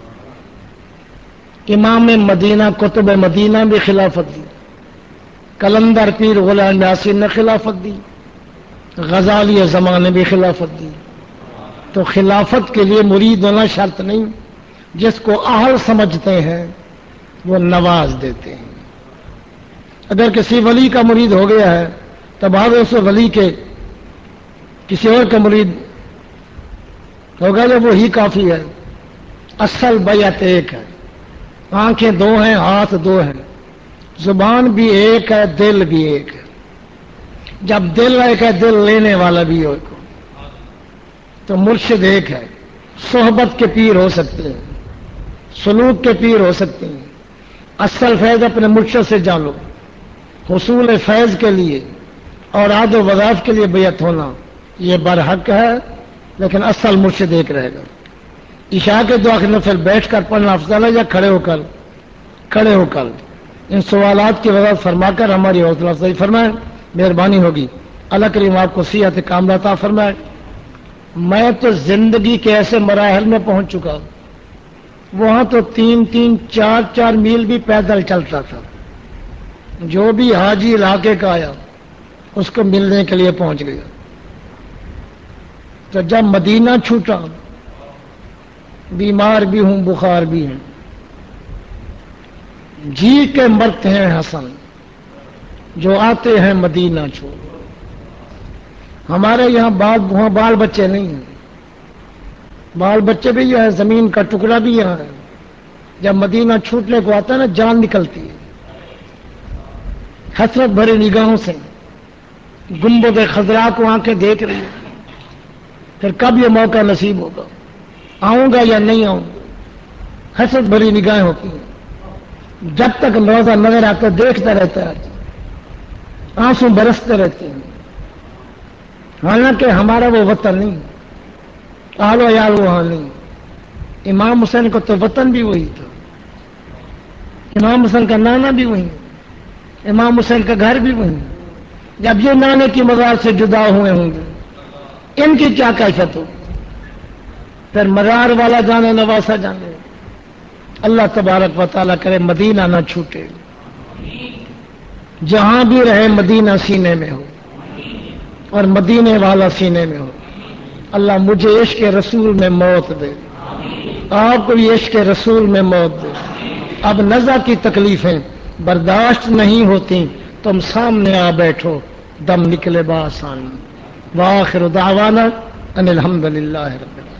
امام مدینہ قطب مدینہ بھی خلافت دی، کلندر پیر غلام یاسین نے خلافت دی، غزالی زمان نے بھی خلافت دی۔ تو خلافت کے لیے مرید ہونا شرط نہیں، جس کو اہل سمجھتے ہیں وہ نواز دیتے ہیں۔ اگر کسی ولی کا مرید ہو گیا ہے تو بعد اس ولی کے کسی اور کا مرید ہوگا تو وہی کافی ہے۔ اصل بیعت ایک ہے، آنکھیں دو ہیں، ہاتھ دو ہیں، زبان بھی ایک ہے، دل بھی ایک ہے۔ جب دل ایک ہے دل لینے والا بھی ایک ہو، تو مرشد ایک ہے۔ صحبت کے پیر ہو سکتے ہیں، سلوک کے پیر ہو سکتے ہیں، اصل فیض اپنے مرشد سے جانو۔ حصول فیض کے لیے اور عاد و وظائف کے لیے بیعت ہونا یہ برحق ہے، لیکن اصل مرشد ایک رہے گا۔ عشاء کے دعا کے نفل بیٹھ کر پڑھنا افضل ہے یا کھڑے ہو کر؟ کھڑے ہو کر۔ ان سوالات کی وضاحت فرما کر ہماری حوصلہ افزائی فرمائیں، مہربانی ہوگی۔ اللہ کریم آپ کو صحت کاملہ عطا فرمائے۔ میں تو زندگی کے ایسے مراحل میں پہنچ چکا، وہاں تو 3-3 4-4 میل بھی پیدل چلتا تھا، جو بھی حاجی علاقے کا آیا اس کو ملنے کے لیے پہنچ گیا۔ تو جب مدینہ چھوٹا، بیمار بھی ہوں، بخار بھی ہیں، جی کے مرتے ہیں حسن جو آتے ہیں مدینہ چھوڑ، ہمارے یہاں وہاں بال بچے نہیں ہیں، بال بچے بھی جو ہے زمین کا ٹکڑا بھی یہاں ہے، جب مدینہ چھوٹنے کو آتا ہے نا جان نکلتی ہے، حسرت بھری نگاہوں سے گنبد خضرا کو آنکھیں دیکھ رہی ہیں، پھر کب یہ موقع نصیب ہوگا، آؤں گا یا نہیں آؤں گا، حسرت بھری نگاہیں ہوتی ہیں، جب تک روزہ نظر آتا دیکھتا رہتا ہے، آنسو برستے رہتے ہیں، حالانکہ ہمارا وہ وطن نہیں، آلو یار وہاں نہیں، امام حسین کو تو وطن بھی وہی تھا، امام حسین کا نانا بھی وہی، امام حسین کا گھر بھی وہی، جب یہ نانے کی مزار سے جدا ہوئے ہوں گے ان کی کیا کیفیت ہو، پھر مزار والا جانے نواسا جانے، اللہ تبارک و تعالیٰ کرے مدینہ نہ چھوٹے، جہاں بھی رہے مدینہ سینے میں ہو اور مدینے والا سینے میں ہو، اللہ مجھے عشق رسول میں موت دے، آپ کو بھی عشق رسول میں موت دے، اب نزع کی تکلیفیں برداشت نہیں ہوتی، تم سامنے آ بیٹھو دم نکلے بآسانی، وآخر دعوانا ان الحمد للہ رب العالمین۔